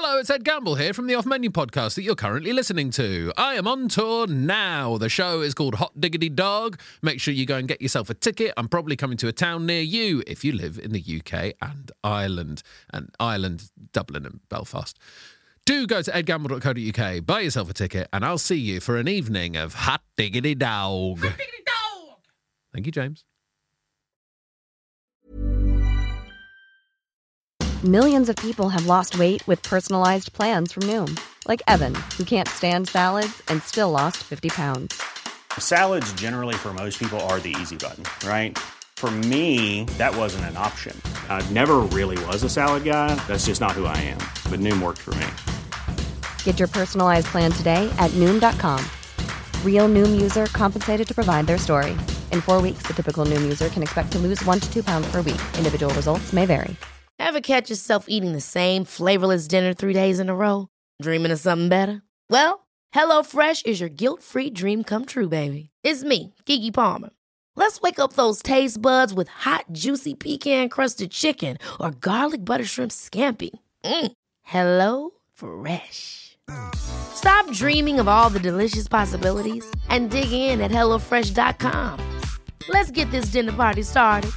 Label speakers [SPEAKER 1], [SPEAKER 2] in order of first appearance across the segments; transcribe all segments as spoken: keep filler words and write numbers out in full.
[SPEAKER 1] Hello, it's Ed Gamble here from the Off Menu podcast that you're currently listening to. I am on tour now. The show is called Hot Diggity Dog. Make sure you go and get yourself a ticket. I'm probably coming to a town near you if you live in the U K and Ireland. And Ireland, Dublin and Belfast. Do go to ed gamble dot co dot uk, buy yourself a ticket, and I'll see you for an evening of Hot Diggity Dog. Hot Diggity Dog! Thank you, James.
[SPEAKER 2] Millions of people have lost weight with personalized plans from Noom. Like Evan, who can't stand salads and still lost fifty pounds.
[SPEAKER 3] Salads generally for most people are the easy button, right? For me, that wasn't an option. I never really was a salad guy. That's just not who I am. But Noom worked for me.
[SPEAKER 2] Get your personalized plan today at Noom dot com. Real Noom user compensated to provide their story. In four weeks, the typical Noom user can expect to lose one to two pounds per week. Individual results may vary.
[SPEAKER 4] Ever catch yourself eating the same flavorless dinner three days in a row? Dreaming of something better? Well, HelloFresh is your guilt-free dream come true, baby. It's me, Keke Palmer. Let's wake up those taste buds with hot, juicy pecan-crusted chicken or garlic butter shrimp scampi. Mm. Hello Fresh. Stop dreaming of all the delicious possibilities and dig in at hello fresh dot com. Let's get this dinner party started.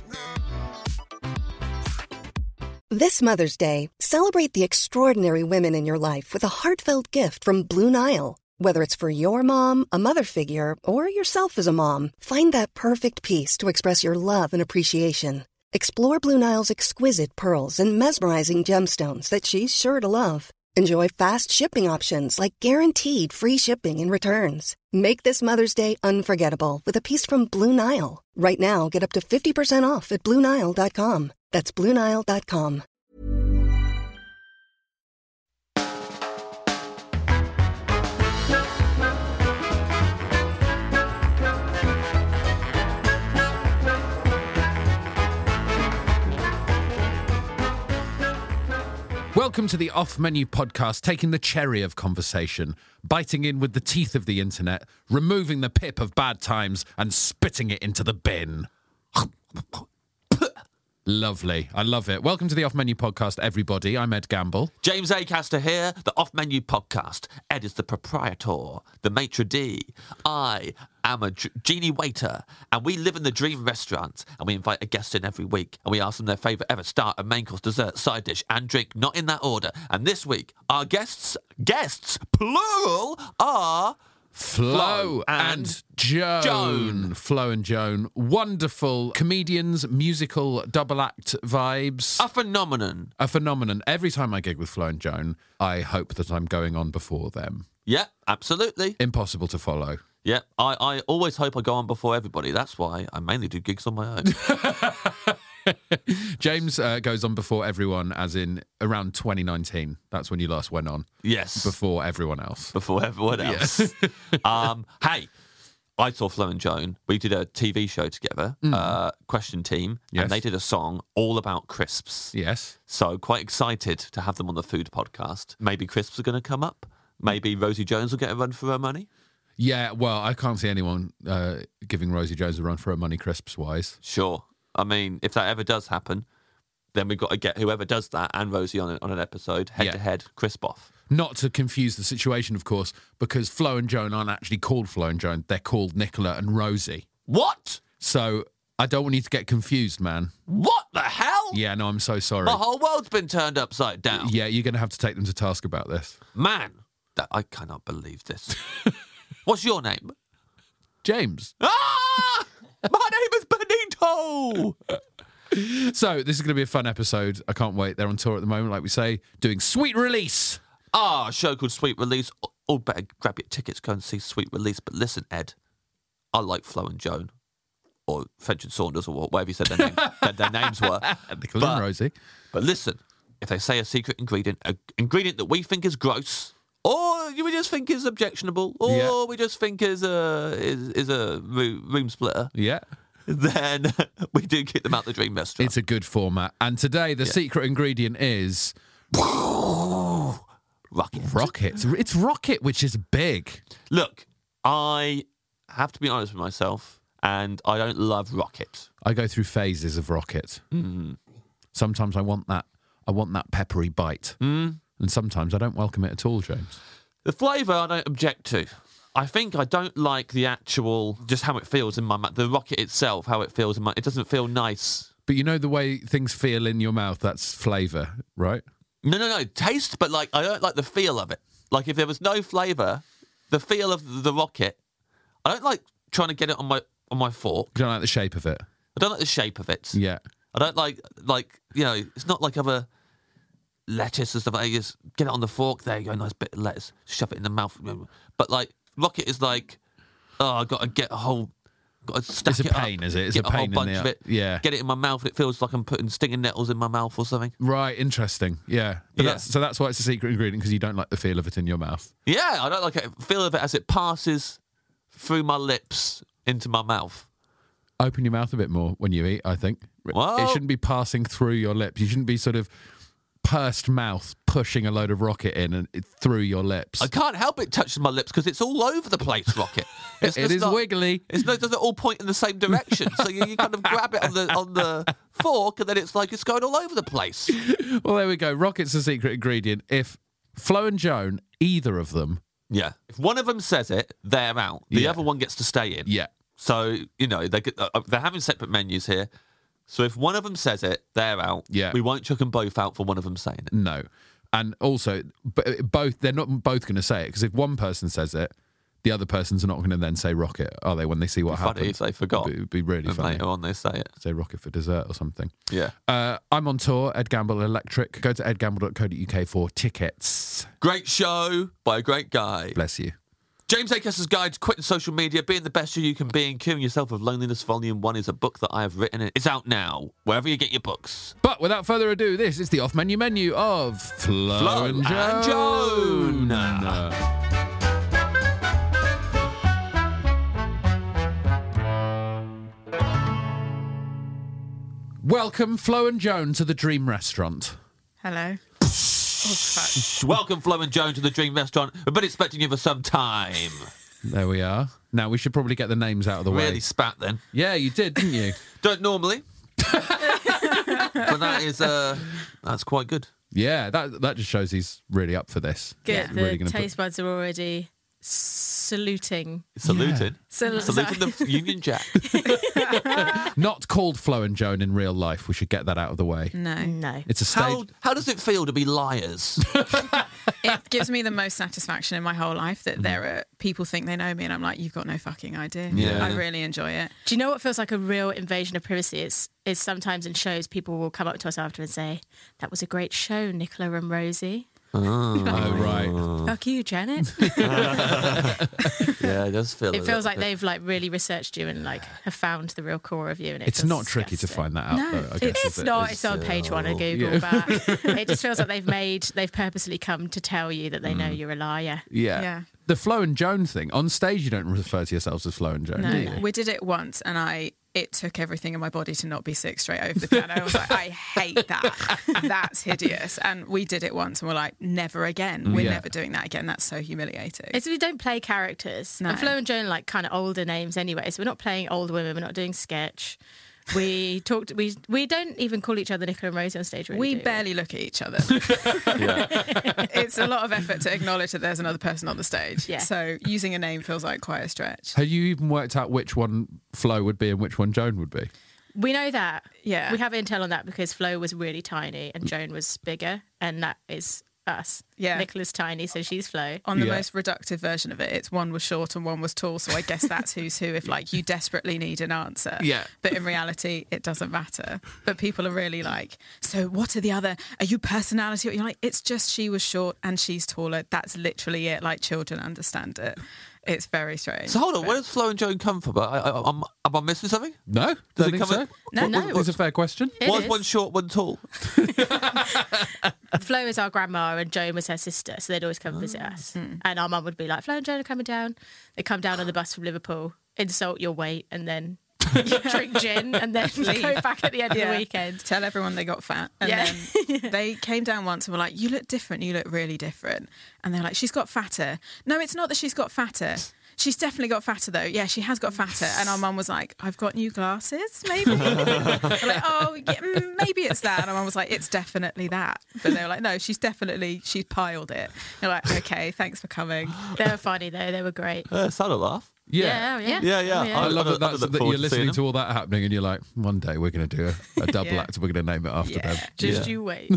[SPEAKER 5] This Mother's Day, celebrate the extraordinary women in your life with a heartfelt gift from Blue Nile. Whether it's for your mom, a mother figure, or yourself as a mom, find that perfect piece to express your love and appreciation. Explore Blue Nile's exquisite pearls and mesmerizing gemstones that she's sure to love. Enjoy fast shipping options like guaranteed free shipping and returns. Make this Mother's Day unforgettable with a piece from Blue Nile. Right now, get up to fifty percent off at blue nile dot com. That's blue nile dot com.
[SPEAKER 1] Welcome to the Off Menu podcast, taking the cherry of conversation, biting in with the teeth of the internet, removing the pip of bad times, and spitting it into the bin. Lovely. I love it. Welcome to the Off Menu podcast, everybody. I'm Ed Gamble.
[SPEAKER 6] James Acaster here, the Off Menu podcast. Ed is the proprietor, the maitre d'. I am a g- genie waiter, and we live in the dream restaurant, and we invite a guest in every week, and we ask them their favourite ever starter, main course, dessert, side dish, and drink, not in that order. And this week, our guests, guests, plural, are...
[SPEAKER 1] Flo,
[SPEAKER 6] Flo
[SPEAKER 1] and,
[SPEAKER 6] and
[SPEAKER 1] Joan.
[SPEAKER 6] Joan.
[SPEAKER 1] Flo and Joan. Wonderful comedians, musical double act vibes.
[SPEAKER 6] A phenomenon.
[SPEAKER 1] A phenomenon. Every time I gig with Flo and Joan, I hope that I'm going on before them.
[SPEAKER 6] Yeah, absolutely.
[SPEAKER 1] Impossible to follow.
[SPEAKER 6] Yeah, I, I always hope I go on before everybody. That's why I mainly do gigs on my own.
[SPEAKER 1] James uh, goes on before everyone, as in around twenty nineteen. That's when you last went on.
[SPEAKER 6] Yes.
[SPEAKER 1] Before everyone else.
[SPEAKER 6] Before everyone else.
[SPEAKER 1] Yes.
[SPEAKER 6] um, hey, I saw Flo and Joan. We did a T V show together, mm. uh, Question Team,
[SPEAKER 1] yes.
[SPEAKER 6] and they did a song all about crisps.
[SPEAKER 1] Yes.
[SPEAKER 6] So quite excited to have them on the food podcast. Maybe crisps are going to come up. Maybe Rosie Jones will get a run for her money.
[SPEAKER 1] Yeah, well, I can't see anyone uh, giving Rosie Jones a run for her money crisps-wise.
[SPEAKER 6] Sure. I mean, if that ever does happen, then we've got to get whoever does that and Rosie on, a, on an episode, head-to-head, yeah. crisp off.
[SPEAKER 1] Not to confuse the situation, of course, because Flo and Joan aren't actually called Flo and Joan. They're called Nicola and Rosie.
[SPEAKER 6] What?
[SPEAKER 1] So I don't want you to get confused, man.
[SPEAKER 6] What the hell?
[SPEAKER 1] Yeah, no, I'm so sorry.
[SPEAKER 6] The whole world's been turned upside down.
[SPEAKER 1] Yeah, you're going to have to take them to task about this.
[SPEAKER 6] Man, that, I cannot believe this. What's your name?
[SPEAKER 1] James.
[SPEAKER 6] Ah! My name is Benito!
[SPEAKER 1] So, this is going to be a fun episode. I can't wait. They're on tour at the moment, like we say, doing Sweet Release.
[SPEAKER 6] Ah, a show called Sweet Release. Oh, better grab your tickets, go and see Sweet Release. But listen, Ed, I like Flo and Joan, or French and Saunders, or whatever you said their, name, their, their names were.
[SPEAKER 1] Nicola and Rosie.
[SPEAKER 6] But listen, if they say a secret ingredient, an ingredient that we think is gross, or we just think is objectionable, or yeah. we just think is a is, is a room splitter,
[SPEAKER 1] yeah,
[SPEAKER 6] then we do keep them out the dream restaurant.
[SPEAKER 1] It's a good format. And today, the yeah. secret ingredient is
[SPEAKER 6] rocket.
[SPEAKER 1] Rocket. It's rocket, which is big.
[SPEAKER 6] Look, I have to be honest with myself, and I don't love rocket.
[SPEAKER 1] I go through phases of rocket.
[SPEAKER 6] Mm.
[SPEAKER 1] Sometimes I want that. I want that peppery bite.
[SPEAKER 6] Mm.
[SPEAKER 1] And sometimes I don't welcome it at all, James.
[SPEAKER 6] The flavour I don't object to. I think I don't like the actual, just how it feels in my mouth. The rocket itself, how it feels in my... It doesn't feel nice.
[SPEAKER 1] But you know the way things feel in your mouth, that's flavour, right?
[SPEAKER 6] No, no, no. Taste, but like I don't like the feel of it. Like if there was no flavour, the feel of the rocket, I don't like trying to get it on my on my fork.
[SPEAKER 1] You don't like the shape of it?
[SPEAKER 6] I don't like the shape of it.
[SPEAKER 1] Yeah.
[SPEAKER 6] I don't like, like you know, it's not like other lettuce and stuff. I just get it on the fork. There you go, nice bit of lettuce. Shove it in the mouth. But like rocket is like, oh, I've got to get a whole... Got to stack
[SPEAKER 1] It's a
[SPEAKER 6] it
[SPEAKER 1] pain,
[SPEAKER 6] up,
[SPEAKER 1] is it? It's
[SPEAKER 6] get
[SPEAKER 1] a pain
[SPEAKER 6] whole
[SPEAKER 1] in
[SPEAKER 6] bunch
[SPEAKER 1] the-
[SPEAKER 6] of it.
[SPEAKER 1] yeah.
[SPEAKER 6] Get it in my mouth, and it feels like I'm putting stinging nettles in my mouth or something.
[SPEAKER 1] Right, interesting. Yeah. But
[SPEAKER 6] Yeah.
[SPEAKER 1] That's, so that's why it's a secret ingredient, because you don't like the feel of it in your mouth.
[SPEAKER 6] Yeah, I don't like it. Feel of it as it passes through my lips into my mouth.
[SPEAKER 1] Open your mouth a bit more when you eat, I think.
[SPEAKER 6] Whoa.
[SPEAKER 1] It shouldn't be passing through your lips. You shouldn't be sort of pursed mouth pushing a load of rocket in and it, through your lips.
[SPEAKER 6] I can't help it touching my lips because it's all over the place, rocket. It's
[SPEAKER 1] It
[SPEAKER 6] just
[SPEAKER 1] is
[SPEAKER 6] not-
[SPEAKER 1] wiggly.
[SPEAKER 6] It's no, it doesn't all point in the same direction. So you, you kind of grab it on the on the fork, and then it's like it's going all over the place.
[SPEAKER 1] Well, there we go. Rocket's a secret ingredient. If Flo and Joan, either of them,
[SPEAKER 6] Yeah. If one of them says it, they're out. The
[SPEAKER 1] Yeah.
[SPEAKER 6] other one gets to stay in.
[SPEAKER 1] yeah,
[SPEAKER 6] So you know they get, uh, they're having separate menus here. So if one of them says it, they're out.
[SPEAKER 1] Yeah.
[SPEAKER 6] We won't chuck them both out for one of them saying it.
[SPEAKER 1] no. And also, b- both they're not both going to say it, because if one person says it, the other person's not going to then say rocket, are they, when they see what
[SPEAKER 6] Funny
[SPEAKER 1] happens?
[SPEAKER 6] if they forgot.
[SPEAKER 1] It would be really
[SPEAKER 6] And
[SPEAKER 1] funny.
[SPEAKER 6] later on they say it.
[SPEAKER 1] Say rocket for dessert or something.
[SPEAKER 6] Yeah.
[SPEAKER 1] Uh, I'm on tour, Ed Gamble Electric. Go to ed gamble dot co dot uk for tickets.
[SPEAKER 6] Great show by a great guy.
[SPEAKER 1] Bless you.
[SPEAKER 6] James Acaster's Guide to Quitting Social Media, Being the Best You You Can Be and Curing Yourself of Loneliness, Volume one is a book that I have written. It's out now, wherever you get your books.
[SPEAKER 1] But without further ado, this is the off-menu menu of Flo,
[SPEAKER 6] Flo
[SPEAKER 1] and
[SPEAKER 6] and
[SPEAKER 1] Joan.
[SPEAKER 6] Joan.
[SPEAKER 1] Welcome, Flo and Joan, to the Dream Restaurant.
[SPEAKER 7] Hello. Oh, fuck.
[SPEAKER 6] Welcome, Flo and Joan, to the Dream Restaurant. We've been expecting you for some time.
[SPEAKER 1] There we are. Now, we should probably get the names out of the way.
[SPEAKER 6] Really spat then.
[SPEAKER 1] Yeah, you did, didn't you?
[SPEAKER 6] Don't normally. But that is, uh, that's quite good.
[SPEAKER 1] Yeah, that that just shows he's really up for this.
[SPEAKER 7] Good.
[SPEAKER 1] He's
[SPEAKER 7] The
[SPEAKER 1] really gonna
[SPEAKER 7] taste buds are already saluting.
[SPEAKER 6] Saluted.
[SPEAKER 7] Sal-
[SPEAKER 6] Saluted the Union Jack.
[SPEAKER 1] Put, not called Flo and Joan in real life. We should get that out of the way.
[SPEAKER 7] No.
[SPEAKER 2] No.
[SPEAKER 1] It's a stage.
[SPEAKER 6] How, how does it feel to be liars?
[SPEAKER 7] It gives me the most satisfaction in my whole life that there are people think they know me and I'm like, you've got no fucking idea.
[SPEAKER 6] Yeah.
[SPEAKER 7] I really enjoy it.
[SPEAKER 2] Do you know what feels like a real invasion of privacy is? Is sometimes in shows people will come up to us after and say, "That was a great show, Nicola and Rosie."
[SPEAKER 1] Oh, right.
[SPEAKER 2] Fuck you, Janet.
[SPEAKER 6] Yeah, it does feel.
[SPEAKER 2] It
[SPEAKER 6] a
[SPEAKER 2] feels
[SPEAKER 6] little
[SPEAKER 2] like
[SPEAKER 6] bit.
[SPEAKER 2] they've like really researched you and like have found the real core of you. And it
[SPEAKER 1] It's
[SPEAKER 2] feels
[SPEAKER 1] not tricky to
[SPEAKER 2] disgusting.
[SPEAKER 1] find that out,
[SPEAKER 7] No,
[SPEAKER 1] though, I guess,
[SPEAKER 2] It's
[SPEAKER 1] is it?
[SPEAKER 2] not. It's on page one of Google,
[SPEAKER 1] Yeah.
[SPEAKER 2] but it just feels like they've made, they've purposely come to tell you that they know you're a liar.
[SPEAKER 1] Yeah.
[SPEAKER 7] Yeah.
[SPEAKER 1] The Flo and Joan thing. On stage, you don't refer to yourselves as Flo and Joan,
[SPEAKER 7] No,
[SPEAKER 1] do you?
[SPEAKER 7] we did it once and I it took everything in my body to not be sick straight over the piano. I was like, I hate that. That's hideous. And we did it once and we're like, never again. We're
[SPEAKER 1] Yeah.
[SPEAKER 7] never doing that again. That's so humiliating.
[SPEAKER 2] It's we don't play characters.
[SPEAKER 7] No.
[SPEAKER 2] And Flo and Joan are like kind of older names anyway, so we're not playing old women. We're not doing sketch. We talked. We we don't even call each other Nicola and Rosie on stage. Really,
[SPEAKER 7] we
[SPEAKER 2] do
[SPEAKER 7] barely look at each other.
[SPEAKER 6] Yeah.
[SPEAKER 7] It's a lot of effort to acknowledge that there's another person on the stage.
[SPEAKER 2] Yeah.
[SPEAKER 7] So using a name feels like quite a stretch.
[SPEAKER 1] Have you even worked out which one Flo would be and which one Joan would be?
[SPEAKER 2] We know that.
[SPEAKER 7] Yeah.
[SPEAKER 2] We have intel on that because Flo was really tiny and Joan was bigger, and that is us.
[SPEAKER 7] Yeah.
[SPEAKER 2] Nicola's tiny, so she's Flo.
[SPEAKER 7] On the
[SPEAKER 1] Yeah.
[SPEAKER 7] most reductive version of it, it's one was short and one was tall. So I guess that's who's who if like you desperately need an answer.
[SPEAKER 1] Yeah.
[SPEAKER 7] But in reality, it doesn't matter. But people are really like, so what are the other, are you personality? You're like, it's just she was short and she's taller. That's literally it. Like children understand it. It's very strange.
[SPEAKER 6] So hold on,
[SPEAKER 7] But-
[SPEAKER 6] where does Flo and Joan come from? I, I, I'm, am I missing something?
[SPEAKER 1] No?
[SPEAKER 6] Does
[SPEAKER 1] Don't
[SPEAKER 6] it
[SPEAKER 1] think
[SPEAKER 6] come
[SPEAKER 1] so?
[SPEAKER 6] in-
[SPEAKER 7] No,
[SPEAKER 6] what-
[SPEAKER 7] no.
[SPEAKER 6] what-
[SPEAKER 1] It's a fair question.
[SPEAKER 2] It
[SPEAKER 6] One's
[SPEAKER 2] is.
[SPEAKER 6] one short, one tall.
[SPEAKER 2] Flo is our grandma and Joan was her sister, so they'd always come
[SPEAKER 7] Oh.
[SPEAKER 2] visit us. And our mum would be like, Flo and Joan are coming down. They come down on the bus from Liverpool, insult your weight, and then
[SPEAKER 8] drink gin, and then
[SPEAKER 7] Leave.
[SPEAKER 8] go back at the end of
[SPEAKER 7] Yeah.
[SPEAKER 8] the weekend.
[SPEAKER 7] Tell everyone they got fat. And
[SPEAKER 8] Yeah.
[SPEAKER 7] then they came down once and were like, you look different, you look really different. And they're like, she's got fatter. No, it's not that she's got fatter. She's definitely got fatter, though. Yeah, she has got fatter. And our mum was like, I've got new glasses, maybe? We're like, oh, yeah, mm, maybe it's that. And our mum was like, it's definitely that. But they were like, no, she's definitely, she's piled it. You're like, okay, thanks for coming.
[SPEAKER 8] They were funny though. They were great.
[SPEAKER 6] Uh, sound a laugh.
[SPEAKER 1] Yeah.
[SPEAKER 8] Yeah, yeah,
[SPEAKER 6] Yeah, yeah.
[SPEAKER 8] Oh, yeah.
[SPEAKER 1] I love
[SPEAKER 6] I-
[SPEAKER 1] that,
[SPEAKER 6] I
[SPEAKER 1] that's,
[SPEAKER 6] look
[SPEAKER 1] that
[SPEAKER 6] forward
[SPEAKER 1] you're
[SPEAKER 6] to seeing
[SPEAKER 1] listening
[SPEAKER 6] them.
[SPEAKER 1] to all that happening and you're like, one day we're going to do a, a double
[SPEAKER 7] Yeah.
[SPEAKER 1] act. We're going to name it after
[SPEAKER 7] Yeah.
[SPEAKER 1] them.
[SPEAKER 8] Just
[SPEAKER 6] Yeah.
[SPEAKER 8] you wait.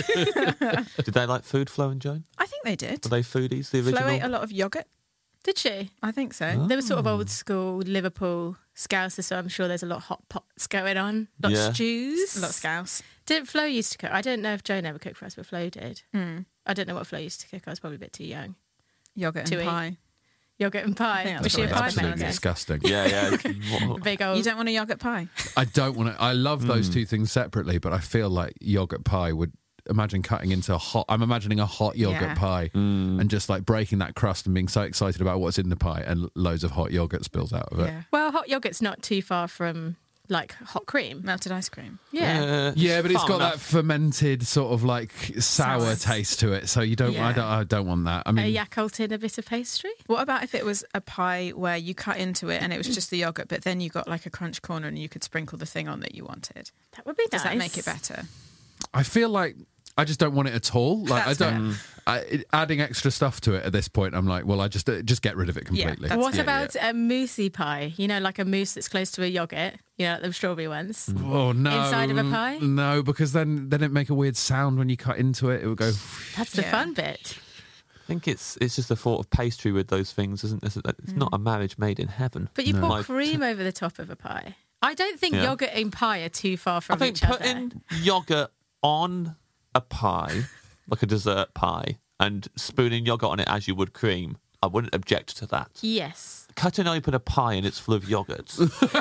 [SPEAKER 6] Did they like food, Flo and Joan?
[SPEAKER 7] I think they did.
[SPEAKER 6] Were they foodies, the
[SPEAKER 7] Flo
[SPEAKER 6] original?
[SPEAKER 7] ate a lot of yoghurt.
[SPEAKER 8] Did she?
[SPEAKER 7] I think so.
[SPEAKER 8] They were sort of old school Liverpool Scousers, so I'm sure there's a lot of hot pots going on. Lots
[SPEAKER 6] Yeah.
[SPEAKER 8] of stews.
[SPEAKER 7] A lot of scouse.
[SPEAKER 8] Didn't Flo used to cook? I don't know if Joan ever cooked for us, but Flo did.
[SPEAKER 7] Mm.
[SPEAKER 8] I don't know what Flo used to cook. I was probably a bit too young.
[SPEAKER 7] Yogurt
[SPEAKER 8] To
[SPEAKER 7] and
[SPEAKER 8] eat.
[SPEAKER 7] pie.
[SPEAKER 8] Yogurt and pie.
[SPEAKER 7] think
[SPEAKER 8] Was
[SPEAKER 7] that's
[SPEAKER 8] she a
[SPEAKER 7] what
[SPEAKER 8] pie
[SPEAKER 7] it's
[SPEAKER 1] Absolutely
[SPEAKER 8] maker?
[SPEAKER 1] disgusting.
[SPEAKER 6] Yeah, yeah. What-
[SPEAKER 8] Big old.
[SPEAKER 7] You don't want a yogurt pie?
[SPEAKER 1] I don't want to. I love those two things separately, but I feel like yogurt pie would. Imagine cutting into a hot. I'm imagining a hot yogurt
[SPEAKER 7] Yeah.
[SPEAKER 1] pie and just like breaking that crust and being so excited about what's in the pie, and loads of hot yogurt spills out of it.
[SPEAKER 7] Yeah.
[SPEAKER 8] Well, hot yogurt's not too far from like hot cream.
[SPEAKER 7] Melted ice cream.
[SPEAKER 8] Yeah.
[SPEAKER 6] Uh,
[SPEAKER 1] Yeah, but it's
[SPEAKER 6] far
[SPEAKER 1] got
[SPEAKER 6] enough.
[SPEAKER 1] that fermented sort of like sour,
[SPEAKER 7] Sour.
[SPEAKER 1] taste to it. So you don't. I
[SPEAKER 7] Yeah.
[SPEAKER 1] don't. I don't want that. I
[SPEAKER 8] A
[SPEAKER 1] mean,
[SPEAKER 8] Yakult in a bit of pastry.
[SPEAKER 7] What about if it was a pie where you cut into it and it was just the yogurt, but then you got like a crunch corner and you could sprinkle the thing on that you wanted?
[SPEAKER 8] That would be
[SPEAKER 7] Does
[SPEAKER 8] nice.
[SPEAKER 7] that make it better?
[SPEAKER 1] I feel like I just don't want it at all. Like
[SPEAKER 7] That's
[SPEAKER 1] I don't. I, it- adding extra stuff to it at this point, I'm like, well, I just uh, just get rid of it completely.
[SPEAKER 7] that's
[SPEAKER 8] What
[SPEAKER 7] Yeah,
[SPEAKER 8] about a moussey pie? You know, like a mousse that's close to a yogurt. You know, like the strawberry ones.
[SPEAKER 1] Oh no!
[SPEAKER 8] Inside of a pie?
[SPEAKER 1] No, because then then it make a weird sound when you cut into it. It would go.
[SPEAKER 8] That's the
[SPEAKER 7] Yeah.
[SPEAKER 8] fun bit.
[SPEAKER 6] I think it's it's just the thought of pastry with those things, isn't it? It's not a marriage made in heaven.
[SPEAKER 8] But you
[SPEAKER 1] No.
[SPEAKER 8] pour
[SPEAKER 6] Like-
[SPEAKER 8] cream over the top of a pie. I don't think
[SPEAKER 6] Yeah.
[SPEAKER 8] yogurt and pie are too far
[SPEAKER 6] I
[SPEAKER 8] from
[SPEAKER 6] think
[SPEAKER 8] each other.
[SPEAKER 6] putting yogurt on a pie, like a dessert pie, and spooning yogurt on it as you would cream, I wouldn't object to that.
[SPEAKER 8] Yes.
[SPEAKER 6] Cutting open a pie and it's full of yogurt,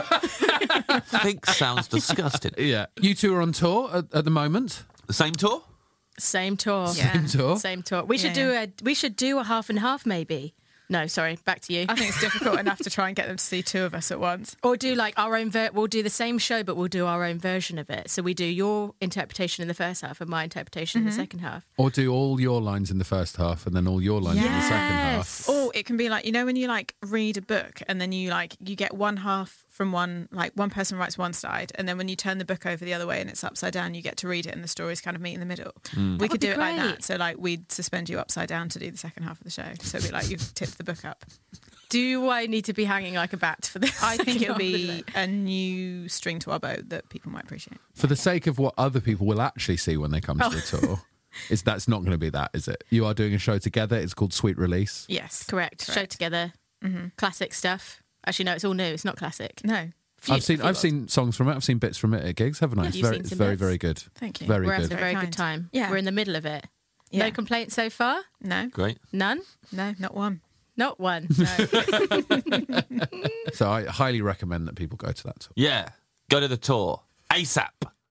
[SPEAKER 6] I think sounds disgusting.
[SPEAKER 1] Yeah, you two are on tour at, at the moment.
[SPEAKER 6] The same tour?
[SPEAKER 8] Same tour.
[SPEAKER 7] Yeah.
[SPEAKER 1] Same tour.
[SPEAKER 8] Same tour. We should
[SPEAKER 7] Yeah.
[SPEAKER 8] do a we should do a half and half maybe. No, sorry, back to you.
[SPEAKER 7] I think it's difficult enough to try and get them to see two of us at once.
[SPEAKER 8] Or do like our own. Ver- we'll do the same show, but we'll do our own version of it. So we do your interpretation in the first half and my interpretation in the second half.
[SPEAKER 1] Or do all your lines in the first half and then all your lines in the second half.
[SPEAKER 7] Or it can be like, you know, when you like read a book and then you like, you get one half from one, like one person writes one side, and then when you turn the book over the other way and it's upside down, you get to read it and the stories kind of meet in the middle. We
[SPEAKER 8] would
[SPEAKER 7] could
[SPEAKER 8] be
[SPEAKER 7] do it like
[SPEAKER 8] great.
[SPEAKER 7] that. So like we'd suspend you upside down to do the second half of the show. So it'd be like you've tipped the book up.
[SPEAKER 8] Do I need to be hanging like a bat for this?
[SPEAKER 7] I think it'll be a new string to our bow that people might appreciate.
[SPEAKER 1] For the sake of what other people will actually see when they come to the tour, is that's not going to be that, is it? You are doing a show together. It's called Sweet Release.
[SPEAKER 7] Yes.
[SPEAKER 8] correct. Show together, classic stuff. Actually, no, it's all new. It's not classic.
[SPEAKER 7] No.
[SPEAKER 8] Few-
[SPEAKER 1] I've seen
[SPEAKER 8] few
[SPEAKER 1] I've
[SPEAKER 8] ones.
[SPEAKER 1] seen songs from it. I've seen bits from it at gigs, haven't I?
[SPEAKER 8] Yeah,
[SPEAKER 1] It's
[SPEAKER 8] you've
[SPEAKER 1] very,
[SPEAKER 8] seen
[SPEAKER 1] it's
[SPEAKER 8] some
[SPEAKER 1] very,
[SPEAKER 8] bits.
[SPEAKER 1] very good.
[SPEAKER 7] Thank you.
[SPEAKER 1] Very
[SPEAKER 8] We're having
[SPEAKER 1] good.
[SPEAKER 8] a very
[SPEAKER 7] Very
[SPEAKER 8] good
[SPEAKER 7] kind.
[SPEAKER 8] time.
[SPEAKER 7] Yeah.
[SPEAKER 8] We're in the middle of it.
[SPEAKER 7] Yeah.
[SPEAKER 8] No complaints so far.
[SPEAKER 7] No.
[SPEAKER 6] Great.
[SPEAKER 8] None.
[SPEAKER 7] No, not one.
[SPEAKER 8] Not one.
[SPEAKER 1] So I highly recommend that people go to that tour.
[SPEAKER 6] Yeah. Go to the tour. ASAP.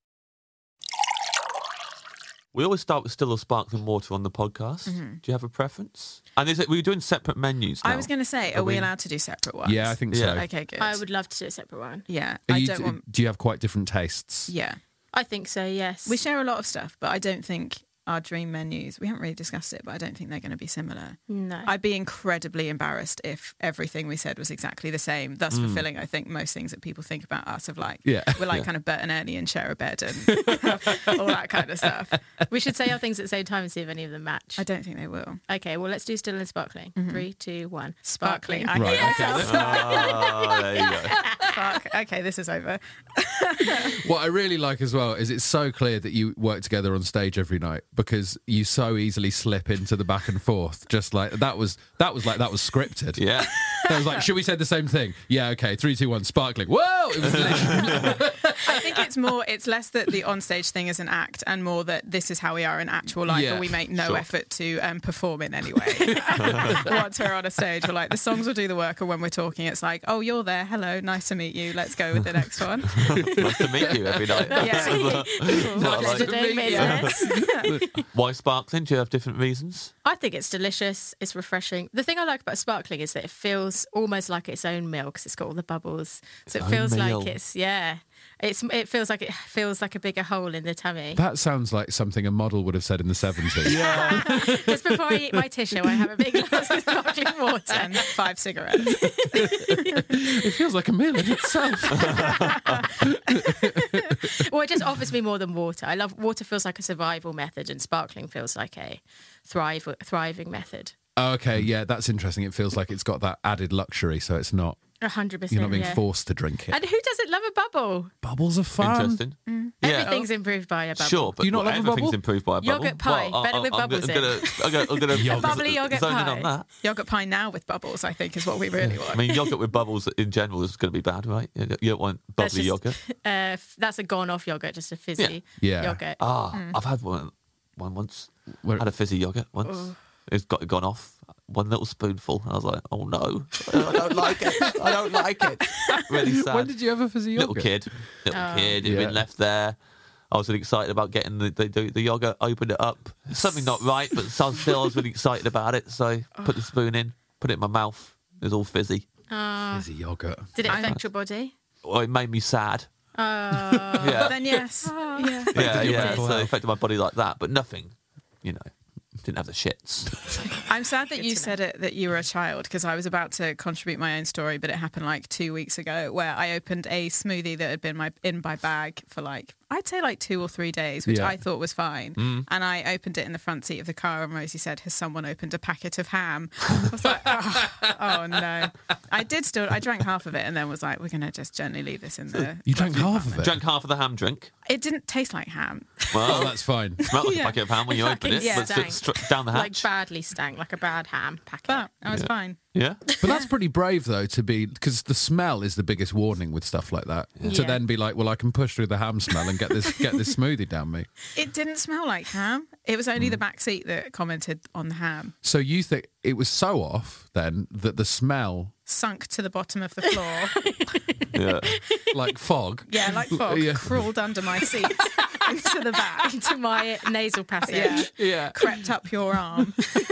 [SPEAKER 6] We always start with still or sparkling water on the podcast. Do you have a preference? And is it, we're doing separate menus now.
[SPEAKER 7] I was going to say, are,
[SPEAKER 6] Are
[SPEAKER 7] we
[SPEAKER 6] we-
[SPEAKER 7] allowed to do separate ones?
[SPEAKER 1] Yeah, I think
[SPEAKER 6] Yeah.
[SPEAKER 1] so.
[SPEAKER 7] Okay, good.
[SPEAKER 8] I would love to do a separate one.
[SPEAKER 7] Yeah.
[SPEAKER 1] Are
[SPEAKER 7] I
[SPEAKER 1] you
[SPEAKER 7] don't
[SPEAKER 1] d-
[SPEAKER 7] want.
[SPEAKER 1] Do you have quite different tastes?
[SPEAKER 7] Yeah.
[SPEAKER 8] I think so. Yes.
[SPEAKER 7] We share a lot of stuff, but I don't think our dream menus, we haven't really discussed it, but I don't think they're going to be similar.
[SPEAKER 8] No.
[SPEAKER 7] I'd be incredibly embarrassed if everything we said was exactly the same, thus fulfilling, I think, most things that people think about us of like,
[SPEAKER 1] Yeah.
[SPEAKER 7] we're like
[SPEAKER 6] Yeah.
[SPEAKER 7] kind of Bert and Ernie and share a bed and all that kind of stuff.
[SPEAKER 8] We should say our things at the same time and see if any of them match.
[SPEAKER 7] I don't think they will.
[SPEAKER 8] Okay, well, let's do still and sparkling. Three, two, one.
[SPEAKER 7] Sparkling.
[SPEAKER 8] Sparkling.
[SPEAKER 7] I
[SPEAKER 1] Right,
[SPEAKER 7] hate
[SPEAKER 1] okay.
[SPEAKER 7] myself.
[SPEAKER 6] Oh, there you go.
[SPEAKER 7] Fuck. Okay, this is over.
[SPEAKER 1] What I really like as well is it's so clear that you work together on stage every night because you so easily slip into the back and forth. Just like that was that was like that was scripted.
[SPEAKER 6] Yeah.
[SPEAKER 1] I was like, should we say the same thing? Yeah, okay. Three, two, one. Sparkling. Whoa! It was literally.
[SPEAKER 7] I think it's more, it's less that the onstage thing is an act and more that this is how we are in actual life
[SPEAKER 1] Yeah,
[SPEAKER 7] and we make no
[SPEAKER 6] sure.
[SPEAKER 7] effort to um, perform in any way. Once we're on a stage, we're like, the songs will do the work, and when we're talking, it's like, oh, you're there. Hello, nice to meet you. Let's go with the next one.
[SPEAKER 6] Nice to meet you every night.
[SPEAKER 7] Yeah.
[SPEAKER 6] Not
[SPEAKER 8] Pleasure
[SPEAKER 6] like-
[SPEAKER 8] doing
[SPEAKER 1] Yeah.
[SPEAKER 8] business.
[SPEAKER 6] Why sparkling? Do you have different reasons?
[SPEAKER 8] I think it's delicious. It's refreshing. The thing I like about sparkling is that it feels feels almost like its own meal because it's got all the bubbles. So
[SPEAKER 6] Its
[SPEAKER 8] it feels
[SPEAKER 6] own
[SPEAKER 8] like
[SPEAKER 6] meal.
[SPEAKER 8] it's yeah. It's it feels like it feels like a bigger hole in the tummy.
[SPEAKER 1] That sounds like something a model would have said in the seventies. Yeah.
[SPEAKER 8] Just before I eat my tissue, I have a big glass of sparkling water.
[SPEAKER 7] And five cigarettes.
[SPEAKER 1] It feels like a meal in itself.
[SPEAKER 8] Well, it just offers me more than water. I love water. Feels like a survival method, and sparkling feels like a thrive thriving method.
[SPEAKER 1] Okay, yeah, that's interesting. It feels like it's got that added luxury, so it's not
[SPEAKER 8] A hundred percent.
[SPEAKER 1] you're not being
[SPEAKER 8] yeah.
[SPEAKER 1] forced to drink it.
[SPEAKER 8] And who doesn't love a bubble?
[SPEAKER 1] Bubbles are fun.
[SPEAKER 6] Interesting. Yeah.
[SPEAKER 8] Everything's improved by a bubble.
[SPEAKER 6] Sure, but
[SPEAKER 1] Do you not love a
[SPEAKER 6] everything's
[SPEAKER 1] bubble?
[SPEAKER 6] improved by a bubble.
[SPEAKER 8] Yogurt pie,
[SPEAKER 6] Well,
[SPEAKER 8] better
[SPEAKER 6] I-
[SPEAKER 8] with
[SPEAKER 6] I'm
[SPEAKER 8] bubbles
[SPEAKER 6] gonna,
[SPEAKER 8] in.
[SPEAKER 6] I'm gonna, I'm gonna, I'm gonna
[SPEAKER 8] Bubbly yogurt
[SPEAKER 6] zone in
[SPEAKER 8] pie.
[SPEAKER 6] on that.
[SPEAKER 7] Yogurt pie now with bubbles, I think, is what we really want.
[SPEAKER 6] I mean, yogurt with bubbles in general is going to be bad, right? You you don't want
[SPEAKER 8] That's
[SPEAKER 6] bubbly
[SPEAKER 8] just-
[SPEAKER 6] yogurt.
[SPEAKER 8] Uh, f- that's a gone off yogurt, just a fizzy
[SPEAKER 1] Yeah. Yeah.
[SPEAKER 8] yogurt.
[SPEAKER 6] Ah, I've had one one once.
[SPEAKER 1] Where-
[SPEAKER 6] had a fizzy yogurt once. It's got gone off. One little spoonful. I was like, oh no, I don't like it. I don't like it. Really sad.
[SPEAKER 1] When did you have a fizzy yogurt?
[SPEAKER 6] Little kid, little
[SPEAKER 8] Oh.
[SPEAKER 6] kid. It'd
[SPEAKER 1] Yeah.
[SPEAKER 6] been left there. I was really excited about getting the, the, the, the yogurt, opened it up. Something not right, but so- still I was really excited about it. So put the spoon in, put it in my mouth. It was all fizzy.
[SPEAKER 8] Ah.
[SPEAKER 1] Fizzy yogurt.
[SPEAKER 8] Did it affect your body?
[SPEAKER 6] Well, it made me sad.
[SPEAKER 8] Oh.
[SPEAKER 6] Yeah,
[SPEAKER 7] Then yes. Yeah.
[SPEAKER 6] yeah,
[SPEAKER 1] your
[SPEAKER 6] yeah.
[SPEAKER 1] mental
[SPEAKER 6] So it
[SPEAKER 1] health.
[SPEAKER 6] affected my body like that, but nothing, you know, didn't have the shits.
[SPEAKER 7] I'm sad that you said it that you were a child because I was about to contribute my own story, but it happened like two weeks ago where I opened a smoothie that had been my in my bag for like I'd say like two or three days, which
[SPEAKER 1] Yeah.
[SPEAKER 7] I thought was fine. And I opened it in the front seat of the car, and Rosie said, "Has someone opened a packet of ham?" I was like, "Oh, oh no!" I did still. I drank half of it, and then was like, "We're gonna just gently leave this in the."
[SPEAKER 1] You drank half of it?
[SPEAKER 6] Drank half of the ham drink.
[SPEAKER 7] It didn't taste like ham.
[SPEAKER 6] Well,
[SPEAKER 1] Oh, that's fine.
[SPEAKER 6] smelled like
[SPEAKER 7] Yeah.
[SPEAKER 6] a packet of ham when you open
[SPEAKER 8] Fucking
[SPEAKER 6] it,
[SPEAKER 8] yeah.
[SPEAKER 6] but st-
[SPEAKER 8] stank.
[SPEAKER 6] st- down the
[SPEAKER 8] Like
[SPEAKER 6] hatch.
[SPEAKER 8] badly stank, like a bad ham packet.
[SPEAKER 7] But I was fine.
[SPEAKER 6] Yeah.
[SPEAKER 1] But that's pretty brave, though, to be... Because the smell is the biggest warning with stuff like that. To
[SPEAKER 8] Yeah.
[SPEAKER 1] then be like, well, I can push through the ham smell and get this get this smoothie down me.
[SPEAKER 7] It didn't smell like ham. It was only the back seat that commented on the ham.
[SPEAKER 1] So you think it was so off, then, that the smell,
[SPEAKER 7] Sunk to the bottom of the floor.
[SPEAKER 6] Yeah.
[SPEAKER 1] like fog...
[SPEAKER 7] Yeah, like fog,
[SPEAKER 1] Yeah.
[SPEAKER 7] crawled under my seat into the back.
[SPEAKER 8] Into my nasal passage.
[SPEAKER 7] Yeah.
[SPEAKER 1] Yeah.
[SPEAKER 7] Crept up your arm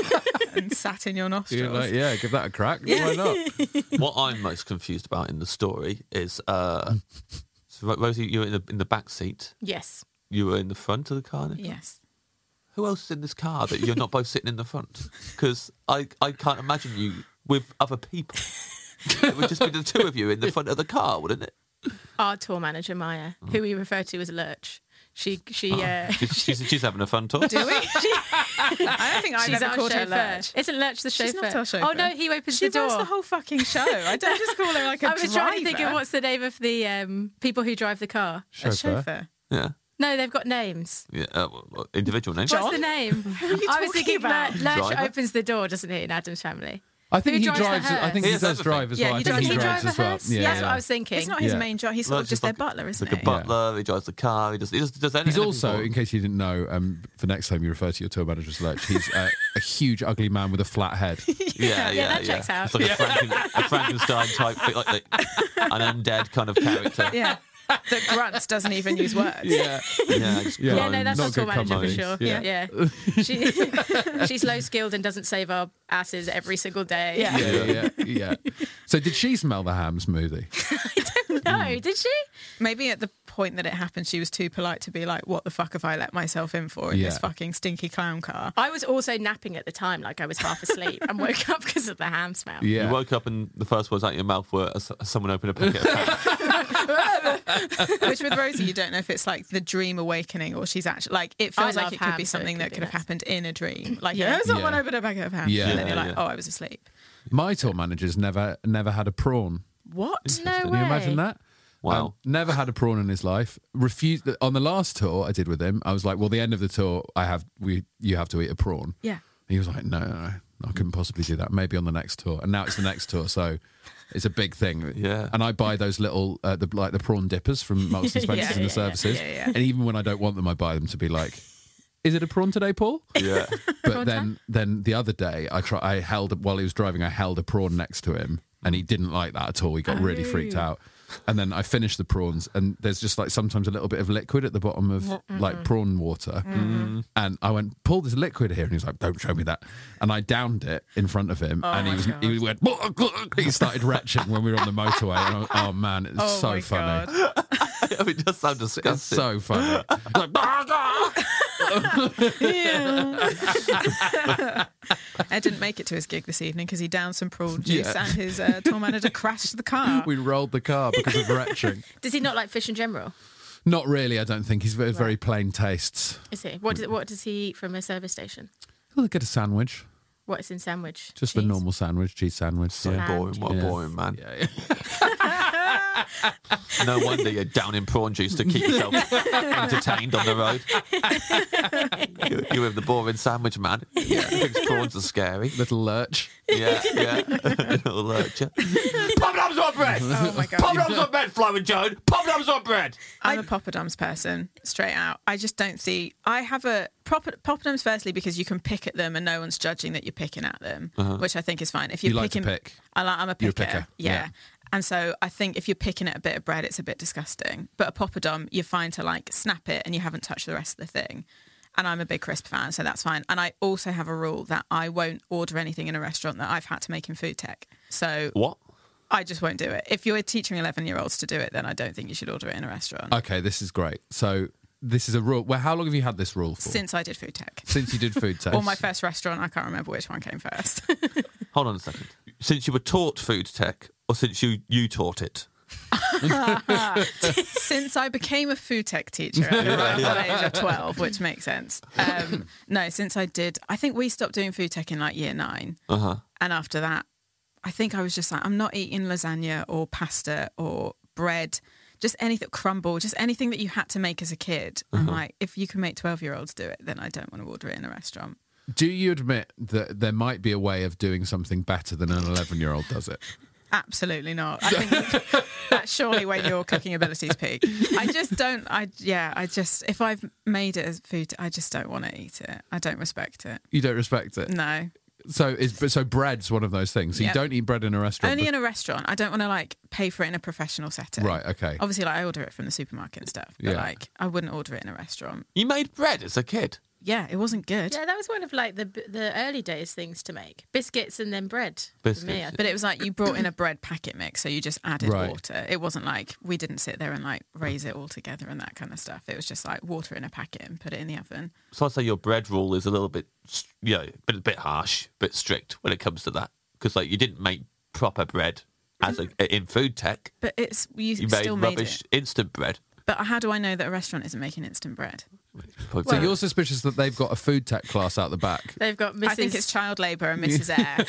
[SPEAKER 7] and sat in your nostrils.
[SPEAKER 1] You're like, yeah, give that a crack. Why not?
[SPEAKER 6] What I'm most confused about in the story is, uh, so Ro- Rosie, you were in the in the back seat.
[SPEAKER 8] Yes.
[SPEAKER 6] You were in the front of the car. Then?
[SPEAKER 7] Yes.
[SPEAKER 6] Who else is in this car that you're not both sitting in the front? Because I, I can't imagine you with other people. It would just be the two of you in the front of the car, wouldn't it?
[SPEAKER 8] Our tour manager, Maya, who we refer to as Lurch. She, she, uh,
[SPEAKER 6] She's, she's, she's having a fun tour.
[SPEAKER 7] Do we? I don't think I've
[SPEAKER 8] she's
[SPEAKER 7] ever
[SPEAKER 8] our
[SPEAKER 7] called her
[SPEAKER 8] chauffeur.
[SPEAKER 7] Lurch.
[SPEAKER 8] Isn't Lurch the chauffeur?
[SPEAKER 7] She's not our chauffeur.
[SPEAKER 8] Oh no, he opens
[SPEAKER 7] She
[SPEAKER 8] the door.
[SPEAKER 7] runs the whole fucking show. I don't just call her like a
[SPEAKER 8] I was
[SPEAKER 7] driver.
[SPEAKER 8] trying to think of what's the name of the um, people who drive the car.
[SPEAKER 7] a
[SPEAKER 1] Chauffeur.
[SPEAKER 7] chauffeur.
[SPEAKER 6] Yeah.
[SPEAKER 8] No, they've got names.
[SPEAKER 6] Yeah. Uh, well, well, individual names.
[SPEAKER 8] What's the name?
[SPEAKER 7] are you
[SPEAKER 8] I was
[SPEAKER 7] talking
[SPEAKER 8] thinking
[SPEAKER 7] about?
[SPEAKER 8] Lurch, Lurch
[SPEAKER 6] Driver?
[SPEAKER 8] opens the door, doesn't he, in Adam's Family?
[SPEAKER 1] I think
[SPEAKER 8] Who
[SPEAKER 1] he
[SPEAKER 8] drives the
[SPEAKER 1] drives. I
[SPEAKER 8] hearse?
[SPEAKER 1] think
[SPEAKER 6] He
[SPEAKER 1] he
[SPEAKER 6] has
[SPEAKER 1] does
[SPEAKER 6] everything.
[SPEAKER 1] drive as
[SPEAKER 7] Yeah,
[SPEAKER 1] well. I
[SPEAKER 7] he
[SPEAKER 1] think
[SPEAKER 7] does.
[SPEAKER 1] he
[SPEAKER 7] Doesn't he
[SPEAKER 1] drives
[SPEAKER 8] drive
[SPEAKER 1] as
[SPEAKER 8] a
[SPEAKER 1] well.
[SPEAKER 8] hearse?
[SPEAKER 1] Yeah,
[SPEAKER 8] That's
[SPEAKER 1] yeah.
[SPEAKER 8] what I was thinking.
[SPEAKER 7] It's not his
[SPEAKER 1] Yeah.
[SPEAKER 7] main job. He's sort
[SPEAKER 6] Lurch
[SPEAKER 7] of
[SPEAKER 6] is
[SPEAKER 7] just their
[SPEAKER 6] like-
[SPEAKER 7] butler, isn't
[SPEAKER 6] Like a
[SPEAKER 7] he?
[SPEAKER 6] butler. He drives the car. He does. He does, does anything.
[SPEAKER 1] He's also, in case you didn't know, um, for next time you refer to your tour manager as Lurch, he's uh, a huge, ugly man with a flat head.
[SPEAKER 6] Yeah, yeah,
[SPEAKER 8] that checks out.
[SPEAKER 6] It's like a, Franken, a Frankenstein type, thing, like the, an undead kind of character.
[SPEAKER 7] Yeah. That grunts, doesn't even use words.
[SPEAKER 1] Yeah.
[SPEAKER 6] Yeah, just
[SPEAKER 1] Yeah.
[SPEAKER 8] Yeah, no, that's
[SPEAKER 1] not
[SPEAKER 8] our tour
[SPEAKER 1] good
[SPEAKER 8] manager for
[SPEAKER 1] companies.
[SPEAKER 8] sure.
[SPEAKER 1] Yeah.
[SPEAKER 8] Yeah, She, she's low skilled and doesn't save our asses every single day.
[SPEAKER 7] Yeah.
[SPEAKER 1] Yeah, yeah, yeah. So did she smell the ham smoothie?
[SPEAKER 8] No, did she?
[SPEAKER 7] Maybe at the point that it happened, she was too polite to be like, what the fuck have I let myself in for in
[SPEAKER 1] Yeah.
[SPEAKER 7] this fucking stinky clown car?
[SPEAKER 8] I was also napping at the time, like I was half asleep, and woke up because of the ham smell.
[SPEAKER 1] Yeah.
[SPEAKER 6] You woke up and the first words out of your mouth were, "Has someone opened a packet of ham?"
[SPEAKER 7] Which with Rosie, you don't know if it's like the dream awakening or she's actually like, it feels
[SPEAKER 8] I
[SPEAKER 7] like
[SPEAKER 8] love
[SPEAKER 7] it could
[SPEAKER 8] ham,
[SPEAKER 7] be
[SPEAKER 8] so it
[SPEAKER 7] something
[SPEAKER 8] could
[SPEAKER 7] that
[SPEAKER 8] be
[SPEAKER 7] could have
[SPEAKER 8] that.
[SPEAKER 7] happened in a dream. Like,
[SPEAKER 8] Yeah.
[SPEAKER 7] yeah, someone
[SPEAKER 1] Yeah.
[SPEAKER 7] opened a packet of ham.
[SPEAKER 1] Yeah.
[SPEAKER 7] And then you're
[SPEAKER 6] Yeah,
[SPEAKER 7] like,
[SPEAKER 6] yeah.
[SPEAKER 7] oh, I was asleep.
[SPEAKER 1] My tour manager's never never had a prawn.
[SPEAKER 7] What?
[SPEAKER 8] No
[SPEAKER 1] Can
[SPEAKER 8] way.
[SPEAKER 1] you imagine that?
[SPEAKER 6] Wow.
[SPEAKER 1] Um, never had a prawn in his life. Refused on the last tour I did with him. I was like, "Well, the end of the tour, I have we you have to eat a prawn."
[SPEAKER 7] Yeah.
[SPEAKER 1] He was like, "No, no, no, I couldn't possibly do that. Maybe on the next tour." And now it's the next tour, so it's a big thing.
[SPEAKER 6] Yeah.
[SPEAKER 1] And I buy those little uh, the like the prawn dippers from Marks and Spencer's
[SPEAKER 8] Yeah,
[SPEAKER 1] and the
[SPEAKER 8] yeah,
[SPEAKER 1] services.
[SPEAKER 7] yeah, yeah.
[SPEAKER 1] And even when I don't want them, I buy them to be like, "Is it a prawn today, Paul?"
[SPEAKER 6] Yeah.
[SPEAKER 1] But then, then the other day, I try. I held while he was driving. I held a prawn next to him, and he didn't like that at all. He got really freaked out. and then I finish the prawns, and there's just like sometimes a little bit of liquid at the bottom of mm-hmm. like prawn water. Mm-hmm. And I went, pull this liquid here, and he was like, don't show me that. And I downed it in front of him,
[SPEAKER 7] oh
[SPEAKER 1] and he was
[SPEAKER 7] God.
[SPEAKER 1] he went, he started retching when we were on the motorway. And I was, oh man, it's
[SPEAKER 7] oh
[SPEAKER 1] so funny.
[SPEAKER 6] I mean, it does sound disgusting.
[SPEAKER 1] It's so funny. Like,
[SPEAKER 7] Ed didn't make it to his gig this evening because he downed some prawn juice
[SPEAKER 1] Yeah.
[SPEAKER 7] and his uh, tour manager crashed the car.
[SPEAKER 1] we rolled the car because of retching.
[SPEAKER 8] Does he not like fish in general?
[SPEAKER 1] Not really, I don't think. He's very, very plain tastes.
[SPEAKER 8] Is he? What does, what does he eat from a service station?
[SPEAKER 1] He'll get a sandwich.
[SPEAKER 8] What is in sandwich?
[SPEAKER 1] Just
[SPEAKER 8] Cheese?
[SPEAKER 1] the normal sandwich, cheese sandwich.
[SPEAKER 6] So
[SPEAKER 1] yeah.
[SPEAKER 6] boring, what a
[SPEAKER 1] Yeah.
[SPEAKER 6] boring man.
[SPEAKER 1] Yeah, yeah.
[SPEAKER 6] No wonder you're down in prawn juice to keep yourself entertained on the road. you, you with the boring sandwich man. Yeah, thinks prawns are scary.
[SPEAKER 1] Little lurch.
[SPEAKER 6] Yeah, yeah. Little lurcher. Poppadoms on bread!
[SPEAKER 7] Oh my God.
[SPEAKER 6] Poppadoms on bread, Flo and Joan! Poppadoms on bread!
[SPEAKER 7] I'm a poppadoms person, straight out. I just don't see... I have a... Proper, poppadoms, firstly, because you can pick at them and no one's judging that you're picking at them,
[SPEAKER 6] Uh-huh.
[SPEAKER 7] which I think is fine. If you're
[SPEAKER 1] You like to
[SPEAKER 7] picking,
[SPEAKER 1] pick.
[SPEAKER 7] I like, I'm a
[SPEAKER 1] You're a
[SPEAKER 7] picker.
[SPEAKER 1] picker,
[SPEAKER 7] Yeah.
[SPEAKER 1] yeah.
[SPEAKER 7] And so I think if you're picking at a bit of bread, it's a bit disgusting. But a poppadom, you're fine to like snap it and you haven't touched the rest of the thing. And I'm a big crisp fan, so that's fine. And I also have a rule that I won't order anything in a restaurant that I've had to make in food tech. So
[SPEAKER 6] What?
[SPEAKER 7] I just won't do it. If you're teaching eleven-year-olds to do it, then I don't think you should order it in a restaurant.
[SPEAKER 1] Okay, this is great. So this is a rule. Well, how long have you had this rule for?
[SPEAKER 7] Since I did food tech.
[SPEAKER 1] Since you did food test.
[SPEAKER 7] Or my first restaurant, I can't remember which one came first.
[SPEAKER 6] Hold on a second. Since you were taught food tech, or since you, you taught it?
[SPEAKER 7] Since I became a food tech teacher at around the age of twelve, which makes sense. Um, no, since I did, I think we stopped doing food tech in like year nine.
[SPEAKER 6] Uh-huh.
[SPEAKER 7] And after that, I think I was just like, I'm not eating lasagna or pasta or bread, just anything, crumble, just anything that you had to make as a kid.
[SPEAKER 6] Uh-huh.
[SPEAKER 7] I'm like, if you can make twelve-year-olds do it, then I don't want to order it in a restaurant.
[SPEAKER 1] Do you admit that there might be a way of doing something better than an eleven-year-old does it?
[SPEAKER 7] Absolutely not. I think that's surely when your cooking abilities peak. I just don't, I yeah, I just, if I've made it as food, I just don't want to eat it. I don't respect it.
[SPEAKER 1] You don't respect it?
[SPEAKER 7] No.
[SPEAKER 1] So is so bread's one of those things. So
[SPEAKER 7] Yeah.
[SPEAKER 1] you don't eat bread in a restaurant.
[SPEAKER 7] Only
[SPEAKER 1] but-
[SPEAKER 7] in a restaurant. I don't want to like pay for it in a professional setting.
[SPEAKER 1] Right, okay.
[SPEAKER 7] Obviously, like I order it from the supermarket and stuff, but
[SPEAKER 1] Yeah.
[SPEAKER 7] like I wouldn't order it in a restaurant.
[SPEAKER 6] You made bread as a kid?
[SPEAKER 7] Yeah, it wasn't good.
[SPEAKER 8] Yeah, that was one of like the the early days things to make. Biscuits and then bread. for
[SPEAKER 6] Biscuits,
[SPEAKER 8] me, I
[SPEAKER 6] yeah.
[SPEAKER 8] think.
[SPEAKER 7] But it was like you brought in a bread packet mix, so you just added
[SPEAKER 1] Right.
[SPEAKER 7] water. It wasn't like we didn't sit there and like raise it all together and that kind of stuff. It was just like water in a packet and put it in the oven.
[SPEAKER 6] So I'd say your bread rule is a little bit, you know, a bit harsh, a bit strict when it comes to that. Because like you didn't make proper bread as a, in food tech.
[SPEAKER 7] But it's you,
[SPEAKER 6] You made
[SPEAKER 7] still made
[SPEAKER 6] rubbish
[SPEAKER 7] it.
[SPEAKER 6] instant bread.
[SPEAKER 7] But how do I know that a restaurant isn't making instant bread?
[SPEAKER 1] So you're suspicious that they've got a food tech class out the back?
[SPEAKER 8] They've got Missus
[SPEAKER 7] I think it's child labour and Missus Air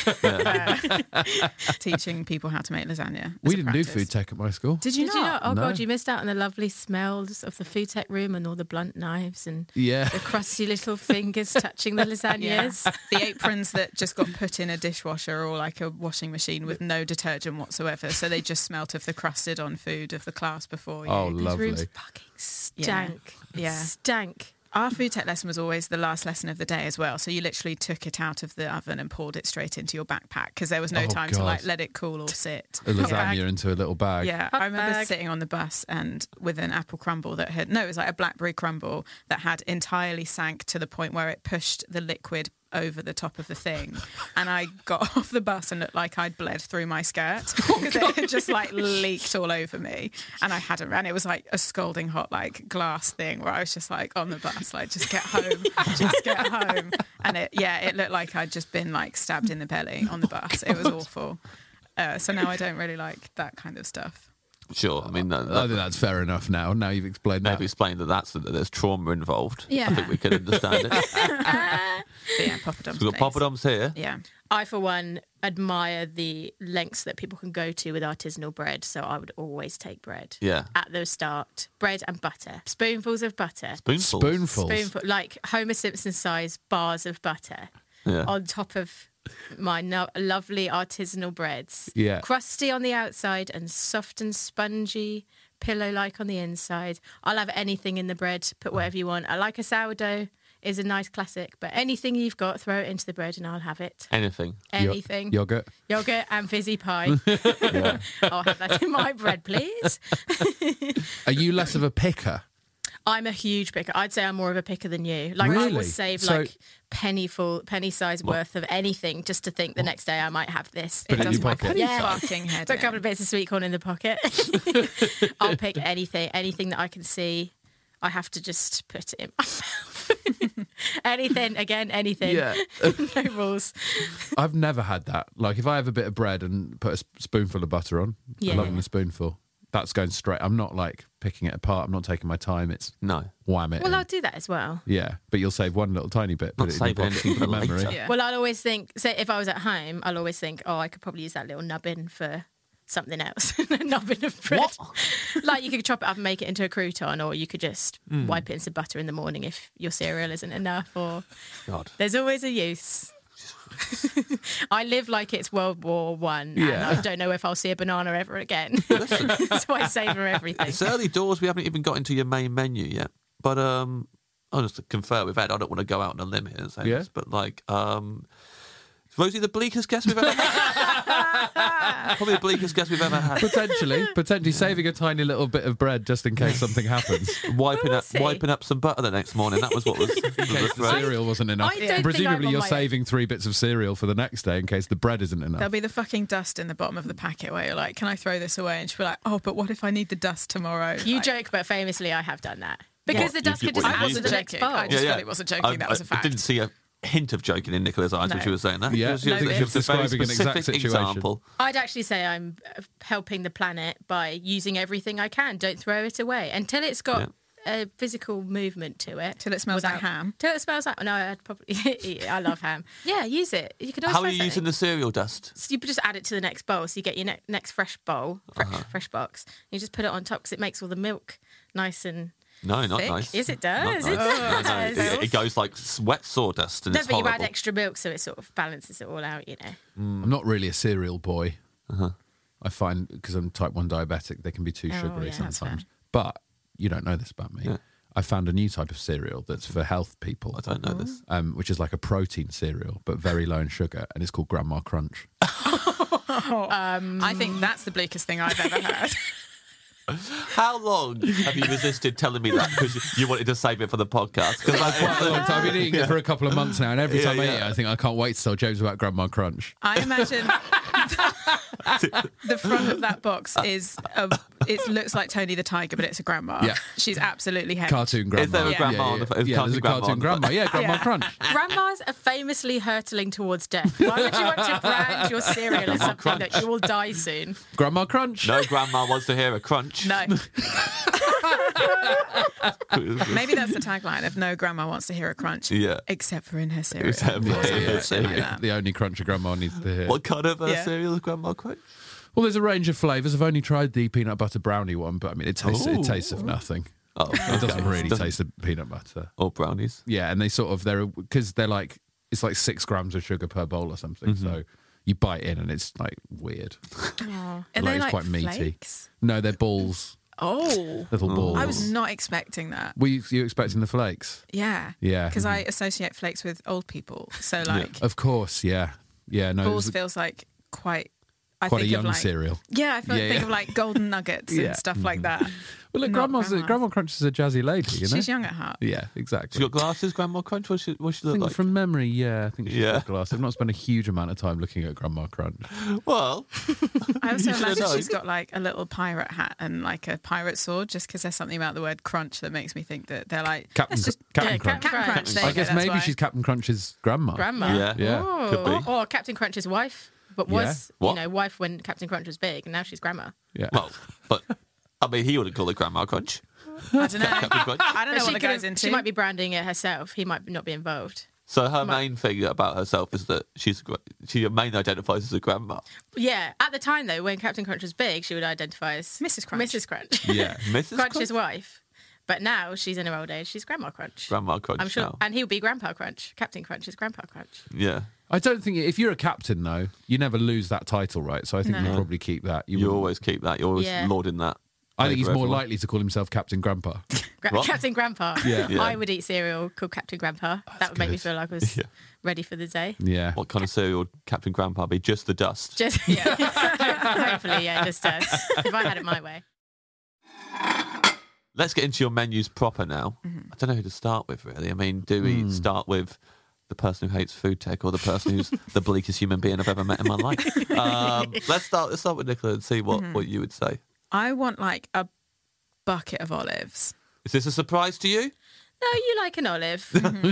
[SPEAKER 7] uh, teaching people how to make lasagna. as
[SPEAKER 1] We
[SPEAKER 7] a
[SPEAKER 1] didn't do
[SPEAKER 7] practice.
[SPEAKER 1] food tech at my school.
[SPEAKER 7] Did you
[SPEAKER 8] Did
[SPEAKER 7] not?
[SPEAKER 8] you not? Oh
[SPEAKER 1] No.
[SPEAKER 8] God, you missed out on the lovely smells of the food tech room and all the blunt knives and
[SPEAKER 1] Yeah.
[SPEAKER 8] the crusty little fingers touching the lasagnas.
[SPEAKER 7] The aprons that just got put in a dishwasher or like a washing machine with no detergent whatsoever. So they just smelt of the crusted on food of the class before you.
[SPEAKER 1] Oh,
[SPEAKER 8] Those
[SPEAKER 1] lovely.
[SPEAKER 8] rooms fucking stank.
[SPEAKER 7] Yeah.
[SPEAKER 8] Stank.
[SPEAKER 7] Our food tech lesson was always the last lesson of the day as well. So you literally took it out of the oven and poured it straight into your backpack because there was no
[SPEAKER 1] Oh,
[SPEAKER 7] time to
[SPEAKER 1] God.
[SPEAKER 7] like let it cool or sit.
[SPEAKER 1] A lasagna
[SPEAKER 7] bag.
[SPEAKER 1] into a little bag.
[SPEAKER 7] Yeah,
[SPEAKER 8] Hot
[SPEAKER 7] I remember
[SPEAKER 8] bag.
[SPEAKER 7] sitting on the bus and with an apple crumble that had, no, it was like a blackberry crumble that had entirely sank to the point where it pushed the liquid over the top of the thing. And I got off the bus and looked like I'd bled through my skirt because it had just like leaked all over me. And I hadn't, and it was like a scalding hot like glass thing where I was just like on the bus, like just get home, just get home. And it, yeah, it looked like I'd just been like stabbed in the belly on the bus. It was awful. Uh, so now I don't really like that kind of stuff.
[SPEAKER 6] Sure. I mean, that,
[SPEAKER 1] I
[SPEAKER 6] that,
[SPEAKER 1] think that's fair enough now. Now you've explained
[SPEAKER 6] now
[SPEAKER 1] that.
[SPEAKER 6] you've explained that that's that there's trauma involved.
[SPEAKER 7] Yeah.
[SPEAKER 6] I think we can understand it.
[SPEAKER 7] But yeah, poppadoms.
[SPEAKER 6] So we've got
[SPEAKER 7] please.
[SPEAKER 6] poppadoms here.
[SPEAKER 7] Yeah.
[SPEAKER 8] I, for one, admire the lengths that people can go to with artisanal bread. So I would always take bread.
[SPEAKER 6] Yeah.
[SPEAKER 8] At the start, bread and butter. Spoonfuls of butter.
[SPEAKER 6] Spoonfuls.
[SPEAKER 1] Spoonfuls.
[SPEAKER 8] Spoonful, like Homer Simpson size bars of butter
[SPEAKER 6] Yeah.
[SPEAKER 8] on top of my no- lovely artisanal breads.
[SPEAKER 1] Yeah.
[SPEAKER 8] Crusty on the outside and soft and spongy, pillow-like on the inside. I'll have anything in the bread. Put whatever you want. I like a sourdough. is a nice classic. But anything you've got, throw it into the bread and I'll have it.
[SPEAKER 6] Anything.
[SPEAKER 8] Anything.
[SPEAKER 1] Yogurt.
[SPEAKER 8] Yogurt and fizzy pie. I'll have that in my bread, please.
[SPEAKER 1] Are you less of a picker?
[SPEAKER 8] I'm a huge picker. I'd say I'm more of a picker than you. Like I
[SPEAKER 1] Really?
[SPEAKER 8] will save
[SPEAKER 1] So-
[SPEAKER 8] like penny full, penny size worth of anything just to think the next day I might have this.
[SPEAKER 1] Put it in
[SPEAKER 7] does
[SPEAKER 1] your
[SPEAKER 7] my
[SPEAKER 1] pocket.
[SPEAKER 8] Yeah.
[SPEAKER 7] fucking head
[SPEAKER 8] Put a
[SPEAKER 7] in.
[SPEAKER 8] couple of bits of sweet corn in the pocket. I'll pick anything, anything that I can see. I have to just put it in my mouth. Anything, again, anything.
[SPEAKER 1] Yeah.
[SPEAKER 8] No rules.
[SPEAKER 1] I've never had that. Like, if I have a bit of bread and put a s- spoonful of butter on,
[SPEAKER 8] Yeah.
[SPEAKER 1] I love a spoonful. That's going straight. I'm not like picking it apart. I'm not taking my time. It's
[SPEAKER 6] No.
[SPEAKER 1] wham it.
[SPEAKER 8] Well,
[SPEAKER 1] in.
[SPEAKER 8] I'll do that as well.
[SPEAKER 1] Yeah, but you'll save one little tiny bit.
[SPEAKER 6] Not
[SPEAKER 1] Put it in your
[SPEAKER 6] saving
[SPEAKER 1] pocket
[SPEAKER 6] anything
[SPEAKER 1] for
[SPEAKER 6] for
[SPEAKER 1] memory.
[SPEAKER 6] later.
[SPEAKER 7] Yeah.
[SPEAKER 8] Well, I'll always think, say, if I was at home, I'll always think, oh, I could probably use that little nubbin for something else. A nubbin of bread.
[SPEAKER 6] What?
[SPEAKER 8] Like you could chop it up and make it into a crouton, or you could just
[SPEAKER 1] Hmm.
[SPEAKER 8] wipe it in some butter in the morning if your cereal isn't enough, or
[SPEAKER 6] God.
[SPEAKER 8] there's always a use. I live like it's World War One,
[SPEAKER 1] Yeah.
[SPEAKER 8] and I don't know if I'll see a banana ever again. So I savour everything.
[SPEAKER 6] It's early doors. We haven't even got into your main menu yet. But um, I'll just confer with Ed. I don't want to go out on a limb here and say
[SPEAKER 1] Yeah.
[SPEAKER 6] this, but like, um, is Rosie the bleakest guest we've ever had? Probably the bleakest guest we've ever had.
[SPEAKER 1] Potentially, potentially saving a tiny little bit of bread just in case something happens.
[SPEAKER 6] Wiping
[SPEAKER 8] we'll
[SPEAKER 6] up,
[SPEAKER 8] see.
[SPEAKER 6] wiping up some butter the next morning. That was what was. was
[SPEAKER 1] In
[SPEAKER 6] the
[SPEAKER 1] case the
[SPEAKER 6] threat.
[SPEAKER 1] cereal wasn't enough.
[SPEAKER 8] I don't think
[SPEAKER 1] Presumably,
[SPEAKER 8] I'm on
[SPEAKER 1] you're
[SPEAKER 8] my-
[SPEAKER 1] saving three bits of cereal for the next day in case the bread isn't enough.
[SPEAKER 7] There'll be the fucking dust in the bottom of the packet where you're like, can I throw this away? And she'll be like, oh, but what if I need the dust tomorrow?
[SPEAKER 8] You
[SPEAKER 7] Like,
[SPEAKER 8] joke, but famously, I have done that because
[SPEAKER 6] What?
[SPEAKER 8] the dust
[SPEAKER 6] You-
[SPEAKER 8] could just
[SPEAKER 6] what,
[SPEAKER 8] add
[SPEAKER 6] you
[SPEAKER 8] to
[SPEAKER 6] used
[SPEAKER 8] the
[SPEAKER 7] to?
[SPEAKER 8] next
[SPEAKER 7] Joking.
[SPEAKER 8] bowl.
[SPEAKER 7] I just thought it wasn't joking, that was a
[SPEAKER 6] I
[SPEAKER 7] fact.
[SPEAKER 6] didn't see a hint of joking in Nicola's eyes when
[SPEAKER 7] No.
[SPEAKER 6] she was saying that.
[SPEAKER 1] Yeah.
[SPEAKER 6] She was, she
[SPEAKER 7] No,
[SPEAKER 6] was,
[SPEAKER 7] but
[SPEAKER 6] she was
[SPEAKER 7] it's
[SPEAKER 6] a very
[SPEAKER 1] describing an exact
[SPEAKER 6] specific
[SPEAKER 1] situation.
[SPEAKER 6] example.
[SPEAKER 8] I'd actually say I'm uh, helping the planet by using everything I can. Don't throw it away until it's got a physical movement to it.
[SPEAKER 7] Till it smells like ham.
[SPEAKER 8] Till it smells like. No, I'd probably. eat it. I love ham. Yeah, use it. You could. always
[SPEAKER 6] How are
[SPEAKER 8] try
[SPEAKER 6] you
[SPEAKER 8] something.
[SPEAKER 6] using the cereal dust?
[SPEAKER 8] So you just add it to the next bowl. So you get your ne- next fresh bowl, fresh,
[SPEAKER 6] Uh-huh.
[SPEAKER 8] fresh box. You just put it on top because it makes all the milk nice and.
[SPEAKER 6] No, not
[SPEAKER 8] Thick?
[SPEAKER 6] nice.
[SPEAKER 8] Yes, it
[SPEAKER 6] Not
[SPEAKER 8] does.
[SPEAKER 6] nice.
[SPEAKER 8] It
[SPEAKER 6] No, no,
[SPEAKER 8] does.
[SPEAKER 6] It, it goes like wet sawdust and
[SPEAKER 8] No,
[SPEAKER 6] it's
[SPEAKER 8] but you
[SPEAKER 6] horrible.
[SPEAKER 8] add extra milk, so it sort of balances it all out. You know.
[SPEAKER 1] I'm not really a cereal boy.
[SPEAKER 6] Uh-huh.
[SPEAKER 1] I find because I'm type one diabetic, they can be too
[SPEAKER 8] Oh,
[SPEAKER 1] sugary
[SPEAKER 8] yeah, that's
[SPEAKER 1] sometimes. But you don't know this about me.
[SPEAKER 6] Yeah.
[SPEAKER 1] I found a new type of cereal that's for health people,
[SPEAKER 6] I don't know this.
[SPEAKER 1] um, which is like a protein cereal but very low in sugar, and it's called Grandma Crunch.
[SPEAKER 7] I think that's the bleakest thing I've ever heard.
[SPEAKER 6] How long have you resisted telling me that because you, you wanted to save it for the podcast? Because
[SPEAKER 1] Quite a long time. I've been eating it for a couple of months now, and every
[SPEAKER 6] Yeah,
[SPEAKER 1] time I
[SPEAKER 6] yeah.
[SPEAKER 1] eat it, I think I can't wait to tell James about Grandma Crunch.
[SPEAKER 7] I imagine the front of that box is a, it looks like Tony the Tiger, but it's a grandma.
[SPEAKER 1] Yeah.
[SPEAKER 7] She's absolutely head.
[SPEAKER 1] Cartoon Grandma.
[SPEAKER 6] Is there a
[SPEAKER 7] Yeah.
[SPEAKER 6] grandma
[SPEAKER 1] yeah,
[SPEAKER 6] on the
[SPEAKER 1] yeah.
[SPEAKER 6] is
[SPEAKER 1] Yeah, there's a
[SPEAKER 6] grandma
[SPEAKER 1] cartoon
[SPEAKER 6] on the-
[SPEAKER 1] grandma. Yeah, Grandma
[SPEAKER 7] Yeah.
[SPEAKER 1] Crunch.
[SPEAKER 8] Grandmas are famously hurtling towards death. Why would you want to brand your cereal as something
[SPEAKER 6] Crunch.
[SPEAKER 8] that you will die soon?
[SPEAKER 1] Grandma Crunch.
[SPEAKER 6] No grandma wants to hear a crunch.
[SPEAKER 7] No. Maybe that's the tagline of no grandma wants to hear a crunch.
[SPEAKER 6] Yeah.
[SPEAKER 7] Except for in her cereal.
[SPEAKER 6] Except for
[SPEAKER 7] Or something
[SPEAKER 6] in her
[SPEAKER 7] like
[SPEAKER 6] cereal.
[SPEAKER 7] that.
[SPEAKER 1] The only crunch a grandma needs to hear.
[SPEAKER 6] What kind of uh,
[SPEAKER 7] Yeah.
[SPEAKER 6] cereal is grandma crunch?
[SPEAKER 1] Well, there's a range of flavours. I've only tried the peanut butter brownie one, but I mean, it tastes it
[SPEAKER 6] Ooh.
[SPEAKER 1] tastes of nothing.
[SPEAKER 6] Oh,
[SPEAKER 1] It doesn't
[SPEAKER 6] okay.
[SPEAKER 1] really
[SPEAKER 6] Doesn't-
[SPEAKER 1] taste of peanut butter.
[SPEAKER 6] Or brownies.
[SPEAKER 1] Yeah, and they sort of they're because they're like it's like six grams of sugar per bowl or something.
[SPEAKER 6] Mm-hmm.
[SPEAKER 1] So you bite in and it's like weird.
[SPEAKER 7] Are
[SPEAKER 1] Like,
[SPEAKER 7] they
[SPEAKER 1] it's
[SPEAKER 7] like
[SPEAKER 1] quite meaty.
[SPEAKER 7] flakes?
[SPEAKER 1] No, they're balls,
[SPEAKER 7] Oh.
[SPEAKER 1] little balls.
[SPEAKER 7] I was not expecting that.
[SPEAKER 1] Were you, you expecting the flakes?
[SPEAKER 7] Yeah.
[SPEAKER 1] Yeah.
[SPEAKER 7] Because I associate flakes with old people. So, like,
[SPEAKER 1] Of course, yeah, yeah. No, it
[SPEAKER 7] balls
[SPEAKER 1] was
[SPEAKER 7] feels like quite. I
[SPEAKER 1] quite a
[SPEAKER 7] think
[SPEAKER 1] young
[SPEAKER 7] of like,
[SPEAKER 1] cereal.
[SPEAKER 7] Yeah, I feel,
[SPEAKER 1] Yeah,
[SPEAKER 7] think
[SPEAKER 1] yeah.
[SPEAKER 7] of like golden nuggets
[SPEAKER 1] Yeah.
[SPEAKER 7] and stuff like that.
[SPEAKER 1] Well, look,
[SPEAKER 7] Not
[SPEAKER 1] grandma's
[SPEAKER 7] grandma.
[SPEAKER 1] grandma Crunch is a jazzy lady, you know.
[SPEAKER 7] She's young at heart.
[SPEAKER 1] Yeah,
[SPEAKER 6] She
[SPEAKER 1] exactly.
[SPEAKER 6] got glasses, grandma crunch? What she, what she
[SPEAKER 1] I
[SPEAKER 6] look
[SPEAKER 1] think
[SPEAKER 6] like?
[SPEAKER 1] from memory, yeah, I think she's
[SPEAKER 6] Yeah.
[SPEAKER 1] got glass. I've not spent a huge amount of time looking at Grandma Crunch.
[SPEAKER 6] Well,
[SPEAKER 7] I also
[SPEAKER 6] You should
[SPEAKER 7] imagine
[SPEAKER 6] know.
[SPEAKER 7] she's got like a little pirate hat and like a pirate sword, just because there's something about the word crunch that makes me think that they're like
[SPEAKER 1] Captain,
[SPEAKER 7] let's just
[SPEAKER 1] Captain
[SPEAKER 8] yeah,
[SPEAKER 1] Crunch.
[SPEAKER 8] Captain
[SPEAKER 7] Captain Crunch. There
[SPEAKER 1] I
[SPEAKER 7] you go,
[SPEAKER 1] guess
[SPEAKER 7] that's
[SPEAKER 1] maybe
[SPEAKER 7] why.
[SPEAKER 1] she's Captain Crunch's grandma.
[SPEAKER 8] Grandma.
[SPEAKER 6] Yeah.
[SPEAKER 1] Yeah.
[SPEAKER 8] Oh.
[SPEAKER 6] Could be.
[SPEAKER 8] Or, or Captain Crunch's wife, but was
[SPEAKER 6] What?
[SPEAKER 8] you know wife when Captain Crunch was big, and now she's grandma.
[SPEAKER 1] Yeah.
[SPEAKER 6] well, but I mean, he wouldn't call it grandma crunch.
[SPEAKER 7] I don't know.
[SPEAKER 6] Captain Crunch.
[SPEAKER 7] I don't
[SPEAKER 8] But
[SPEAKER 7] know what
[SPEAKER 8] she
[SPEAKER 7] the
[SPEAKER 8] could
[SPEAKER 7] guy's
[SPEAKER 8] have-
[SPEAKER 7] into.
[SPEAKER 8] She might be branding it herself. He might not be involved.
[SPEAKER 6] So her main thing about herself is that she's a gra- she main identifies as a grandma.
[SPEAKER 8] Yeah. At the time, though, when Captain Crunch was big, she would identify as
[SPEAKER 7] Missus Crunch.
[SPEAKER 8] Missus Crunch.
[SPEAKER 1] Yeah.
[SPEAKER 6] Missus
[SPEAKER 8] Crunch's
[SPEAKER 6] Crunch?
[SPEAKER 8] wife. But now she's in her old age. She's Grandma Crunch.
[SPEAKER 6] Grandma crunch.
[SPEAKER 8] I'm sure,
[SPEAKER 6] now.
[SPEAKER 8] and he'll be Grandpa Crunch. Captain Crunch is Grandpa Crunch.
[SPEAKER 6] Yeah.
[SPEAKER 1] I don't think if you're a captain though, you never lose that title, right? So I think
[SPEAKER 7] No.
[SPEAKER 1] you probably keep that.
[SPEAKER 6] You
[SPEAKER 1] wouldn't-
[SPEAKER 6] always keep that. You're always
[SPEAKER 8] Yeah.
[SPEAKER 6] lording that.
[SPEAKER 1] I think he's
[SPEAKER 6] for
[SPEAKER 1] more
[SPEAKER 6] everyone.
[SPEAKER 1] likely to call himself Captain Grandpa.
[SPEAKER 8] Gra-
[SPEAKER 6] What?
[SPEAKER 8] Captain Grandpa.
[SPEAKER 1] Yeah.
[SPEAKER 6] Yeah.
[SPEAKER 8] I would eat cereal called Captain Grandpa. that would make me
[SPEAKER 1] good.
[SPEAKER 8] feel like I was
[SPEAKER 6] Yeah.
[SPEAKER 8] ready for the day.
[SPEAKER 1] Yeah.
[SPEAKER 6] What kind of cereal would Captain Grandpa be? Just the dust.
[SPEAKER 8] Just yeah. Hopefully, yeah, just us. If I had it my way.
[SPEAKER 6] Let's get into your menus proper now.
[SPEAKER 8] Mm-hmm.
[SPEAKER 6] I don't know who to start with, really. I mean, do we start with the person who hates food tech or the person who's the bleakest human being I've ever met in my life? Um, let's start. Let's start with Nicola and see what,
[SPEAKER 8] Mm-hmm.
[SPEAKER 6] what you would say.
[SPEAKER 7] I want like a bucket of olives.
[SPEAKER 6] Is this a surprise to you?
[SPEAKER 8] No, you like an olive.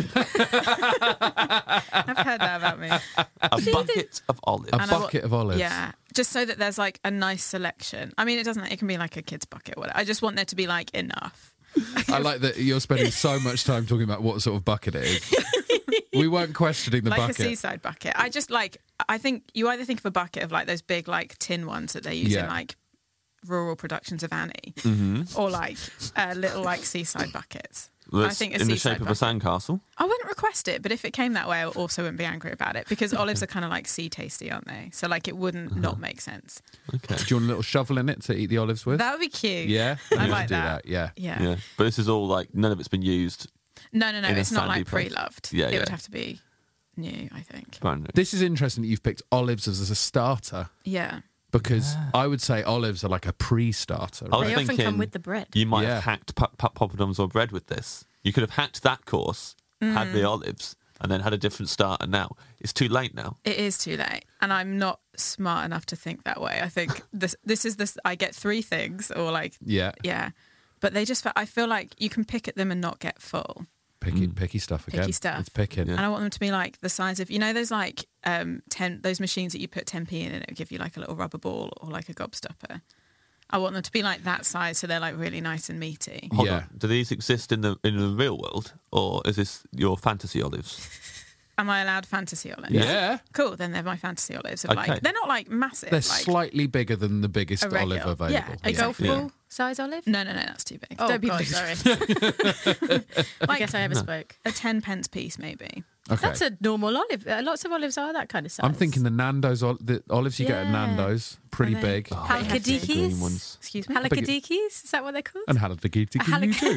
[SPEAKER 7] I've heard that about me.
[SPEAKER 6] A bucket of olives.
[SPEAKER 1] A
[SPEAKER 7] And I wa-
[SPEAKER 1] bucket of olives.
[SPEAKER 7] Yeah, just so that there's like a nice selection. I mean, it doesn't. It can be like a kid's bucket. Whatever. I just want there to be like enough.
[SPEAKER 1] I like that you're spending so much time talking about what sort of bucket it is. We weren't questioning the
[SPEAKER 7] like
[SPEAKER 1] bucket.
[SPEAKER 7] a seaside bucket. I just like. I think you either think of a bucket of like those big like tin ones that they use
[SPEAKER 1] Yeah.
[SPEAKER 7] in like rural productions of Annie,
[SPEAKER 6] Mm-hmm.
[SPEAKER 7] or like uh, little like seaside buckets. I
[SPEAKER 6] That's
[SPEAKER 7] think a
[SPEAKER 6] in the
[SPEAKER 7] seaside
[SPEAKER 6] shape of a
[SPEAKER 7] bucket.
[SPEAKER 6] sandcastle.
[SPEAKER 7] I wouldn't request it, but if it came that way, I also wouldn't be angry about it because olives are kind of like sea tasty, aren't they? So like it wouldn't not make sense.
[SPEAKER 6] Okay.
[SPEAKER 1] Do you want a little shovel in it to eat the olives with?
[SPEAKER 7] That would be cute.
[SPEAKER 1] yeah,
[SPEAKER 7] I
[SPEAKER 1] You
[SPEAKER 7] like
[SPEAKER 1] do
[SPEAKER 7] that.
[SPEAKER 1] Yeah.
[SPEAKER 7] Yeah.
[SPEAKER 6] Yeah. But this is all like, none of it's been used.
[SPEAKER 7] No, no, no.
[SPEAKER 6] In a
[SPEAKER 7] It's not
[SPEAKER 6] sandy
[SPEAKER 7] like
[SPEAKER 6] place.
[SPEAKER 7] pre-loved.
[SPEAKER 6] Yeah,
[SPEAKER 7] it
[SPEAKER 6] yeah.
[SPEAKER 7] would have to be new, I think.
[SPEAKER 6] Brand new.
[SPEAKER 1] This is interesting that you've picked olives as a starter
[SPEAKER 7] Yeah.
[SPEAKER 1] because I would say olives are like a pre-starter.
[SPEAKER 6] I was
[SPEAKER 8] They often
[SPEAKER 6] thinking
[SPEAKER 8] come with the bread.
[SPEAKER 6] You might
[SPEAKER 1] Yeah.
[SPEAKER 6] have hacked pa- pa- poppadoms or bread with this. You could have hacked that course, had
[SPEAKER 7] Mm.
[SPEAKER 6] the olives, and then had a different starter now. It's too late now.
[SPEAKER 7] It is too late, and I'm not smart enough to think that way. I think this this is this. I get three things, or like
[SPEAKER 1] Yeah.
[SPEAKER 7] yeah, but they just. I feel like you can pick at them and not get full.
[SPEAKER 1] Picky, picky stuff again.
[SPEAKER 7] Picky stuff.
[SPEAKER 1] It's picking.
[SPEAKER 7] And I want them to be like the size of, you know, those like um ten those machines that you put ten p in and it'll give you like a little rubber ball or like a gobstopper. I want them to be like that size so they're like really nice and meaty.
[SPEAKER 6] Hold
[SPEAKER 1] Yeah.
[SPEAKER 6] on. Do these exist in the in the real world, or is this your fantasy olives?
[SPEAKER 7] Am I allowed fantasy olives?
[SPEAKER 1] Yeah.
[SPEAKER 7] Cool, then they're my fantasy olives. Of
[SPEAKER 6] Okay.
[SPEAKER 7] like they're not like massive.
[SPEAKER 1] They're
[SPEAKER 7] like,
[SPEAKER 1] slightly bigger than the biggest
[SPEAKER 7] A regular-
[SPEAKER 1] olive available.
[SPEAKER 7] yeah,
[SPEAKER 8] A golf
[SPEAKER 6] Yeah.
[SPEAKER 8] ball size olive?
[SPEAKER 7] No, no, no, that's too big.
[SPEAKER 8] Oh,
[SPEAKER 7] Don't be
[SPEAKER 8] God,
[SPEAKER 7] rude.
[SPEAKER 8] sorry. I
[SPEAKER 7] Like
[SPEAKER 8] guess I overspoke.
[SPEAKER 7] a ten pence piece, maybe.
[SPEAKER 1] Okay.
[SPEAKER 8] That's a normal olive. Uh, lots of olives are that kind of size.
[SPEAKER 1] I'm thinking the Nando's, ol- the olives you get at
[SPEAKER 8] Yeah.
[SPEAKER 1] Nando's, pretty
[SPEAKER 7] Are they?
[SPEAKER 1] big.
[SPEAKER 6] Oh,
[SPEAKER 8] Halakadikis?
[SPEAKER 6] the green ones.
[SPEAKER 7] Excuse me.
[SPEAKER 8] Halakadikis? Is that what they're called?
[SPEAKER 1] And halakadiki
[SPEAKER 8] Halak-
[SPEAKER 1] too.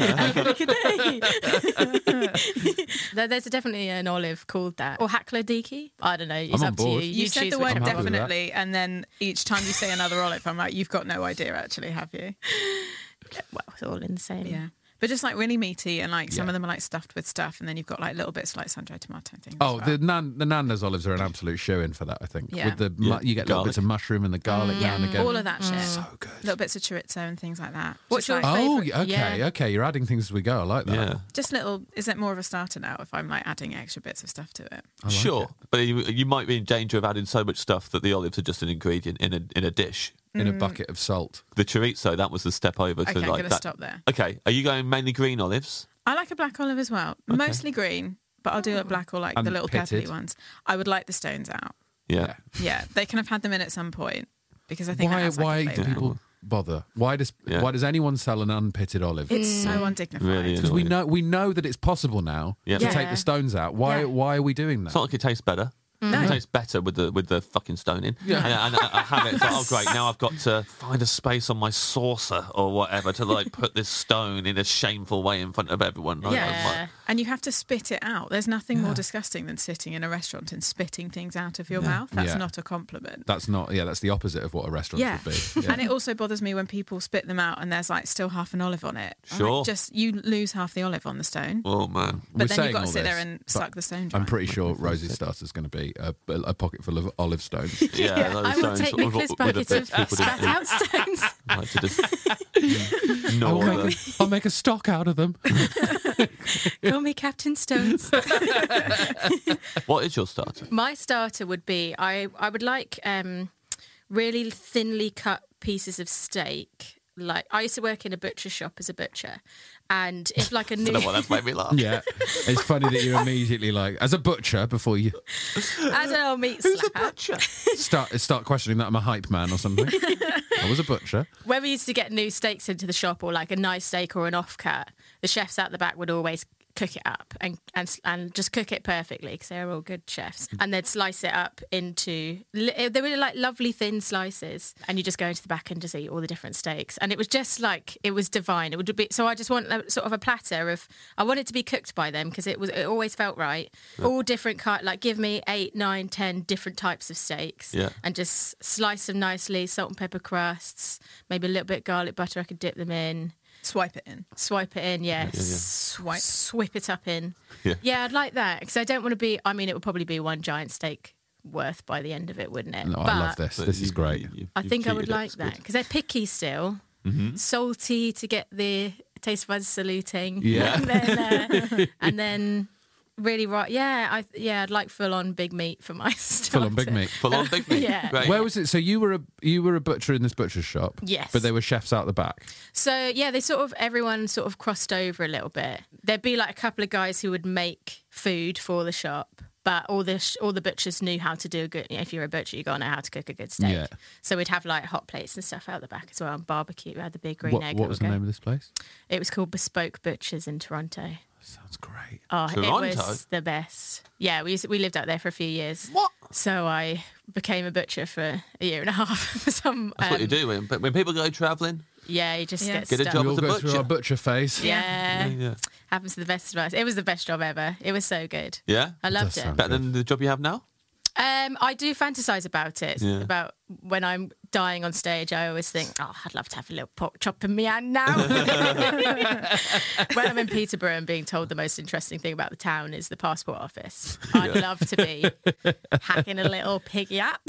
[SPEAKER 8] There- There's definitely an olive called that. Or hakladiki. I don't know. It's
[SPEAKER 1] I'm on
[SPEAKER 8] up to
[SPEAKER 1] board.
[SPEAKER 8] you.
[SPEAKER 7] You, said
[SPEAKER 8] choose
[SPEAKER 7] the
[SPEAKER 8] which
[SPEAKER 7] word
[SPEAKER 1] I'm
[SPEAKER 8] one.
[SPEAKER 1] happy with that.
[SPEAKER 7] definitely, and then each time you say another olive, I'm like, you've got no idea, actually, have you?
[SPEAKER 8] Well, it's all in the same.
[SPEAKER 7] Yeah. But just like really meaty, and like some
[SPEAKER 1] Yeah.
[SPEAKER 7] of them are like stuffed with stuff, and then you've got like little bits like sun-dried tomato and things.
[SPEAKER 1] Oh,
[SPEAKER 7] as
[SPEAKER 1] the
[SPEAKER 7] well.
[SPEAKER 1] Nan- the Nando's olives are an absolute shoe-in for that, I think.
[SPEAKER 7] Yeah.
[SPEAKER 1] With the mu-
[SPEAKER 6] Yeah.
[SPEAKER 1] you get little
[SPEAKER 6] Garlic.
[SPEAKER 1] bits of mushroom and the garlic now and
[SPEAKER 7] yeah,
[SPEAKER 1] again.
[SPEAKER 7] all of that shit.
[SPEAKER 1] So good.
[SPEAKER 7] Little bits of chorizo and things like that.
[SPEAKER 8] What's
[SPEAKER 7] just,
[SPEAKER 8] your
[SPEAKER 7] like,
[SPEAKER 1] Oh,
[SPEAKER 8] favourite?
[SPEAKER 1] okay,
[SPEAKER 8] Yeah.
[SPEAKER 1] okay. You're adding things as we go. I like that.
[SPEAKER 6] Yeah.
[SPEAKER 7] just little? Is it more of a starter now if I'm like adding extra bits of stuff to it?
[SPEAKER 1] I like
[SPEAKER 6] Sure,
[SPEAKER 1] it.
[SPEAKER 6] but you, you might be in danger of adding so much stuff that the olives are just an ingredient in a in a dish.
[SPEAKER 1] In a bucket of salt.
[SPEAKER 6] The chorizo, that was the step over to
[SPEAKER 7] Okay, I'm
[SPEAKER 6] like
[SPEAKER 7] gonna
[SPEAKER 6] that.
[SPEAKER 7] stop there.
[SPEAKER 6] Okay, are you going mainly green olives?
[SPEAKER 7] I like a black olive as well, mostly green, but I'll do a black or like
[SPEAKER 1] And
[SPEAKER 7] the little
[SPEAKER 1] pitted.
[SPEAKER 7] purpley ones. I would like the stones out.
[SPEAKER 6] Yeah.
[SPEAKER 7] Yeah, they can have had them in at some point because I think
[SPEAKER 1] Why?
[SPEAKER 7] that has, like,
[SPEAKER 1] Why
[SPEAKER 7] a
[SPEAKER 1] do
[SPEAKER 7] flavour.
[SPEAKER 1] people bother? Why does
[SPEAKER 6] Yeah.
[SPEAKER 1] Why does anyone sell an unpitted olive?
[SPEAKER 7] It's so undignified.
[SPEAKER 6] Really is.
[SPEAKER 1] Because we
[SPEAKER 6] annoying.
[SPEAKER 1] know we know that it's possible now
[SPEAKER 6] Yeah.
[SPEAKER 1] to
[SPEAKER 6] Yeah.
[SPEAKER 1] take the stones out. Why?
[SPEAKER 7] Yeah.
[SPEAKER 1] Why are we doing that?
[SPEAKER 6] It's not like it tastes better.
[SPEAKER 7] No.
[SPEAKER 6] It tastes better with the with the fucking stone in.
[SPEAKER 1] Yeah.
[SPEAKER 6] And, and I, I have it. It's like, oh great, now I've got to find a space on my saucer or whatever to like put this stone in a shameful way in front of everyone. Like, I'm
[SPEAKER 8] Yeah.
[SPEAKER 6] like,
[SPEAKER 7] And you have to spit it out. There's nothing more disgusting than sitting in a restaurant and spitting things out of your mouth. That's
[SPEAKER 1] Yeah.
[SPEAKER 7] not a compliment.
[SPEAKER 1] That's not. Yeah, that's the opposite of what a restaurant
[SPEAKER 7] Yeah.
[SPEAKER 1] should be. Yeah.
[SPEAKER 7] And it also bothers me when people spit them out and there's like still half an olive on it. I'm
[SPEAKER 6] Sure.
[SPEAKER 7] like, just you lose half the olive on the stone.
[SPEAKER 6] oh man.
[SPEAKER 1] We're
[SPEAKER 7] But then
[SPEAKER 1] saying
[SPEAKER 7] you've got to
[SPEAKER 1] all
[SPEAKER 7] sit there
[SPEAKER 1] this,
[SPEAKER 7] and
[SPEAKER 1] but
[SPEAKER 7] suck the stone dry.
[SPEAKER 1] I'm pretty sure Rosie's starter is going to be a, a pocket full of olive stones.
[SPEAKER 6] Yeah, those
[SPEAKER 8] I will
[SPEAKER 6] stones
[SPEAKER 8] take
[SPEAKER 6] with-
[SPEAKER 8] Nicholas
[SPEAKER 6] with a
[SPEAKER 8] buckets
[SPEAKER 6] bit
[SPEAKER 8] of
[SPEAKER 6] people
[SPEAKER 8] spat
[SPEAKER 6] didn't
[SPEAKER 8] out stones.
[SPEAKER 6] like to just no
[SPEAKER 1] I'll,
[SPEAKER 6] other.
[SPEAKER 1] make, I'll make a stock out of them.
[SPEAKER 8] Call me Captain Stones.
[SPEAKER 6] What is your starter?
[SPEAKER 8] My starter would be I, I would like um, really thinly cut pieces of steak. Like I used to work in a butcher shop as a butcher, and if like a
[SPEAKER 6] I
[SPEAKER 8] new
[SPEAKER 6] don't know what that's made me laugh.
[SPEAKER 1] Yeah, it's funny that you're immediately like, as a butcher, before you
[SPEAKER 8] as an old meat
[SPEAKER 6] Who's a
[SPEAKER 8] slapper,
[SPEAKER 6] butcher?
[SPEAKER 1] start start questioning that I'm a hype man or something. I was a butcher.
[SPEAKER 8] when we used to get new steaks into the shop or like a nice steak or an off cut, the chefs out the back would always cook it up and and, and just cook it perfectly because they're all good chefs. And they'd slice it up into, they were like lovely thin slices. And you just go into the back and just eat all the different steaks. And it was just like, it was divine. It would be, so I just want a, sort of a platter of, I want it to be cooked by them because it was, it always felt right. Yeah. All different kind, like give me eight, nine, ten different types of steaks.
[SPEAKER 6] Yeah.
[SPEAKER 8] And just slice them nicely, salt and pepper crusts, maybe a little bit of garlic butter I could dip them in.
[SPEAKER 7] Swipe it in.
[SPEAKER 8] Swipe it in, yes.
[SPEAKER 6] Yeah, yeah.
[SPEAKER 8] Swipe. Swip it up in.
[SPEAKER 6] Yeah.
[SPEAKER 8] yeah, I'd like that because I don't want to be, I mean, it would probably be one giant steak worth by the end of it, wouldn't it?
[SPEAKER 1] No,
[SPEAKER 8] but
[SPEAKER 1] I love this. This is great.
[SPEAKER 6] You, you,
[SPEAKER 8] I think I would
[SPEAKER 6] cheated it.
[SPEAKER 8] like
[SPEAKER 6] It's
[SPEAKER 8] that
[SPEAKER 6] good.
[SPEAKER 8] because they're picky still.
[SPEAKER 6] Mm-hmm.
[SPEAKER 8] Salty to get the taste buds saluting.
[SPEAKER 1] Yeah.
[SPEAKER 8] and, then, uh, and then really right. Yeah, I yeah, I'd like full on big meat for my
[SPEAKER 1] Full on big
[SPEAKER 8] starter.
[SPEAKER 1] meat.
[SPEAKER 6] Full on big meat.
[SPEAKER 8] Yeah.
[SPEAKER 6] Great.
[SPEAKER 1] Where was it? So you were a you were a butcher in this butcher's shop.
[SPEAKER 8] Yes.
[SPEAKER 1] But there were chefs out the back.
[SPEAKER 8] So yeah, they sort of everyone sort of crossed over a little bit. There'd be like a couple of guys who would make food for the shop, but all the sh- all the butchers knew how to do a good. You know, if you're a butcher, you got to know how to cook a good steak.
[SPEAKER 1] Yeah.
[SPEAKER 8] So we'd have like hot plates and stuff out the back as well, and barbecue. We had the big green
[SPEAKER 1] What,
[SPEAKER 8] egg.
[SPEAKER 1] what
[SPEAKER 8] that
[SPEAKER 1] was
[SPEAKER 8] would
[SPEAKER 1] the
[SPEAKER 8] go.
[SPEAKER 1] name of this place?
[SPEAKER 8] It was called Bespoke Butchers in Toronto.
[SPEAKER 1] Sounds great.
[SPEAKER 8] Oh,
[SPEAKER 6] Toronto?
[SPEAKER 8] it was the best. Yeah, we used, we lived out there for a few years.
[SPEAKER 6] What?
[SPEAKER 8] So I became a butcher for a year and a half. for some.
[SPEAKER 6] That's
[SPEAKER 8] um,
[SPEAKER 6] what you do when, when people go travelling.
[SPEAKER 8] Yeah, you just
[SPEAKER 7] Yeah.
[SPEAKER 8] get,
[SPEAKER 6] Get a
[SPEAKER 8] stuck.
[SPEAKER 6] job
[SPEAKER 1] We all
[SPEAKER 6] as a
[SPEAKER 1] go
[SPEAKER 6] butcher.
[SPEAKER 1] through our butcher phase.
[SPEAKER 8] Yeah.
[SPEAKER 6] Yeah, yeah.
[SPEAKER 8] Happens to the best of us. It was the best job ever. It was so good.
[SPEAKER 6] Yeah?
[SPEAKER 8] I loved
[SPEAKER 1] does
[SPEAKER 8] it.
[SPEAKER 1] sound
[SPEAKER 6] Better than the job you have now?
[SPEAKER 8] Um, I do fantasize about it.
[SPEAKER 6] Yeah.
[SPEAKER 8] About when I'm dying on stage, I always think, oh, I'd love to have a little pork chop in my hand now. When I'm in Peterborough and being told the most interesting thing about the town is the passport office, I'd
[SPEAKER 6] Yeah.
[SPEAKER 8] love to be hacking a little piggy up.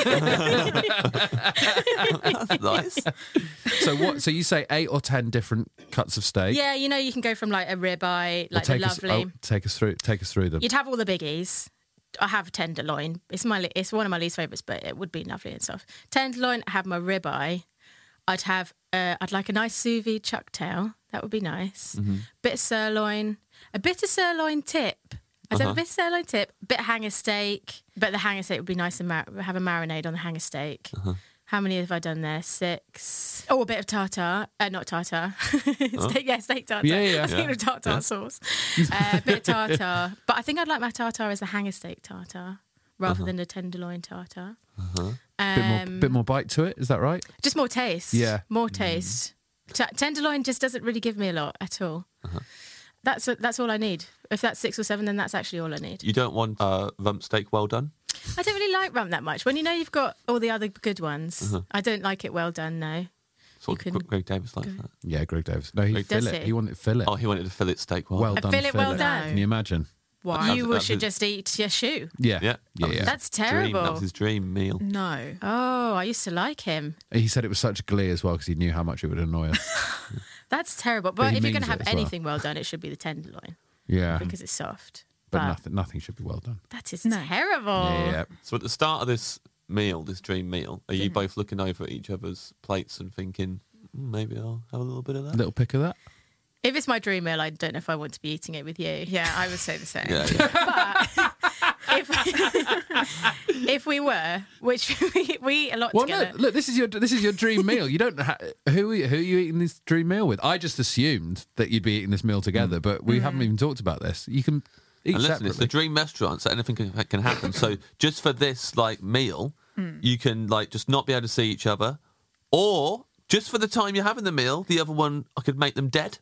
[SPEAKER 6] That's nice.
[SPEAKER 1] So what? So you say eight or ten different cuts of steak?
[SPEAKER 8] Yeah, you know, you can go from like a ribeye,
[SPEAKER 1] Or
[SPEAKER 8] like the
[SPEAKER 1] take us,
[SPEAKER 8] lovely.
[SPEAKER 1] oh, take us through. Take us through them.
[SPEAKER 8] You'd have all the biggies. I have tenderloin. It's my li- it's one of my least favourites, but it would be lovely and stuff. Tenderloin. I have my ribeye. I'd have. Uh, I'd like a nice sous vide chuck tail. That would be nice.
[SPEAKER 1] Mm-hmm.
[SPEAKER 8] Bit of sirloin. A bit of sirloin tip. I'd have
[SPEAKER 6] Uh-huh.
[SPEAKER 8] a bit of sirloin tip. Bit of hanger steak. But the hanger steak would be nice and mar- have a marinade on the hanger steak.
[SPEAKER 6] Uh-huh.
[SPEAKER 8] How many have I done there? Six. Oh, a bit of tartar. Uh, not tartar. steak, yeah, steak tartar.
[SPEAKER 1] Yeah, yeah.
[SPEAKER 8] I was thinking
[SPEAKER 6] Yeah.
[SPEAKER 8] of tartar
[SPEAKER 6] Yeah.
[SPEAKER 8] sauce. Uh, a bit of tartar. But I think I'd like my tartar as the hanger steak tartar rather than the tenderloin tartar. Um,
[SPEAKER 1] bit more, bit more bite to it. Is that right?
[SPEAKER 8] Just more taste.
[SPEAKER 1] Yeah.
[SPEAKER 8] More taste. T- tenderloin just doesn't really give me a lot at all. That's that's all I need. If that's six or seven, then that's actually all I need.
[SPEAKER 6] You don't want uh, rump steak well done?
[SPEAKER 8] I don't really like rump that much. When you know you've got all the other good ones, I don't like it well done, no.
[SPEAKER 6] Sort
[SPEAKER 8] You
[SPEAKER 6] of
[SPEAKER 8] can-
[SPEAKER 6] Greg Davis like that.
[SPEAKER 1] Yeah, Greg Davis. No, he
[SPEAKER 6] Greg-
[SPEAKER 8] Does
[SPEAKER 1] fillet.
[SPEAKER 8] he?
[SPEAKER 1] He wanted fillet.
[SPEAKER 6] Oh, he wanted a fillet steak well,
[SPEAKER 1] well
[SPEAKER 6] done.
[SPEAKER 1] done.
[SPEAKER 8] fillet well done.
[SPEAKER 1] Can you imagine?
[SPEAKER 8] Why? You
[SPEAKER 6] That's-
[SPEAKER 8] should
[SPEAKER 6] that's
[SPEAKER 8] just eat your shoe.
[SPEAKER 1] Yeah.
[SPEAKER 6] Yeah,
[SPEAKER 1] Yeah.
[SPEAKER 6] that was
[SPEAKER 1] yeah.
[SPEAKER 8] That's
[SPEAKER 6] Dream. That
[SPEAKER 8] terrible.
[SPEAKER 6] was his dream meal.
[SPEAKER 7] No.
[SPEAKER 8] Oh, I used to like him.
[SPEAKER 1] He said it was such glee as well because he knew how much it would annoy us.
[SPEAKER 8] That's terrible.
[SPEAKER 1] But
[SPEAKER 8] But
[SPEAKER 1] he
[SPEAKER 8] if you're going
[SPEAKER 1] means
[SPEAKER 8] to
[SPEAKER 1] it
[SPEAKER 8] have
[SPEAKER 1] as well.
[SPEAKER 8] anything well done, it should be the tenderloin
[SPEAKER 1] Yeah.
[SPEAKER 8] because it's soft.
[SPEAKER 1] but
[SPEAKER 8] But,
[SPEAKER 1] nothing, nothing should be well done.
[SPEAKER 8] that is
[SPEAKER 7] No.
[SPEAKER 8] terrible.
[SPEAKER 1] Yeah, yeah.
[SPEAKER 6] So at the start of this meal, this dream meal, are you
[SPEAKER 8] Yeah.
[SPEAKER 6] both looking over at each other's plates and thinking, mm, maybe I'll have a little bit of that?
[SPEAKER 1] Little pick of that.
[SPEAKER 8] If it's my dream meal, I don't know if I want to be eating it with you.
[SPEAKER 7] Yeah, I would say the same.
[SPEAKER 6] Yeah, yeah.
[SPEAKER 8] If, if we were, which we, we eat a lot
[SPEAKER 1] Well,
[SPEAKER 8] together.
[SPEAKER 1] no, look, this is your this is your dream meal. You don't ha- who are you, who are you eating this dream meal with? I just assumed that you'd be eating this meal together, but we haven't even talked about this. You can eat
[SPEAKER 6] And listen, it's the
[SPEAKER 1] separately.
[SPEAKER 6] dream restaurant, so anything can, can happen. So just for this like meal, you can like just not be able to see each other, or just for the time you're having the meal, the other one I could make them dead.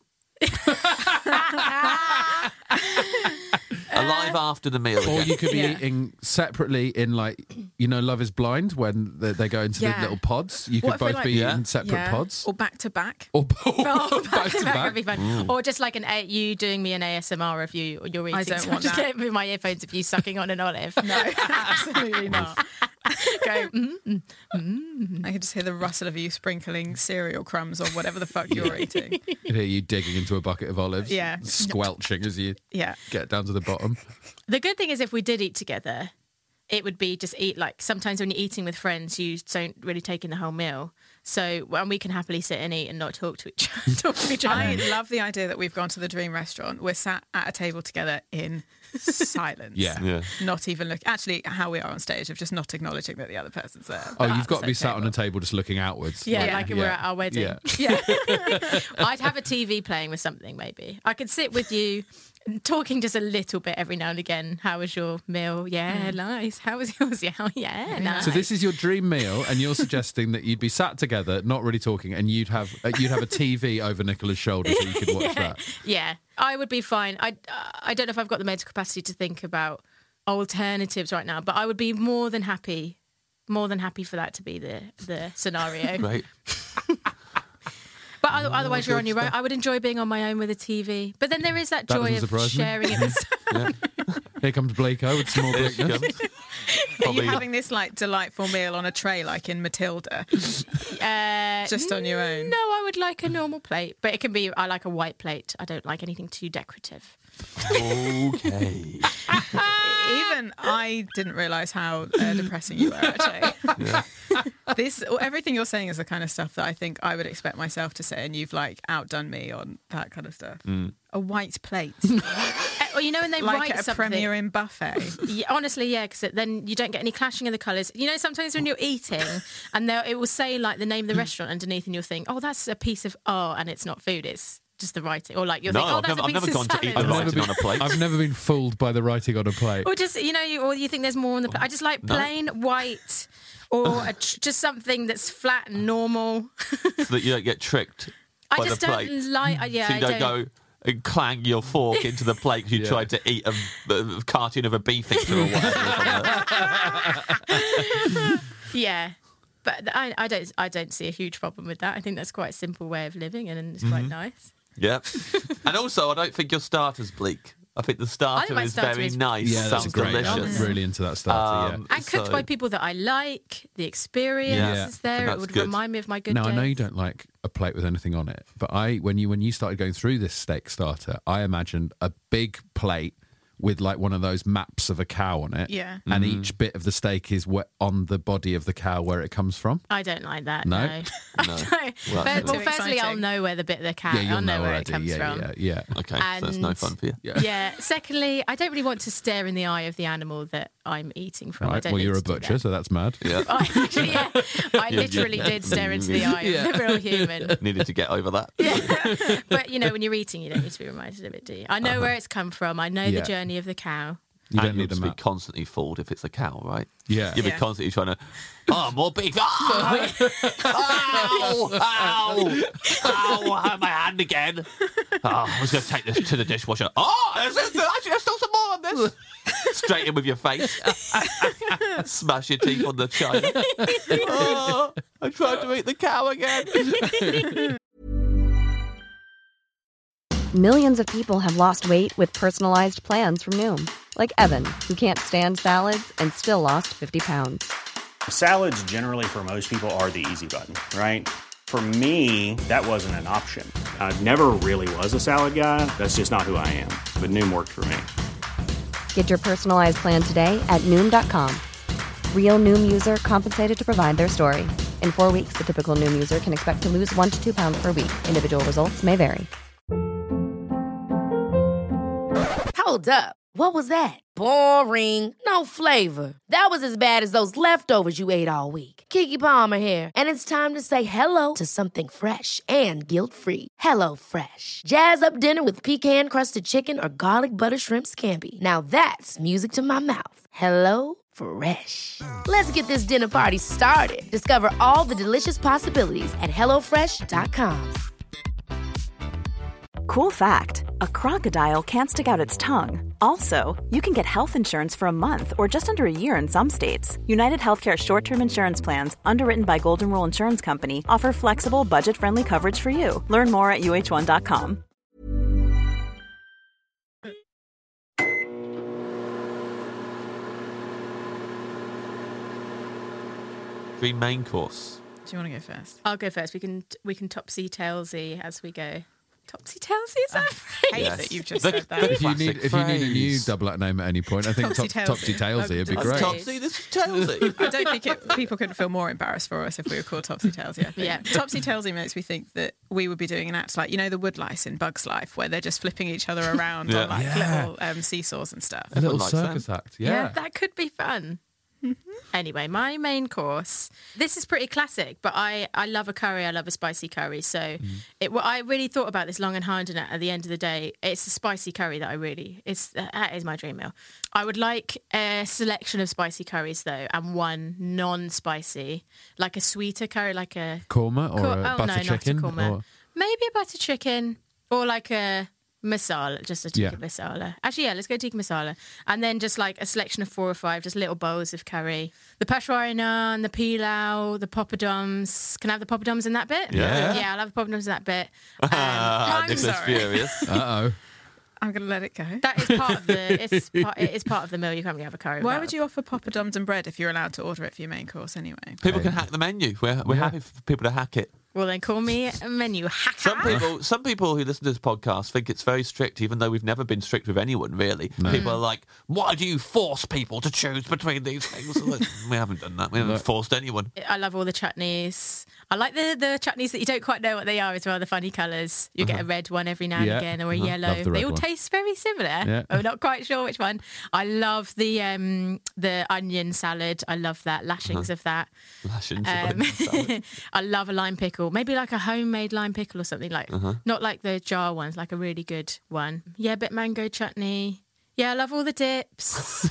[SPEAKER 6] Alive after the meal.
[SPEAKER 1] Or
[SPEAKER 6] again.
[SPEAKER 1] you could be
[SPEAKER 7] Yeah.
[SPEAKER 1] eating separately in like you know Love Is Blind when they, they go into
[SPEAKER 7] Yeah.
[SPEAKER 1] the little pods. You
[SPEAKER 7] What
[SPEAKER 1] could
[SPEAKER 7] if we,
[SPEAKER 1] both
[SPEAKER 7] like-
[SPEAKER 1] be
[SPEAKER 6] Yeah.
[SPEAKER 1] eating separate
[SPEAKER 7] Yeah.
[SPEAKER 1] pods.
[SPEAKER 7] Or back to back.
[SPEAKER 1] Or,
[SPEAKER 8] Oh,
[SPEAKER 1] back to
[SPEAKER 8] that
[SPEAKER 1] back.
[SPEAKER 8] would be fun. Or just like an A- you doing me an A S M R of you, or you're eating.
[SPEAKER 7] I don't
[SPEAKER 8] so
[SPEAKER 7] want
[SPEAKER 8] just
[SPEAKER 7] that.
[SPEAKER 8] get with my earphones of you sucking on an olive.
[SPEAKER 7] No, absolutely not.
[SPEAKER 8] Go. Mm.
[SPEAKER 7] I could just hear the rustle of you sprinkling cereal crumbs or whatever the fuck you're eating.
[SPEAKER 1] You'd hear you digging into a bucket of olives.
[SPEAKER 7] Yeah.
[SPEAKER 1] Squelching as you
[SPEAKER 7] Yeah.
[SPEAKER 1] get down to the bottom.
[SPEAKER 8] The good thing is, if we did eat together, it would be just eat like sometimes when you're eating with friends, you don't really take in the whole meal. So, and we can happily sit and eat and not talk to each other. talk to each other.
[SPEAKER 7] I love the idea that we've gone to the dream restaurant. We're sat at a table together in silence.
[SPEAKER 1] Yeah.
[SPEAKER 6] Yeah.
[SPEAKER 7] Not even look. Actually, how we are on stage of just not acknowledging that the other person's there.
[SPEAKER 1] Oh,
[SPEAKER 7] But at
[SPEAKER 1] you've
[SPEAKER 7] the
[SPEAKER 1] got to be
[SPEAKER 7] same
[SPEAKER 1] sat on a table just looking outwards.
[SPEAKER 8] Yeah,
[SPEAKER 7] Yeah.
[SPEAKER 8] like we're at our wedding.
[SPEAKER 1] Yeah.
[SPEAKER 7] Yeah.
[SPEAKER 8] I'd have a T V playing with something, maybe. I could sit with you talking just a little bit every now and again. How was your meal? Yeah, nice. How was yours? Yeah, oh, yeah, nice.
[SPEAKER 1] So this is your dream meal, and you're suggesting that you'd be sat together, not really talking, and you'd have uh, you'd have a T V over Nicola's shoulder so you could watch
[SPEAKER 8] yeah.
[SPEAKER 1] that.
[SPEAKER 8] Yeah, I would be fine. I, I don't know if I've got the mental capacity to think about alternatives right now, but I would be more than happy, more than happy for that to be the, the scenario.
[SPEAKER 6] Right.
[SPEAKER 8] But otherwise, you're on your own. I would enjoy being on my own with a T V. But then there is that
[SPEAKER 1] That
[SPEAKER 8] joy
[SPEAKER 1] doesn't
[SPEAKER 8] of
[SPEAKER 1] surprise me.
[SPEAKER 8] sharing it.
[SPEAKER 6] Yeah.
[SPEAKER 1] Here comes Blakeo with small
[SPEAKER 6] Here she
[SPEAKER 1] bleakness.
[SPEAKER 6] comes.
[SPEAKER 7] Are you
[SPEAKER 6] Probably-
[SPEAKER 7] having this like delightful meal on a tray like in Matilda?
[SPEAKER 8] Uh,
[SPEAKER 7] Just on your own?
[SPEAKER 8] No, I would like a normal plate. But it can be, I like a white plate. I don't like anything too decorative.
[SPEAKER 6] Okay.
[SPEAKER 7] Even I didn't realise how uh, depressing you were, actually.
[SPEAKER 6] Yeah.
[SPEAKER 7] This, everything you're saying is the kind of stuff that I think I would expect myself to say, and you've like outdone me on that kind of stuff. A white plate,
[SPEAKER 8] Uh, well, you know when they
[SPEAKER 7] like
[SPEAKER 8] write
[SPEAKER 7] at a
[SPEAKER 8] something...
[SPEAKER 7] Premier Inn buffet.
[SPEAKER 8] Yeah, honestly, yeah, because then you don't get any clashing of the colours. You know, sometimes when you're eating and they'll- it will say like the name of the restaurant underneath, and you'll think, oh, that's a piece of art, and it's not food, it's just the writing. Or like you'll
[SPEAKER 6] No,
[SPEAKER 8] think, oh,
[SPEAKER 6] I've
[SPEAKER 8] that's
[SPEAKER 6] never,
[SPEAKER 8] a
[SPEAKER 6] I've
[SPEAKER 8] piece
[SPEAKER 6] never
[SPEAKER 8] of
[SPEAKER 6] gone to
[SPEAKER 8] salad.
[SPEAKER 6] eat the
[SPEAKER 8] Or-
[SPEAKER 6] writing on a plate.
[SPEAKER 1] I've never been fooled by the writing on a plate.
[SPEAKER 8] Or just, you know, you, or you think there's more on the plate. I just like
[SPEAKER 6] No.
[SPEAKER 8] plain white or a tr- just something that's flat and normal.
[SPEAKER 6] So that you don't get tricked
[SPEAKER 8] I
[SPEAKER 6] by
[SPEAKER 8] just
[SPEAKER 6] the
[SPEAKER 8] don't
[SPEAKER 6] plate.
[SPEAKER 8] like, uh, yeah,
[SPEAKER 6] so you
[SPEAKER 8] I
[SPEAKER 6] don't,
[SPEAKER 8] don't.
[SPEAKER 6] go and clang your fork into the plate because you
[SPEAKER 1] Yeah.
[SPEAKER 6] tried to eat a, a cartoon of a beef eater or whatever.
[SPEAKER 8] Yeah. But I, I don't I don't see a huge problem with that. I think that's quite a simple way of living and it's quite
[SPEAKER 6] Mm-hmm.
[SPEAKER 8] nice.
[SPEAKER 6] Yeah. And also, I don't think your starter's bleak. I think the starter
[SPEAKER 8] my
[SPEAKER 6] is
[SPEAKER 8] starter
[SPEAKER 6] very
[SPEAKER 8] is-
[SPEAKER 6] nice.
[SPEAKER 1] Yeah, that's
[SPEAKER 6] Sounds
[SPEAKER 1] great.
[SPEAKER 6] delicious.
[SPEAKER 1] I'm really into that starter.
[SPEAKER 6] Um,
[SPEAKER 8] And cooked
[SPEAKER 6] so-
[SPEAKER 8] by people that I like. The experience
[SPEAKER 6] Yeah.
[SPEAKER 8] is there.
[SPEAKER 6] That's
[SPEAKER 8] It would
[SPEAKER 6] good.
[SPEAKER 8] remind me of my
[SPEAKER 1] yeah.
[SPEAKER 8] good
[SPEAKER 1] Now I know
[SPEAKER 8] days.
[SPEAKER 1] you don't like a plate with anything on it, but I when you when you started going through this steak starter, I imagined a big plate with like one of those maps of a cow on it.
[SPEAKER 7] Yeah.
[SPEAKER 1] And
[SPEAKER 6] Mm-hmm.
[SPEAKER 1] each bit of the steak is wet on the body of the cow where it comes from.
[SPEAKER 8] I don't like that.
[SPEAKER 1] No?
[SPEAKER 8] No.
[SPEAKER 6] No.
[SPEAKER 8] Well,
[SPEAKER 6] Well,
[SPEAKER 8] well,
[SPEAKER 7] Too
[SPEAKER 8] firstly, I'll
[SPEAKER 7] exciting.
[SPEAKER 8] know where the bit of the cow.
[SPEAKER 1] Yeah, you'll
[SPEAKER 8] I'll know,
[SPEAKER 1] know
[SPEAKER 8] where
[SPEAKER 1] already.
[SPEAKER 8] it comes
[SPEAKER 1] yeah,
[SPEAKER 8] from.
[SPEAKER 1] yeah, yeah.
[SPEAKER 6] Okay, so that's no
[SPEAKER 8] And-
[SPEAKER 6] fun for you.
[SPEAKER 1] Yeah.
[SPEAKER 8] Yeah. Secondly, I don't really want to stare in the eye of the animal that I'm eating from. I
[SPEAKER 1] Right.
[SPEAKER 8] don't
[SPEAKER 1] Well,
[SPEAKER 8] need
[SPEAKER 1] you're
[SPEAKER 8] to
[SPEAKER 1] a
[SPEAKER 8] do
[SPEAKER 1] butcher,
[SPEAKER 8] that.
[SPEAKER 1] so that's mad.
[SPEAKER 6] Yeah.
[SPEAKER 8] I, actually, yeah, I
[SPEAKER 6] Yeah,
[SPEAKER 8] literally
[SPEAKER 6] yeah.
[SPEAKER 8] did stare into the eye
[SPEAKER 1] Yeah.
[SPEAKER 8] of the real human.
[SPEAKER 6] Needed to get over that.
[SPEAKER 8] Yeah. But you know, when you're eating, you don't need to be reminded of it, do you? I know where it's come from. I know
[SPEAKER 1] Yeah.
[SPEAKER 8] the journey of the cow.
[SPEAKER 1] You don't
[SPEAKER 6] and
[SPEAKER 1] need
[SPEAKER 6] you'll
[SPEAKER 1] a
[SPEAKER 6] just be
[SPEAKER 1] map.
[SPEAKER 6] constantly fooled if it's a cow, right?
[SPEAKER 1] Yeah.
[SPEAKER 6] You'll be
[SPEAKER 7] Yeah.
[SPEAKER 6] constantly trying to, oh, more beef. Oh, ow, ow, ow, I have my hand again. Oh, I was going to take this to the dishwasher. Oh, there's, there's, actually, there's still some more on this. Straight in with your face. Smash your teeth on the china. Oh, I tried to eat the cow again.
[SPEAKER 2] Millions of people have lost weight with personalized plans from Noom, like Evan, who can't stand salads and still lost fifty pounds.
[SPEAKER 3] Salads generally for most people are the easy button, right? For me, that wasn't an option. I never really was a salad guy. That's just not who I am. But Noom worked for me.
[SPEAKER 2] Get your personalized plan today at Noom dot com. Real Noom user compensated to provide their story. In four weeks, the typical Noom user can expect to lose one to two pounds per week. Individual results may vary.
[SPEAKER 4] Hold up. What was that? Boring. No flavor. That was as bad as those leftovers you ate all week. Keke Palmer here, and it's time to say hello to something fresh and guilt-free. Hello Fresh. Jazz up dinner with pecan-crusted chicken or garlic butter shrimp scampi. Now that's music to my mouth. Hello Fresh. Let's get this dinner party started. Discover all the delicious possibilities at hello fresh dot com.
[SPEAKER 9] Cool fact, a crocodile can't stick out its tongue. Also, you can get health insurance for a month or just under a year in some states. United Healthcare short-term insurance plans, underwritten by Golden Rule Insurance Company, offer flexible, budget-friendly coverage for you. Learn more at U H one dot com.
[SPEAKER 6] Dream main course.
[SPEAKER 7] Do you want to go first?
[SPEAKER 8] I'll go first. We can we can topsy tailsy as we go. Topsy tailsy is that?
[SPEAKER 7] I hate
[SPEAKER 6] Yes.
[SPEAKER 7] that you've just
[SPEAKER 6] The-
[SPEAKER 7] said
[SPEAKER 6] the-
[SPEAKER 7] that.
[SPEAKER 1] If you need
[SPEAKER 6] Classic
[SPEAKER 1] if you need a new
[SPEAKER 6] phrase.
[SPEAKER 1] double act name at any point, I think top,
[SPEAKER 7] Topsy-tailsy.
[SPEAKER 1] topsy tailsy would be
[SPEAKER 8] That's
[SPEAKER 1] great.
[SPEAKER 8] top-
[SPEAKER 6] Topsy, this is Tailsy.
[SPEAKER 7] I don't think it, people couldn't feel more embarrassed for us if we were called Topsy Tailsy. I think.
[SPEAKER 8] Yeah.
[SPEAKER 7] Topsy Tailsy makes me think that we would be doing an act like, you know, the woodlice in Bug's Life, where they're just flipping each other around
[SPEAKER 6] Yeah.
[SPEAKER 7] on like
[SPEAKER 1] Yeah.
[SPEAKER 7] little um, seesaws and stuff.
[SPEAKER 1] A little
[SPEAKER 6] likes
[SPEAKER 1] circus act,
[SPEAKER 8] Yeah,
[SPEAKER 1] yeah.
[SPEAKER 8] that could be fun. Anyway, my main course. This is pretty classic, but I, I love a curry. I love a spicy curry. So mm. it, well, I really thought about this long and hard, and at the end of the day, it's a spicy curry that I really, it's that is my dream meal. I would like a selection of spicy curries, though, and one non-spicy, like a sweeter curry, like a...
[SPEAKER 1] Korma or
[SPEAKER 8] Cor-
[SPEAKER 1] a
[SPEAKER 8] oh,
[SPEAKER 1] butter
[SPEAKER 8] no,
[SPEAKER 1] chicken?
[SPEAKER 8] Not a korma.
[SPEAKER 1] Or...
[SPEAKER 8] Maybe a butter chicken, or like a... masala, just a tikka
[SPEAKER 1] Yeah.
[SPEAKER 8] masala. Actually, yeah, let's go tikka masala. And then just like a selection of four or five, just little bowls of curry. The peshwari naan, the pilau, the poppadoms. Can I have the poppadoms in that bit?
[SPEAKER 6] Yeah.
[SPEAKER 8] Yeah, I'll have the poppadoms in that bit. Um,
[SPEAKER 6] I'm
[SPEAKER 7] sorry.
[SPEAKER 6] furious.
[SPEAKER 1] Uh-oh.
[SPEAKER 7] I'm going to let it go.
[SPEAKER 8] that is part of the it's part, it is part of the meal. You can't really have a curry.
[SPEAKER 7] Why
[SPEAKER 8] without
[SPEAKER 7] would you offer poppadoms and bread if you're allowed to order it for your main course anyway?
[SPEAKER 6] People can hack the menu. We're, we're
[SPEAKER 1] Yeah.
[SPEAKER 6] happy for people to hack it.
[SPEAKER 8] Well, then call me a menu hacker.
[SPEAKER 6] Some people, some people who listen to this podcast think it's very strict, even though we've never been strict with anyone, really. People are like, why do you force people to choose between these things? We haven't done that. We haven't forced anyone.
[SPEAKER 8] I love all the chutneys. I like the, the chutneys that you don't quite know what they are as well, the funny colours. You get a red one every now and
[SPEAKER 1] Yeah.
[SPEAKER 8] again, or a
[SPEAKER 1] Uh-huh.
[SPEAKER 8] yellow.
[SPEAKER 1] Love the
[SPEAKER 8] They
[SPEAKER 1] red
[SPEAKER 8] all
[SPEAKER 1] one.
[SPEAKER 8] taste very similar.
[SPEAKER 1] Yeah.
[SPEAKER 8] I'm not quite sure which one. I love the um, the onion salad. I love that, lashings of that.
[SPEAKER 6] Lashings
[SPEAKER 8] Um,
[SPEAKER 6] of salad.
[SPEAKER 8] I love a lime pickle. Maybe like a homemade lime pickle or something, like not like the jar ones, like a really good one. Yeah, a bit mango chutney. Yeah, I love all the dips.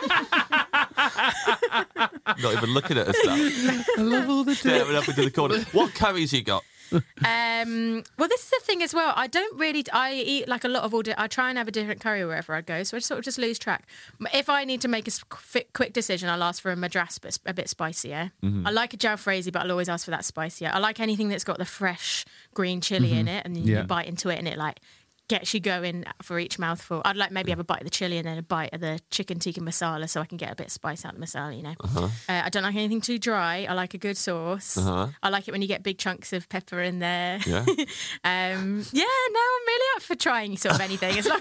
[SPEAKER 6] Not even looking at us now.
[SPEAKER 1] I love all the
[SPEAKER 6] Staring up into the corner. What curries you got?
[SPEAKER 8] Um, well, this is the thing as well. I don't really. I eat like a lot of all. Di- I try and have a different curry wherever I go, so I sort of just lose track. If I need to make a s- quick quick decision, I'll ask for a madras, but a bit spicier. I like a jalfrezi, but I'll always ask for that spicier. I like anything that's got the fresh green chili in it, and then
[SPEAKER 1] Yeah.
[SPEAKER 8] you bite into it, and it like gets you going for each mouthful. I'd like maybe have a bite of the chili and then a bite of the chicken tikka masala, so I can get a bit of spice out of the masala. You know, uh-huh. uh, I don't like anything too dry. I like a good sauce.
[SPEAKER 6] Uh-huh.
[SPEAKER 8] I like it when you get big chunks of pepper in there.
[SPEAKER 6] Yeah.
[SPEAKER 8] um, yeah, no, I'm really up for trying sort of anything as long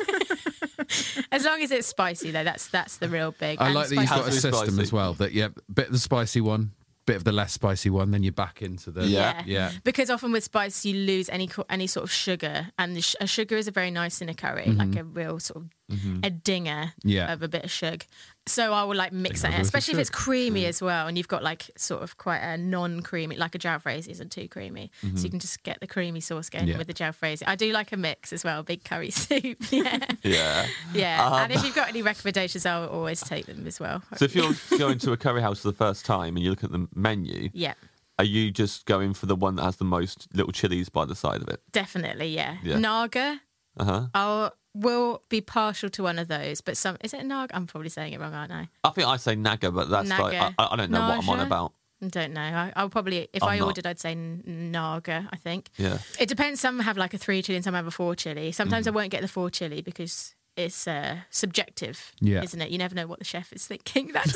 [SPEAKER 8] as, long as it's spicy though. That's that's the real big.
[SPEAKER 1] I
[SPEAKER 8] and
[SPEAKER 1] like that you've
[SPEAKER 8] spicy-
[SPEAKER 1] got a
[SPEAKER 6] Has to be
[SPEAKER 1] system
[SPEAKER 6] spicy.
[SPEAKER 1] as well. That yeah, bit of the spicy one, bit of the less spicy one, then you're back into the
[SPEAKER 6] Yeah.
[SPEAKER 1] yeah.
[SPEAKER 8] Because often with spice you lose any co- any sort of sugar, and the sh- a sugar is a very nice in a curry, like a real sort of a dinger
[SPEAKER 1] Yeah.
[SPEAKER 8] of a bit of sugar. So I would like mix that in,
[SPEAKER 1] with the
[SPEAKER 8] especially if it's
[SPEAKER 1] sugar.
[SPEAKER 8] creamy as well, and you've got like sort of quite a non-creamy, like a jalfrezi isn't too creamy, so you can just get the creamy sauce going
[SPEAKER 1] Yeah.
[SPEAKER 8] with the jalfrezi. I do like a mix as well, big curry soup. Yeah,
[SPEAKER 6] Yeah.
[SPEAKER 8] yeah.
[SPEAKER 6] Um,
[SPEAKER 8] and if you've got any recommendations, I'll always take them as well.
[SPEAKER 6] So if you're going to a curry house for the first time and you look at the menu,
[SPEAKER 8] Yeah.
[SPEAKER 6] are you just going for the one that has the most little chilies by the side of it?
[SPEAKER 8] Definitely, yeah.
[SPEAKER 6] Yeah.
[SPEAKER 8] Naga,
[SPEAKER 6] Uh-huh.
[SPEAKER 8] I will be partial to one of those, but some is it a Naga? I'm probably saying it wrong, aren't I?
[SPEAKER 6] I think I say naga, but that's like, I,
[SPEAKER 8] Naga.
[SPEAKER 6] I don't know what I'm on
[SPEAKER 8] Naja?
[SPEAKER 6] about.
[SPEAKER 8] I don't know. I, I'll probably, if
[SPEAKER 6] I'm
[SPEAKER 8] I
[SPEAKER 6] not.
[SPEAKER 8] ordered, I'd say n- Naga, I think.
[SPEAKER 6] Yeah.
[SPEAKER 8] It depends. Some have like a three chili and some have a four chili. Sometimes
[SPEAKER 6] Mm.
[SPEAKER 8] I won't get the four chili because it's uh, subjective,
[SPEAKER 1] Yeah.
[SPEAKER 8] isn't it? You never know what the chef is thinking that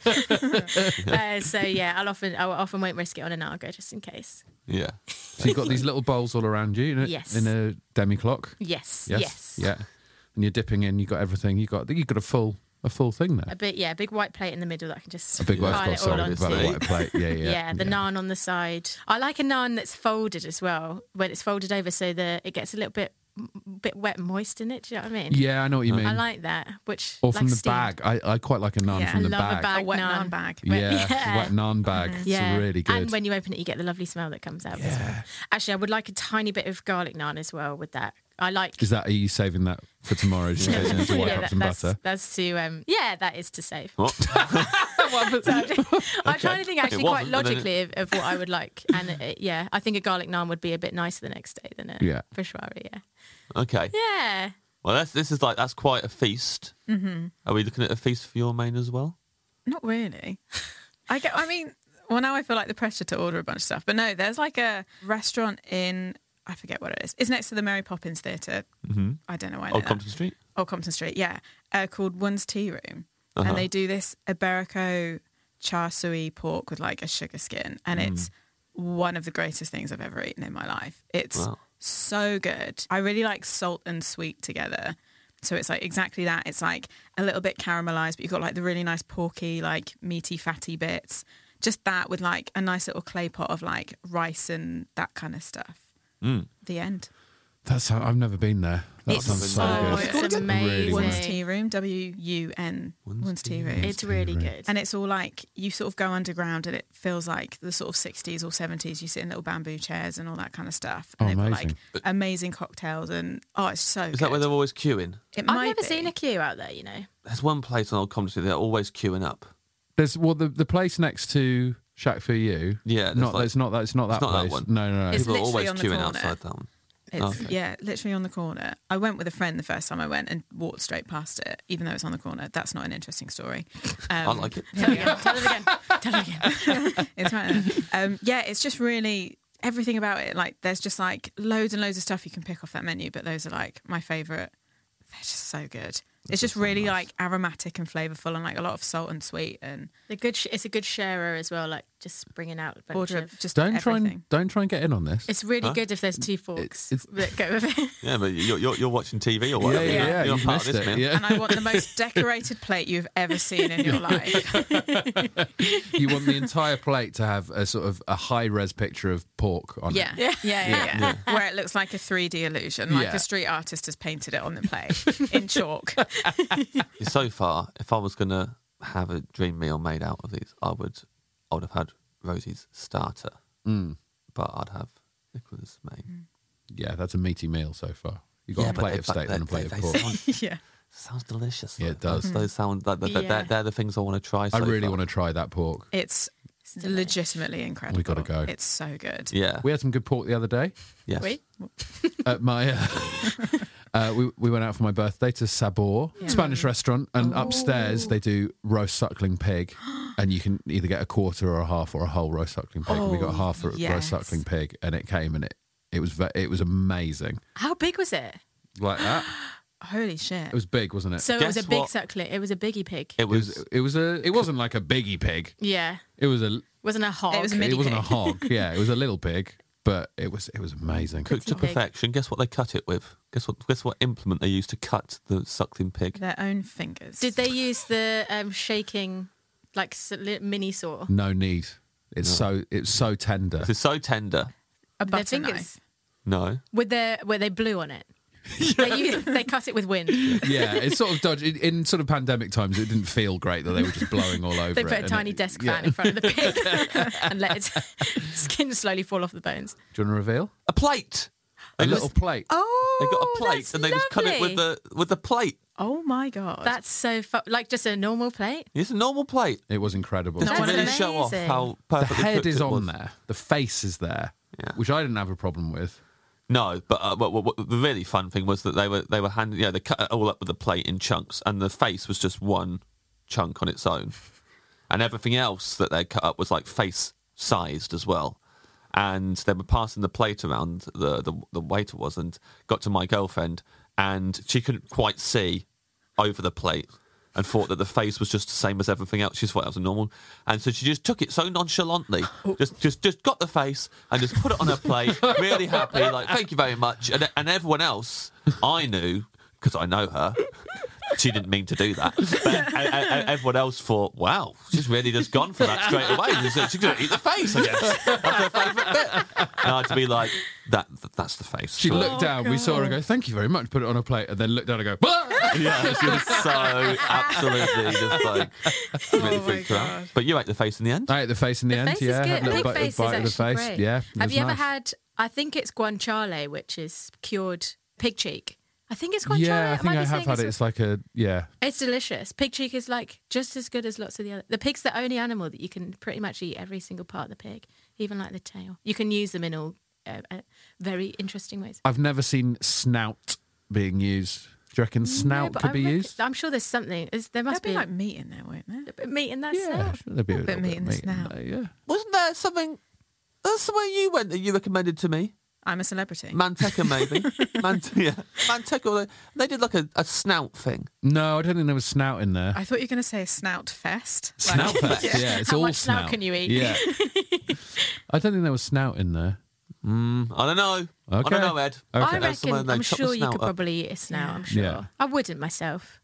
[SPEAKER 8] day. uh, so yeah, I'll often, I often won't risk it on a Naga just in case.
[SPEAKER 6] Yeah.
[SPEAKER 1] So you've got these little bowls all around you in a,
[SPEAKER 8] Yes.
[SPEAKER 1] in a demi clock.
[SPEAKER 8] Yes,
[SPEAKER 1] Yes.
[SPEAKER 8] yes.
[SPEAKER 1] Yeah. And you're dipping in. You got everything. You got you got a full a full thing
[SPEAKER 8] A
[SPEAKER 1] there.
[SPEAKER 8] bit, yeah, a big white plate in the middle that I can just
[SPEAKER 1] A big white.
[SPEAKER 8] pile
[SPEAKER 1] Of
[SPEAKER 8] it
[SPEAKER 1] course,
[SPEAKER 8] all
[SPEAKER 1] sorry
[SPEAKER 8] onto.
[SPEAKER 1] about the white plate. Yeah, yeah.
[SPEAKER 8] Yeah, the naan on the side. I like a naan that's folded as well, when it's folded over, so that it gets a little bit, bit wet and moist in it. Do you know what I mean?
[SPEAKER 1] Yeah, I know what you mean.
[SPEAKER 8] I like that. Which
[SPEAKER 1] or from
[SPEAKER 8] like
[SPEAKER 1] the
[SPEAKER 8] steamed.
[SPEAKER 1] bag. I, I quite like a naan
[SPEAKER 7] Yeah,
[SPEAKER 1] from
[SPEAKER 8] I
[SPEAKER 1] the
[SPEAKER 8] love
[SPEAKER 1] bag.
[SPEAKER 8] a bag
[SPEAKER 7] A wet
[SPEAKER 8] naan.
[SPEAKER 7] naan bag.
[SPEAKER 1] Yeah,
[SPEAKER 8] Yeah.
[SPEAKER 1] wet naan bag.
[SPEAKER 8] Yeah,
[SPEAKER 1] It's really good.
[SPEAKER 8] And when you open it, you get the lovely smell that comes out as well. Actually, I would like a tiny bit of garlic naan as well with that. I like.
[SPEAKER 1] Is that are you saving that for tomorrow? Just in case you need to wipe
[SPEAKER 8] yeah,
[SPEAKER 1] up
[SPEAKER 8] that-
[SPEAKER 1] some
[SPEAKER 8] that's,
[SPEAKER 1] butter.
[SPEAKER 8] that's to um, yeah, that is to save.
[SPEAKER 6] What?
[SPEAKER 8] So I'm, just- I'm trying to think actually
[SPEAKER 6] It
[SPEAKER 8] quite
[SPEAKER 6] wasn't, but then
[SPEAKER 8] logically of, of what I would like, and uh, yeah, I think a garlic naan would be a bit nicer the next day than a
[SPEAKER 1] Yeah.
[SPEAKER 8] peshwari. Yeah,
[SPEAKER 6] Okay.
[SPEAKER 8] yeah.
[SPEAKER 6] Well, that's, this is like, that's quite a feast. Mm-hmm. Are we looking at a feast for your main as well?
[SPEAKER 7] Not really. I get. I mean, well, now I feel like the pressure to order a bunch of stuff. But no, there's like a restaurant in, I forget what it is. It's next to the Mary Poppins Theatre. Mm-hmm. I don't know why. I know
[SPEAKER 6] Old
[SPEAKER 7] that.
[SPEAKER 6] Compton Street?
[SPEAKER 7] Old Compton Street, yeah. Uh, called One's Tea Room.
[SPEAKER 6] Uh-huh.
[SPEAKER 7] And they do this Iberico char siu pork with like a sugar skin. And
[SPEAKER 6] Mm.
[SPEAKER 7] it's one of the greatest things I've ever eaten in my life. It's
[SPEAKER 6] Wow.
[SPEAKER 7] so good. I really like salt and sweet together. So it's like exactly that. It's like a little bit caramelized, but you've got like the really nice porky, like meaty, fatty bits. Just that with like a nice little clay pot of like rice and that kind of stuff.
[SPEAKER 6] Mm.
[SPEAKER 7] The end.
[SPEAKER 1] That's I've never been there. That
[SPEAKER 8] It's
[SPEAKER 1] sounds so
[SPEAKER 8] so-
[SPEAKER 1] good.
[SPEAKER 8] it's
[SPEAKER 1] I really
[SPEAKER 8] amazing.
[SPEAKER 1] wanna-
[SPEAKER 7] Wuns Tea Room, W U N, Wuns Tea Room.
[SPEAKER 8] It's really good.
[SPEAKER 7] And it's all like, you sort of go underground and it feels like the sort of sixties or seventies. You sit in little bamboo chairs and all that kind of stuff. And
[SPEAKER 1] Oh,
[SPEAKER 7] they've got
[SPEAKER 1] amazing.
[SPEAKER 7] like amazing cocktails and, oh, it's so
[SPEAKER 6] Is
[SPEAKER 7] good.
[SPEAKER 6] that where they're always queuing?
[SPEAKER 7] It
[SPEAKER 8] I've
[SPEAKER 7] might
[SPEAKER 8] never
[SPEAKER 7] be.
[SPEAKER 8] seen a queue out there, you know.
[SPEAKER 6] There's one place on Old Common Street they're always queuing up.
[SPEAKER 1] There's well the the place next to Shack for You.
[SPEAKER 6] Yeah, there's
[SPEAKER 1] not
[SPEAKER 6] like-
[SPEAKER 1] it's not that it's not that
[SPEAKER 6] it's not that
[SPEAKER 1] place.
[SPEAKER 6] one.
[SPEAKER 1] No, no, no.
[SPEAKER 7] It's
[SPEAKER 6] People are
[SPEAKER 7] literally
[SPEAKER 6] always
[SPEAKER 7] on the
[SPEAKER 6] queuing
[SPEAKER 7] corner.
[SPEAKER 6] outside that one.
[SPEAKER 7] It's,
[SPEAKER 6] Okay.
[SPEAKER 7] Yeah, literally on the corner. I went with a friend the first time I went and walked straight past it, even though it's on the corner. That's not an interesting story. Um,
[SPEAKER 6] I like it.
[SPEAKER 8] Tell it again. Tell it again. Tell it again.
[SPEAKER 7] it's right there. Um, yeah, it's just really everything about it. Like, there's just like loads and loads of stuff you can pick off that menu, but those are like my favourite. They're just so good. It's just really like aromatic and flavourful, and like a lot of salt and sweet, and
[SPEAKER 8] The good. Sh- it's a good sharer as well. Like just bringing out a bunch
[SPEAKER 7] border
[SPEAKER 8] of.
[SPEAKER 7] of just
[SPEAKER 1] Don't try
[SPEAKER 7] everything.
[SPEAKER 1] and don't try and get in on this.
[SPEAKER 8] It's really
[SPEAKER 6] Huh?
[SPEAKER 8] good if there's two forks
[SPEAKER 1] it's-
[SPEAKER 8] that go with it.
[SPEAKER 6] Yeah, but you're, you're, you're watching T V or
[SPEAKER 1] yeah,
[SPEAKER 6] whatever.
[SPEAKER 1] yeah, yeah.
[SPEAKER 6] You're
[SPEAKER 1] You've
[SPEAKER 6] not part
[SPEAKER 1] missed
[SPEAKER 6] of this,
[SPEAKER 1] it.
[SPEAKER 6] man.
[SPEAKER 1] Yeah.
[SPEAKER 7] And I want the most decorated plate you've ever seen in your life.
[SPEAKER 1] You want the entire plate to have a sort of a high res picture of pork on
[SPEAKER 7] Yeah.
[SPEAKER 1] it.
[SPEAKER 7] Yeah. Yeah, yeah, yeah. Where it looks like a three D illusion, like
[SPEAKER 1] Yeah.
[SPEAKER 7] a street artist has painted it on the plate in chalk.
[SPEAKER 6] So far, if I was going to have a dream meal made out of these, I would I would have had Rosie's starter,
[SPEAKER 1] Mm.
[SPEAKER 6] but I'd have Nicola's main.
[SPEAKER 1] Yeah, that's a meaty meal so far. You got
[SPEAKER 6] Yeah,
[SPEAKER 1] a
[SPEAKER 6] but
[SPEAKER 1] plate
[SPEAKER 6] they-
[SPEAKER 1] of steak
[SPEAKER 6] but
[SPEAKER 1] and a
[SPEAKER 6] they-
[SPEAKER 1] plate
[SPEAKER 6] they
[SPEAKER 1] of pork.
[SPEAKER 6] sound-
[SPEAKER 7] Yeah.
[SPEAKER 6] Sounds delicious.
[SPEAKER 1] Yeah, it
[SPEAKER 6] though.
[SPEAKER 1] does.
[SPEAKER 6] Those sound like they're,
[SPEAKER 8] Yeah.
[SPEAKER 6] they're, they're the things I want to try.
[SPEAKER 1] I
[SPEAKER 6] so
[SPEAKER 1] really
[SPEAKER 6] far.
[SPEAKER 1] want to try that pork.
[SPEAKER 7] It's
[SPEAKER 8] delish.
[SPEAKER 7] legitimately incredible.
[SPEAKER 1] We gotta go.
[SPEAKER 7] It's so good.
[SPEAKER 6] Yeah.
[SPEAKER 1] We had some good pork the other day.
[SPEAKER 6] Yes.
[SPEAKER 8] Wait.
[SPEAKER 1] At my, uh, uh, we we went out for my birthday to Sabor, Spanish restaurant, and upstairs they do roast suckling pig, and you can either get a quarter or a half or a whole roast suckling pig. we got
[SPEAKER 7] Oh,
[SPEAKER 1] half a
[SPEAKER 7] yes.
[SPEAKER 1] roast suckling pig, and it came and it it was ve- it was amazing.
[SPEAKER 8] How big was it?
[SPEAKER 1] Like that,
[SPEAKER 7] Holy shit.
[SPEAKER 1] it was big, wasn't it?
[SPEAKER 8] So it was a
[SPEAKER 6] Guess
[SPEAKER 8] big
[SPEAKER 6] what?
[SPEAKER 8] suckling. It was a biggie pig.
[SPEAKER 6] It
[SPEAKER 1] it
[SPEAKER 6] was.
[SPEAKER 1] was it was a it wasn't like a biggie pig.
[SPEAKER 8] Yeah.
[SPEAKER 1] It was a
[SPEAKER 8] Wasn't a hog.
[SPEAKER 7] It was a
[SPEAKER 1] it
[SPEAKER 7] mini
[SPEAKER 1] wasn't a
[SPEAKER 7] pig.
[SPEAKER 1] hog. Yeah, it was a little pig, but it was it was amazing.
[SPEAKER 6] Cooked to
[SPEAKER 8] Pretty big.
[SPEAKER 6] perfection. Guess what they cut it with? Guess what? Guess what implement they used to cut the suckling pig?
[SPEAKER 7] Their own fingers.
[SPEAKER 8] Did they use the um, shaking, like s- li- mini saw?
[SPEAKER 1] No need. It's so it's so tender.
[SPEAKER 6] This is so tender.
[SPEAKER 7] A
[SPEAKER 8] Their
[SPEAKER 7] butter
[SPEAKER 8] fingers.
[SPEAKER 7] knife?
[SPEAKER 6] No.
[SPEAKER 8] With their where they blew on it. they, u- they cut it with wind.
[SPEAKER 1] Yeah, it's sort of dodgy. In, in sort of pandemic times, it didn't feel great that they were just blowing all over
[SPEAKER 8] They
[SPEAKER 1] it.
[SPEAKER 8] put a
[SPEAKER 1] and
[SPEAKER 8] tiny
[SPEAKER 1] it-
[SPEAKER 8] desk
[SPEAKER 1] yeah.
[SPEAKER 8] fan in front of the pig and let its skin slowly fall off the bones.
[SPEAKER 1] Do you want to reveal?
[SPEAKER 6] A plate.
[SPEAKER 1] A
[SPEAKER 6] They
[SPEAKER 1] little
[SPEAKER 6] just-
[SPEAKER 1] plate.
[SPEAKER 8] Oh,
[SPEAKER 6] They got a plate
[SPEAKER 8] that's
[SPEAKER 6] and they just cut it with
[SPEAKER 8] lovely.
[SPEAKER 6] the with the plate.
[SPEAKER 7] Oh my God.
[SPEAKER 8] That's so fu- like just a normal plate.
[SPEAKER 6] It's a normal plate.
[SPEAKER 1] It was incredible.
[SPEAKER 7] Not
[SPEAKER 6] To
[SPEAKER 7] one of
[SPEAKER 6] really
[SPEAKER 7] those-
[SPEAKER 6] show off
[SPEAKER 8] amazing.
[SPEAKER 6] how
[SPEAKER 1] The
[SPEAKER 6] perfectly
[SPEAKER 1] head
[SPEAKER 6] cooked
[SPEAKER 1] is
[SPEAKER 6] it
[SPEAKER 1] on
[SPEAKER 6] was.
[SPEAKER 1] there. The face is there,
[SPEAKER 6] Yeah.
[SPEAKER 1] which I didn't have a problem with.
[SPEAKER 6] No, but uh, what, what, what, the really fun thing was that they were they were hand, yeah they cut it all up with the plate in chunks, and the face was just one chunk on its own, and everything else that they cut up was like face sized as well. And they were passing the plate around. The, the the waiter was, and got to my girlfriend, and she couldn't quite see over the plate, and thought that the face was just the same as everything else. She just thought that was normal, and so she just took it so nonchalantly, just just just got the face and just put it on her plate, really happy, like thank you very much. And and everyone else, I knew because I know her. She didn't mean to do that. But and, and, and everyone else thought, wow, she's really just gone for that straight away. She's going to eat the face, I guess. That's her favourite bit. And I had to be like, that, that's the face.
[SPEAKER 1] She
[SPEAKER 6] Sure.
[SPEAKER 1] looked down. We saw her and go, "Thank you very much." Put it on a plate, and then looked down and go, "Bah!"
[SPEAKER 6] Yeah, she was so absolutely just like really
[SPEAKER 7] Oh my
[SPEAKER 6] freaked her out.
[SPEAKER 7] God.
[SPEAKER 6] But you ate the face in the end?
[SPEAKER 1] I ate the face in the,
[SPEAKER 8] The
[SPEAKER 1] end.
[SPEAKER 8] face
[SPEAKER 1] yeah,
[SPEAKER 8] is
[SPEAKER 1] had
[SPEAKER 8] good.
[SPEAKER 1] a
[SPEAKER 8] A
[SPEAKER 1] little
[SPEAKER 8] pig
[SPEAKER 1] bite,
[SPEAKER 8] face is
[SPEAKER 1] bite of the
[SPEAKER 8] actually
[SPEAKER 1] face.
[SPEAKER 8] great.
[SPEAKER 1] Yeah. it
[SPEAKER 8] Have
[SPEAKER 1] was
[SPEAKER 8] you ever
[SPEAKER 1] nice.
[SPEAKER 8] had? I think it's guanciale, which is cured pig cheek. I think it's guanciale.
[SPEAKER 1] Yeah, I
[SPEAKER 8] Am
[SPEAKER 1] think I
[SPEAKER 8] be
[SPEAKER 1] have
[SPEAKER 8] saying
[SPEAKER 1] had it.
[SPEAKER 8] it's-
[SPEAKER 1] It's like a yeah.
[SPEAKER 8] It's delicious. Pig cheek is like just as good as lots of the other. The pig's the only animal that you can pretty much eat every single part of the pig, even like the tail. You can use them in all uh, uh, very interesting ways.
[SPEAKER 1] I've never seen snout being used. Do you reckon
[SPEAKER 8] No,
[SPEAKER 1] snout
[SPEAKER 8] but
[SPEAKER 1] could
[SPEAKER 8] I
[SPEAKER 1] be
[SPEAKER 8] reckon-
[SPEAKER 1] used?
[SPEAKER 8] I'm sure there's something. Is, there must
[SPEAKER 7] There'd be
[SPEAKER 8] be
[SPEAKER 7] like meat in there, won't there?
[SPEAKER 8] a bit of meat in that
[SPEAKER 1] Yeah,
[SPEAKER 8] snout.
[SPEAKER 1] there'd be a,
[SPEAKER 7] bit
[SPEAKER 1] little
[SPEAKER 7] meat in the
[SPEAKER 1] meat
[SPEAKER 7] snout.
[SPEAKER 1] there, yeah.
[SPEAKER 6] Wasn't there something, there's somewhere you went that you recommended to me?
[SPEAKER 7] I'm a celebrity.
[SPEAKER 6] Manteca, maybe. Mant- yeah. Manteca, they did like a, a snout thing.
[SPEAKER 1] No, I don't think there was snout in there.
[SPEAKER 7] I thought you were going to say snout fest.
[SPEAKER 1] Snout
[SPEAKER 7] Like-
[SPEAKER 1] fest, yeah. It's
[SPEAKER 8] How
[SPEAKER 1] all
[SPEAKER 8] much snout can you eat?
[SPEAKER 1] Yeah. I don't think there was snout in there.
[SPEAKER 6] Mm, I don't know. I
[SPEAKER 1] Okay.
[SPEAKER 6] don't know, Ed.
[SPEAKER 1] Okay.
[SPEAKER 8] I
[SPEAKER 6] There's somewhere
[SPEAKER 8] reckon.
[SPEAKER 6] they
[SPEAKER 8] I'm
[SPEAKER 6] chop the
[SPEAKER 8] sure you
[SPEAKER 6] snout
[SPEAKER 8] could
[SPEAKER 6] up.
[SPEAKER 8] probably eat a snout. I'm sure.
[SPEAKER 1] Yeah.
[SPEAKER 8] I wouldn't myself.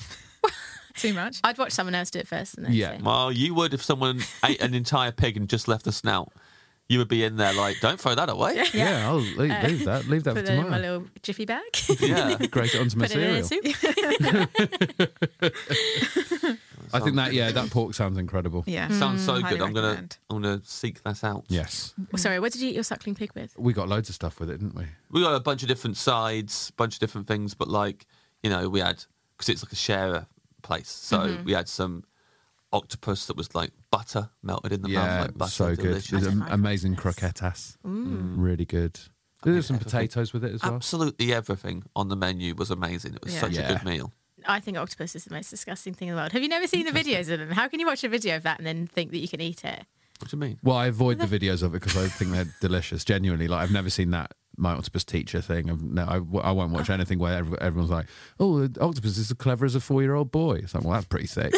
[SPEAKER 7] Too much.
[SPEAKER 8] I'd watch someone else do it first and then
[SPEAKER 1] Yeah.
[SPEAKER 8] say.
[SPEAKER 6] Well, you would if someone ate an entire pig and just left the snout. you would be in there like, don't throw that away.
[SPEAKER 8] Yeah.
[SPEAKER 1] Yeah, I'll leave, leave that. Leave that
[SPEAKER 8] Put
[SPEAKER 1] for
[SPEAKER 8] it in my
[SPEAKER 1] tomorrow.
[SPEAKER 8] little jiffy bag.
[SPEAKER 6] Yeah.
[SPEAKER 1] Grate it onto my
[SPEAKER 8] Put it in a
[SPEAKER 1] cereal.
[SPEAKER 8] soup.
[SPEAKER 1] I think that, yeah, that pork sounds incredible.
[SPEAKER 7] Yeah.
[SPEAKER 6] Sounds so
[SPEAKER 7] Highly
[SPEAKER 6] good. I'm gonna,
[SPEAKER 7] recommend.
[SPEAKER 6] I'm gonna seek that out.
[SPEAKER 1] Yes.
[SPEAKER 8] Well, sorry, what did you eat your suckling pig with?
[SPEAKER 1] We got loads of stuff with it, didn't we?
[SPEAKER 6] We got a bunch of different sides, bunch of different things, but like, you know, we had, because it's like a sharer place, so
[SPEAKER 8] Mm-hmm.
[SPEAKER 6] we had some octopus that was like butter melted in the mouth,
[SPEAKER 1] Yeah,
[SPEAKER 6] like butter,
[SPEAKER 1] so good.
[SPEAKER 6] delicious.
[SPEAKER 1] There's
[SPEAKER 8] I don't
[SPEAKER 1] am-
[SPEAKER 8] like
[SPEAKER 1] amazing
[SPEAKER 8] octopus.
[SPEAKER 1] croquetas. Really good. There's some potatoes with it as well.
[SPEAKER 6] Absolutely everything on the menu was amazing. It was
[SPEAKER 7] Yeah.
[SPEAKER 6] such
[SPEAKER 1] Yeah.
[SPEAKER 6] a good meal.
[SPEAKER 8] I think octopus is the most disgusting thing in the world. Have you never seen the videos of them? How can you watch a video of that and then think that you can eat it?
[SPEAKER 6] What do you mean?
[SPEAKER 1] Well, I avoid the videos of it because I think they're delicious. Genuinely, like I've never seen that my octopus teacher thing. I've, no, I, I won't watch anything where every- everyone's like, "Oh, the octopus is as clever as a four-year-old boy." It's like, well, that's pretty thick.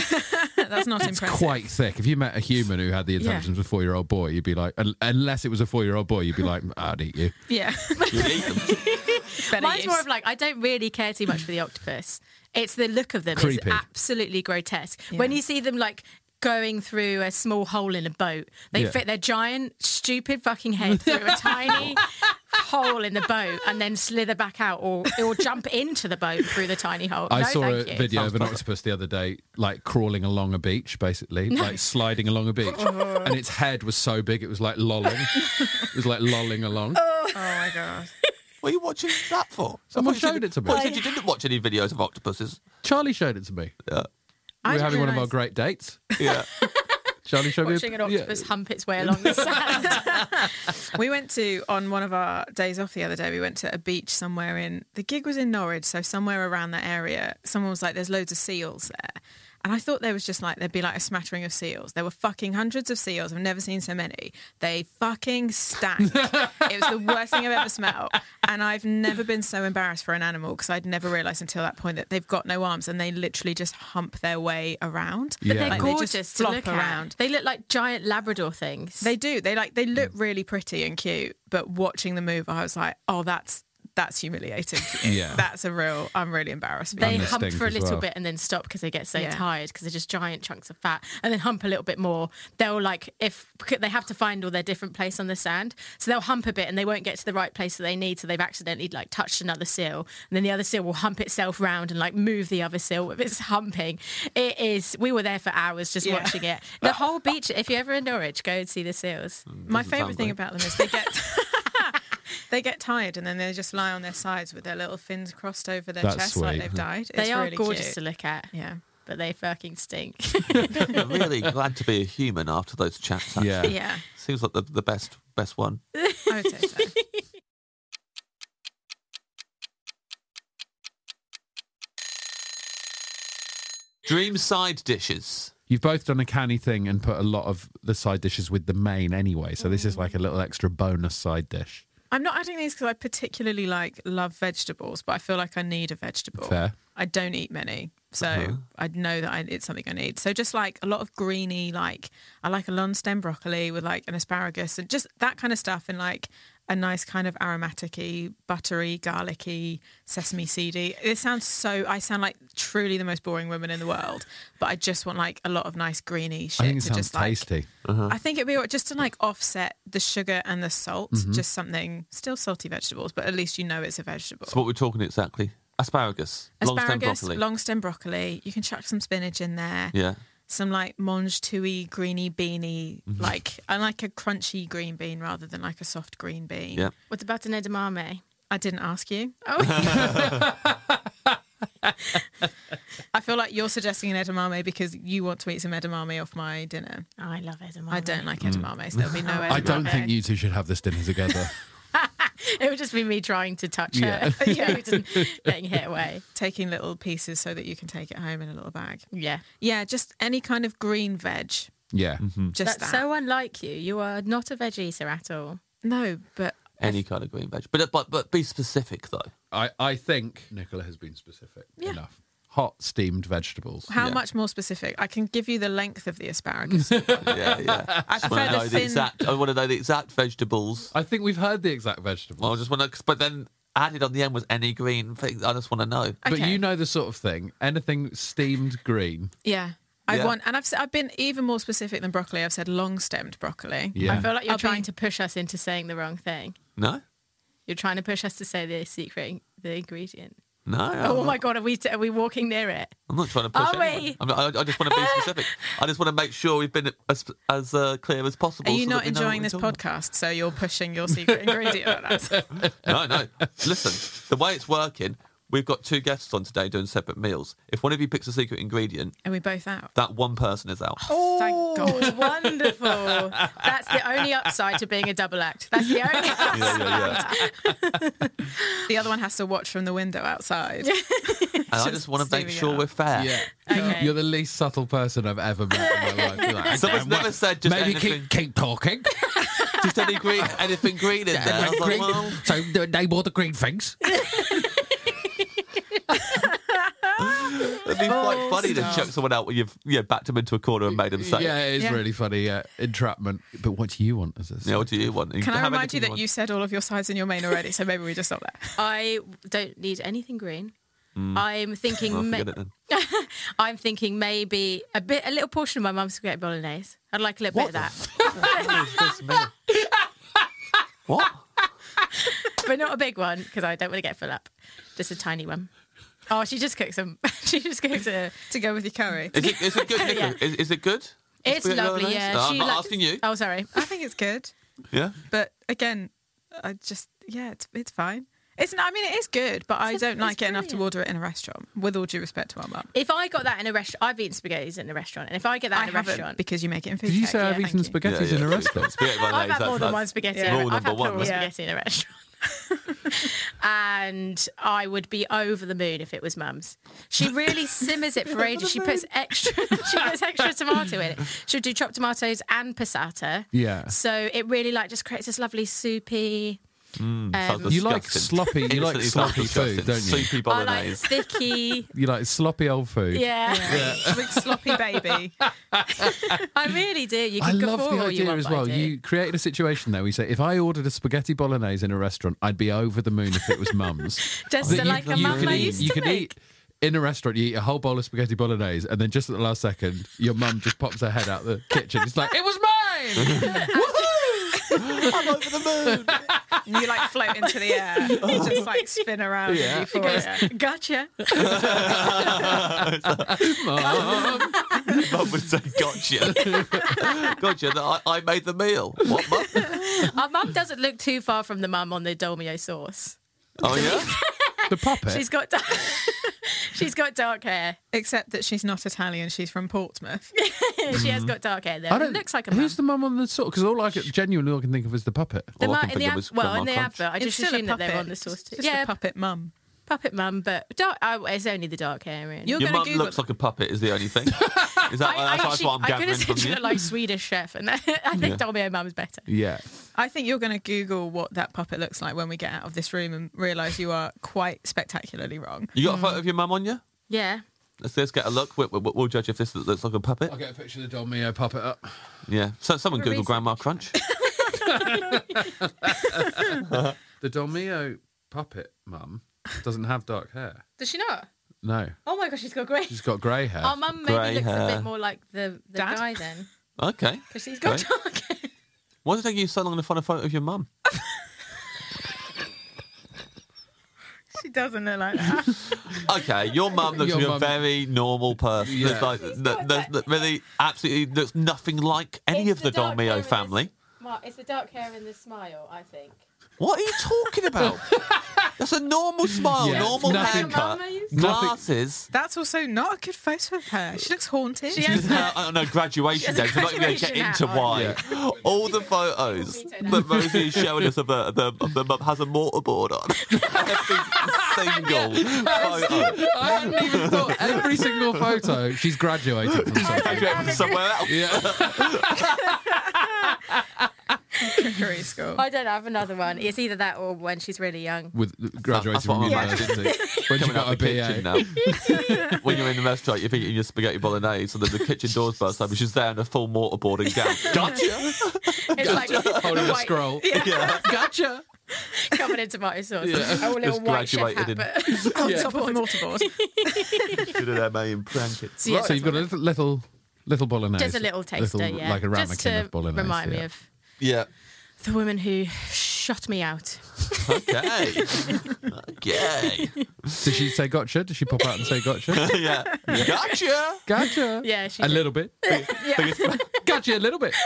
[SPEAKER 7] That's not
[SPEAKER 1] It's
[SPEAKER 7] impressive.
[SPEAKER 1] quite thick. If you met a human who had the intelligence of a four-year-old boy, you'd be like, un- unless it was a four-year-old boy, you'd be like, "I'd eat you."
[SPEAKER 7] Yeah.
[SPEAKER 6] You'd eat them.
[SPEAKER 7] Better
[SPEAKER 8] Mine's
[SPEAKER 7] use.
[SPEAKER 8] more of like, I don't really care too much for the octopus. It's the look of them.
[SPEAKER 1] Creepy.
[SPEAKER 8] It's absolutely grotesque.
[SPEAKER 7] Yeah.
[SPEAKER 8] When you see them like going through a small hole in a boat, they
[SPEAKER 1] Yeah.
[SPEAKER 8] fit their giant, stupid fucking head through a tiny hole in the boat and then slither back out or, or jump into the boat through the tiny hole.
[SPEAKER 1] I
[SPEAKER 8] No,
[SPEAKER 1] saw a
[SPEAKER 8] thank you.
[SPEAKER 1] video of an octopus the other day, like crawling along a beach, basically, like sliding along a beach, and its head was so big it was like lolling. It was like lolling along.
[SPEAKER 7] Oh my god.
[SPEAKER 6] What are you watching that for?
[SPEAKER 1] Someone
[SPEAKER 6] I thought you
[SPEAKER 1] showed
[SPEAKER 6] said-
[SPEAKER 1] it to me.
[SPEAKER 6] Well, you said you didn't watch any videos of octopuses.
[SPEAKER 1] Charlie showed it to me.
[SPEAKER 6] Yeah.
[SPEAKER 7] I
[SPEAKER 1] we were
[SPEAKER 7] didn't
[SPEAKER 1] having one of our
[SPEAKER 7] realise-
[SPEAKER 1] great dates.
[SPEAKER 6] Yeah.
[SPEAKER 1] Charlie showed
[SPEAKER 8] Watching
[SPEAKER 1] me.
[SPEAKER 8] an
[SPEAKER 1] yeah.
[SPEAKER 8] octopus hump its way along the sand.
[SPEAKER 7] We went to, on one of our days off the other day, we went to a beach somewhere in, the gig was in Norwich, so somewhere around that area. Someone was like, there's loads of seals there. And I thought there was just like, there'd be like a smattering of seals. There were fucking hundreds of seals. I've never seen so many. They fucking stank. It was the worst thing I've ever smelled. And I've never been so embarrassed for an animal because I'd never realised until that point that they've got no arms and they literally just hump their way around.
[SPEAKER 1] Yeah.
[SPEAKER 8] But they're
[SPEAKER 7] Like, they just
[SPEAKER 8] gorgeous to
[SPEAKER 7] flop
[SPEAKER 8] look
[SPEAKER 7] around.
[SPEAKER 8] at. They look like giant Labrador things.
[SPEAKER 7] They do. They like they look really pretty and cute, but watching the move, I was like, oh, that's that's humiliating.
[SPEAKER 1] Yeah.
[SPEAKER 7] That's a real. I'm really embarrassed. For
[SPEAKER 8] They
[SPEAKER 7] you.
[SPEAKER 1] the
[SPEAKER 8] hump
[SPEAKER 1] stink
[SPEAKER 8] for a
[SPEAKER 1] as
[SPEAKER 8] little
[SPEAKER 1] well.
[SPEAKER 8] bit and then stop because they get so
[SPEAKER 7] Yeah.
[SPEAKER 8] tired because they're just giant chunks of fat, and then hump a little bit more. They'll like if they have to find all their different place on the sand, so they'll hump a bit and they won't get to the right place that they need, so they've accidentally like touched another seal, and then the other seal will hump itself round and like move the other seal with its humping. It is. We were there for hours just
[SPEAKER 7] Yeah.
[SPEAKER 8] watching it. The whole beach. If you're ever in Norwich, go and see the seals.
[SPEAKER 7] My
[SPEAKER 6] Doesn't
[SPEAKER 7] favourite
[SPEAKER 6] sound
[SPEAKER 7] thing
[SPEAKER 6] great.
[SPEAKER 7] about them is they get they get tired and then they just lie on their sides with their little fins crossed over their
[SPEAKER 1] That's
[SPEAKER 7] chest like
[SPEAKER 1] sweet.
[SPEAKER 7] they've died. It's
[SPEAKER 8] They are
[SPEAKER 7] really
[SPEAKER 8] gorgeous
[SPEAKER 7] cute.
[SPEAKER 8] to look at,
[SPEAKER 7] Yeah.
[SPEAKER 8] but they fucking stink.
[SPEAKER 6] I'm really glad to be a human after those chats. Actually.
[SPEAKER 1] Yeah.
[SPEAKER 7] Yeah,
[SPEAKER 6] Seems like the, the best best one.
[SPEAKER 7] I would say so.
[SPEAKER 6] Dream side dishes.
[SPEAKER 1] You've both done a canny thing and put a lot of the side dishes with the main anyway, so this is like a little extra bonus side dish.
[SPEAKER 7] I'm not adding these because I particularly like love vegetables, but I feel like I need a vegetable.
[SPEAKER 1] Fair.
[SPEAKER 7] I don't eat many, so
[SPEAKER 6] Uh-huh.
[SPEAKER 7] I know that I, it's something I need. So just like a lot of greeny, like I like a long stem broccoli with like an asparagus and just that kind of stuff, and like a nice kind of aromatic-y, buttery, garlicky, sesame seedy. It sounds so. I sound like truly the most boring woman in the world, but I just want like a lot of nice greeny shit
[SPEAKER 1] I think it
[SPEAKER 7] to
[SPEAKER 1] sounds
[SPEAKER 7] just like.
[SPEAKER 1] tasty.
[SPEAKER 7] I think it'd be all- just to like offset the sugar and the salt,
[SPEAKER 1] Mm-hmm.
[SPEAKER 7] just something still salty vegetables, but at least you know it's a vegetable.
[SPEAKER 6] So what we're talking exactly? Asparagus, long stem
[SPEAKER 7] Asparagus,
[SPEAKER 6] broccoli.
[SPEAKER 7] long stem broccoli. You can chuck some spinach in there.
[SPEAKER 6] Yeah.
[SPEAKER 7] Some like mange tui, greeny beany.
[SPEAKER 6] Mm-hmm.
[SPEAKER 7] Like I like a crunchy green bean rather than like a soft green bean.
[SPEAKER 6] Yeah.
[SPEAKER 8] What about an edamame?
[SPEAKER 7] I didn't ask you.
[SPEAKER 8] Oh,
[SPEAKER 7] I feel like you're suggesting an edamame because you want to eat some edamame off my dinner.
[SPEAKER 8] I love edamame.
[SPEAKER 7] I don't like edamame, so there'll be no edamame.
[SPEAKER 1] I don't think you two should have this dinner together.
[SPEAKER 8] It would just be me trying to touch
[SPEAKER 1] Yeah.
[SPEAKER 8] her food and getting hit away.
[SPEAKER 7] Taking little pieces so that you can take it home in a little bag.
[SPEAKER 8] Yeah.
[SPEAKER 7] Yeah, just any kind of green veg.
[SPEAKER 1] Yeah.
[SPEAKER 7] Just
[SPEAKER 8] That's
[SPEAKER 7] that.
[SPEAKER 8] so unlike you. You are not a veg eater at all.
[SPEAKER 7] No, but
[SPEAKER 6] Any kind of green veg. But but but be specific though.
[SPEAKER 1] I, I think Nicola has been specific
[SPEAKER 7] Yeah.
[SPEAKER 1] enough. Hot steamed vegetables.
[SPEAKER 7] how
[SPEAKER 6] Yeah.
[SPEAKER 7] much more specific? I can give you the length of the asparagus.
[SPEAKER 6] Yeah, yeah.
[SPEAKER 7] I
[SPEAKER 6] I want to
[SPEAKER 7] prefer
[SPEAKER 6] know
[SPEAKER 7] the
[SPEAKER 6] the
[SPEAKER 7] thin.
[SPEAKER 6] exact. I want to know the exact vegetables.
[SPEAKER 1] I think we've heard the exact vegetables.
[SPEAKER 6] Well, I just want to. But then added on the end was any green thing. I just want to know.
[SPEAKER 1] But
[SPEAKER 7] Okay.
[SPEAKER 1] you know the sort of thing. Anything steamed green,
[SPEAKER 7] Yeah. I
[SPEAKER 6] Yeah.
[SPEAKER 7] want, and I've s- I've been even more specific than broccoli. I've said long-stemmed broccoli.
[SPEAKER 1] Yeah.
[SPEAKER 8] I feel like you're
[SPEAKER 7] I'll
[SPEAKER 8] trying
[SPEAKER 7] be-
[SPEAKER 8] to push us into saying the wrong thing.
[SPEAKER 6] No?
[SPEAKER 8] You're trying to push us to say the secret, the ingredient.
[SPEAKER 6] No.
[SPEAKER 8] Oh
[SPEAKER 6] I'm
[SPEAKER 8] my
[SPEAKER 6] not.
[SPEAKER 8] God, are we are we walking near it?
[SPEAKER 6] I'm not trying to push
[SPEAKER 8] Are
[SPEAKER 6] anyone.
[SPEAKER 8] we?
[SPEAKER 6] I'm not, I, I just want to be specific. I just want to make sure we've been as as uh, clear as possible.
[SPEAKER 7] Are you
[SPEAKER 6] so
[SPEAKER 7] not
[SPEAKER 6] that we know what
[SPEAKER 7] enjoying
[SPEAKER 6] we're
[SPEAKER 7] this
[SPEAKER 6] talking about.
[SPEAKER 7] podcast? So you're pushing your secret ingredient on us.
[SPEAKER 6] No, no. Listen, the way it's working, we've got two guests on today doing separate meals. If one of you picks a secret ingredient,
[SPEAKER 7] Are we both out?
[SPEAKER 6] that one person is out.
[SPEAKER 8] Oh,
[SPEAKER 7] Thank God.
[SPEAKER 8] wonderful. That's the only upside to being a double act. That's the only upside.
[SPEAKER 6] Yeah, yeah, yeah.
[SPEAKER 7] The other one has to watch from the window outside.
[SPEAKER 6] And I just want to make
[SPEAKER 7] steaming
[SPEAKER 6] sure
[SPEAKER 7] out.
[SPEAKER 6] we're fair.
[SPEAKER 1] Yeah.
[SPEAKER 8] Okay.
[SPEAKER 1] You're the least subtle person I've ever met in my life. You're like,
[SPEAKER 6] Someone's
[SPEAKER 1] "Okay,
[SPEAKER 6] never
[SPEAKER 1] what-
[SPEAKER 6] said just
[SPEAKER 1] maybe
[SPEAKER 6] anything,
[SPEAKER 1] keep, keep talking.
[SPEAKER 6] just any green, anything green in there. I was like,
[SPEAKER 1] Green-
[SPEAKER 6] well,
[SPEAKER 1] so the- name all the green things.
[SPEAKER 6] it'd be quite funny to chuck someone out when you've you know, backed them into a corner and made them say,
[SPEAKER 1] Yeah, it is
[SPEAKER 7] Yeah.
[SPEAKER 1] really funny. Yeah, entrapment. But what do you want as a?
[SPEAKER 6] yeah, what do you want? You
[SPEAKER 7] Can I
[SPEAKER 6] have
[SPEAKER 7] remind you
[SPEAKER 6] anything
[SPEAKER 7] that you said all of your sides in your main already? So maybe we just stop there.
[SPEAKER 8] I don't need anything green. I'm thinking.
[SPEAKER 6] want?
[SPEAKER 8] ma-
[SPEAKER 6] Oh, forget it then.
[SPEAKER 8] I'm thinking maybe a bit, a little portion of my mum's spaghetti bolognese. I'd like a little bit of that,
[SPEAKER 6] What?
[SPEAKER 8] but not a big one because I don't want to get full up. Just a tiny one. Oh, she just cooks some. She just cooks a.
[SPEAKER 7] To go with your curry.
[SPEAKER 6] Is it, is it good, Nicola?
[SPEAKER 8] Yeah.
[SPEAKER 6] Is, is it good?
[SPEAKER 8] It's
[SPEAKER 6] Spaghetti
[SPEAKER 8] lovely,
[SPEAKER 6] bolognese?
[SPEAKER 8] yeah.
[SPEAKER 6] No, I'm
[SPEAKER 8] She
[SPEAKER 6] not
[SPEAKER 8] likes-
[SPEAKER 6] asking you.
[SPEAKER 8] Oh, sorry.
[SPEAKER 7] I think it's good.
[SPEAKER 6] Yeah?
[SPEAKER 7] But again, I just, yeah, it's, it's fine. It's not, I mean, it is good, but I
[SPEAKER 8] It's-
[SPEAKER 7] don't like
[SPEAKER 8] it's
[SPEAKER 7] it enough to
[SPEAKER 8] brilliant.
[SPEAKER 7] order it in a restaurant, with all due respect to our mum.
[SPEAKER 8] If I got that in a restaurant, I've eaten spaghettis in a restaurant, and if I get that
[SPEAKER 7] I
[SPEAKER 8] in a
[SPEAKER 7] haven't,
[SPEAKER 8] restaurant,
[SPEAKER 7] because you make it in food
[SPEAKER 1] Did you
[SPEAKER 7] tech.
[SPEAKER 1] say
[SPEAKER 7] Yeah,
[SPEAKER 1] I've
[SPEAKER 7] thank
[SPEAKER 1] eaten
[SPEAKER 7] you.
[SPEAKER 1] spaghettis
[SPEAKER 6] Yeah,
[SPEAKER 1] in a
[SPEAKER 6] yeah.
[SPEAKER 1] restaurant?
[SPEAKER 6] Spaghetti bolognese,
[SPEAKER 8] I've had
[SPEAKER 6] that's-
[SPEAKER 8] more than
[SPEAKER 6] that's
[SPEAKER 8] one spaghetti.
[SPEAKER 7] Yeah.
[SPEAKER 6] Rule
[SPEAKER 8] I've
[SPEAKER 6] number
[SPEAKER 8] had
[SPEAKER 6] one.
[SPEAKER 8] plural
[SPEAKER 6] right?
[SPEAKER 8] spaghetti in a restaurant. And I would be over the moon if it was mum's. She really simmers it for ages. She puts extra she puts extra tomato in it. She'll do chopped tomatoes and passata.
[SPEAKER 1] Yeah.
[SPEAKER 8] So it really like just creates this lovely soupy.
[SPEAKER 6] Sounds
[SPEAKER 8] Um,
[SPEAKER 1] You like
[SPEAKER 6] disgusting.
[SPEAKER 1] sloppy. You like
[SPEAKER 6] Instantly sounds
[SPEAKER 1] sloppy
[SPEAKER 6] disgusting.
[SPEAKER 1] food, don't you?
[SPEAKER 6] Soupy
[SPEAKER 8] I like
[SPEAKER 6] bolognese.
[SPEAKER 8] sticky.
[SPEAKER 1] You like sloppy old food.
[SPEAKER 8] Yeah.
[SPEAKER 7] Big sloppy baby.
[SPEAKER 8] I really do. You
[SPEAKER 1] I
[SPEAKER 8] can
[SPEAKER 1] love
[SPEAKER 8] guffaw
[SPEAKER 1] the
[SPEAKER 8] all you
[SPEAKER 1] idea
[SPEAKER 8] want,
[SPEAKER 1] as
[SPEAKER 8] but I
[SPEAKER 1] well.
[SPEAKER 8] do.
[SPEAKER 1] You created a situation there where you say, if I ordered a spaghetti bolognese in a restaurant, I'd be over the moon if it was mum's.
[SPEAKER 8] Just
[SPEAKER 1] That
[SPEAKER 8] like a
[SPEAKER 1] you
[SPEAKER 8] mum
[SPEAKER 1] can
[SPEAKER 8] I
[SPEAKER 1] eat,
[SPEAKER 8] used
[SPEAKER 1] you
[SPEAKER 8] to
[SPEAKER 1] can
[SPEAKER 8] make.
[SPEAKER 1] eat in a restaurant. You eat a whole bowl of spaghetti bolognese, and then just at the last second, your mum just pops her head out the kitchen. It's like, it was mine.
[SPEAKER 6] I'm over the moon.
[SPEAKER 7] And you like float into the air. You just like spin around
[SPEAKER 1] Yeah.
[SPEAKER 7] in euphoria. Gotcha.
[SPEAKER 1] Mum.
[SPEAKER 6] Mum would say, gotcha. Gotcha, that I, I made the meal. What, Mum?
[SPEAKER 8] Our mum doesn't look too far from the mum on the dolmio sauce.
[SPEAKER 6] Oh, yeah?
[SPEAKER 1] The puppet.
[SPEAKER 8] She's got dark, she's got dark hair.
[SPEAKER 7] Except that she's not Italian. She's from Portsmouth.
[SPEAKER 8] She has got dark hair. There,
[SPEAKER 1] I
[SPEAKER 8] it
[SPEAKER 1] don't,
[SPEAKER 8] looks like a mum.
[SPEAKER 1] who's the mum on the sauce? Because all I can, genuinely all I can think of is the puppet.
[SPEAKER 8] The
[SPEAKER 6] All I
[SPEAKER 8] mu-
[SPEAKER 6] can
[SPEAKER 8] in the
[SPEAKER 6] think of
[SPEAKER 8] ad-
[SPEAKER 6] was
[SPEAKER 8] well,
[SPEAKER 6] Grandma
[SPEAKER 8] in the
[SPEAKER 6] Crunch.
[SPEAKER 8] advert, I
[SPEAKER 7] It's
[SPEAKER 8] just
[SPEAKER 7] still a
[SPEAKER 8] assumed that they were
[SPEAKER 7] puppet.
[SPEAKER 8] on the sauce
[SPEAKER 7] It's
[SPEAKER 8] too.
[SPEAKER 7] just
[SPEAKER 8] Yeah,
[SPEAKER 7] a puppet mum.
[SPEAKER 8] puppet mum, but dark. Oh, it's only the dark hair. In.
[SPEAKER 7] You're
[SPEAKER 6] Your
[SPEAKER 7] gonna
[SPEAKER 6] mum
[SPEAKER 7] Google
[SPEAKER 6] looks
[SPEAKER 7] it.
[SPEAKER 6] like a puppet is the only thing. Is that,
[SPEAKER 8] I,
[SPEAKER 6] that's,
[SPEAKER 8] I
[SPEAKER 6] that's
[SPEAKER 8] actually,
[SPEAKER 6] what I'm
[SPEAKER 8] I could
[SPEAKER 6] gathering
[SPEAKER 8] have
[SPEAKER 6] from
[SPEAKER 8] said you
[SPEAKER 6] you?
[SPEAKER 8] look like Swedish chef, and I think
[SPEAKER 6] Yeah.
[SPEAKER 8] Dolmio mum's better.
[SPEAKER 1] Yeah.
[SPEAKER 7] I think you're going to Google what that puppet looks like when we get out of this room and realise you are quite spectacularly wrong.
[SPEAKER 6] You got a photo of your mum on you?
[SPEAKER 8] Yeah.
[SPEAKER 6] Let's, let's get a look. We'll, we'll, we'll judge if this looks like a puppet.
[SPEAKER 1] I'll get a picture of the Dolmio puppet up.
[SPEAKER 6] Yeah. So someone
[SPEAKER 8] For
[SPEAKER 6] Google
[SPEAKER 8] research.
[SPEAKER 6] Grandma Crunch.
[SPEAKER 1] The Dolmio puppet mum doesn't have dark hair.
[SPEAKER 8] Does she not?
[SPEAKER 1] No.
[SPEAKER 8] Oh my gosh, she's got grey.
[SPEAKER 1] She's got grey hair.
[SPEAKER 8] Our mum maybe
[SPEAKER 6] Grey
[SPEAKER 8] looks a
[SPEAKER 6] hair.
[SPEAKER 8] bit more like the, the
[SPEAKER 7] Dad?
[SPEAKER 8] guy then,
[SPEAKER 6] Okay.
[SPEAKER 8] because she's got
[SPEAKER 6] Great.
[SPEAKER 8] dark hair.
[SPEAKER 6] Why did it take you so long to find a photo of your mum?
[SPEAKER 7] She doesn't look like that.
[SPEAKER 6] Okay, your mum looks
[SPEAKER 1] Your
[SPEAKER 6] like
[SPEAKER 1] mum-
[SPEAKER 6] a very normal person.
[SPEAKER 1] Yeah.
[SPEAKER 6] There's like, th- there's th- really absolutely looks nothing like any
[SPEAKER 8] It's
[SPEAKER 6] of the,
[SPEAKER 8] dark hair
[SPEAKER 6] Dolmio
[SPEAKER 8] in
[SPEAKER 6] family.
[SPEAKER 8] this- Mark, it's the dark hair and the smile, I think.
[SPEAKER 6] What are you talking about? That's a normal smile,
[SPEAKER 1] Yeah,
[SPEAKER 6] normal
[SPEAKER 1] nothing-
[SPEAKER 6] haircut,
[SPEAKER 8] Mum is-
[SPEAKER 6] glasses.
[SPEAKER 7] That's also not a good photo of her. She looks haunted.
[SPEAKER 8] She has-
[SPEAKER 6] She's her, I don't know, graduation
[SPEAKER 8] She
[SPEAKER 6] day.
[SPEAKER 8] has
[SPEAKER 6] We're
[SPEAKER 8] a
[SPEAKER 6] not even going to get
[SPEAKER 8] graduation
[SPEAKER 6] into
[SPEAKER 8] hat
[SPEAKER 6] why. All the photos that Rosie is showing us of the, the, of the mum has a mortarboard on. Every single photo.
[SPEAKER 1] I hadn't even thought every single photo she's graduated from something.
[SPEAKER 6] Graduated from somewhere else.
[SPEAKER 1] Yeah.
[SPEAKER 7] Cookery school.
[SPEAKER 8] I don't have another one. It's either that or when she's really young.
[SPEAKER 1] With graduated
[SPEAKER 6] That's what
[SPEAKER 1] from
[SPEAKER 6] I'm
[SPEAKER 1] university. When she
[SPEAKER 6] Coming out
[SPEAKER 1] got a
[SPEAKER 6] of the
[SPEAKER 1] B A.
[SPEAKER 6] kitchen now. When you're in the restaurant, you're eating your spaghetti bolognese, and then the kitchen doors burst open. She's there in a full mortarboard and gown. Gotcha.
[SPEAKER 8] It's like
[SPEAKER 1] Holding a
[SPEAKER 8] white-
[SPEAKER 1] scroll.
[SPEAKER 6] Yeah.
[SPEAKER 1] Gotcha.
[SPEAKER 8] covered in tomato sauce.
[SPEAKER 1] Yeah.
[SPEAKER 8] Oh, a little
[SPEAKER 6] Just
[SPEAKER 8] white chef hat,
[SPEAKER 6] graduated
[SPEAKER 8] but
[SPEAKER 7] On
[SPEAKER 1] Yeah.
[SPEAKER 7] top of the mortarboard.
[SPEAKER 6] Good at M A and prank it.
[SPEAKER 8] So, yeah,
[SPEAKER 1] So you've got a little, little Little bolognese.
[SPEAKER 8] Just a little taster,
[SPEAKER 1] Little,
[SPEAKER 8] yeah.
[SPEAKER 1] Like a ramekin
[SPEAKER 8] Just to
[SPEAKER 1] of bolognese.
[SPEAKER 8] remind
[SPEAKER 1] yeah.
[SPEAKER 8] me of
[SPEAKER 6] Yeah.
[SPEAKER 8] the woman who shut me out.
[SPEAKER 6] Okay. Okay.
[SPEAKER 1] Did she say gotcha? Did she pop out and say gotcha?
[SPEAKER 6] yeah. Gotcha.
[SPEAKER 1] Gotcha.
[SPEAKER 8] Yeah, she
[SPEAKER 1] A
[SPEAKER 8] did.
[SPEAKER 1] little bit. Gotcha, a little bit.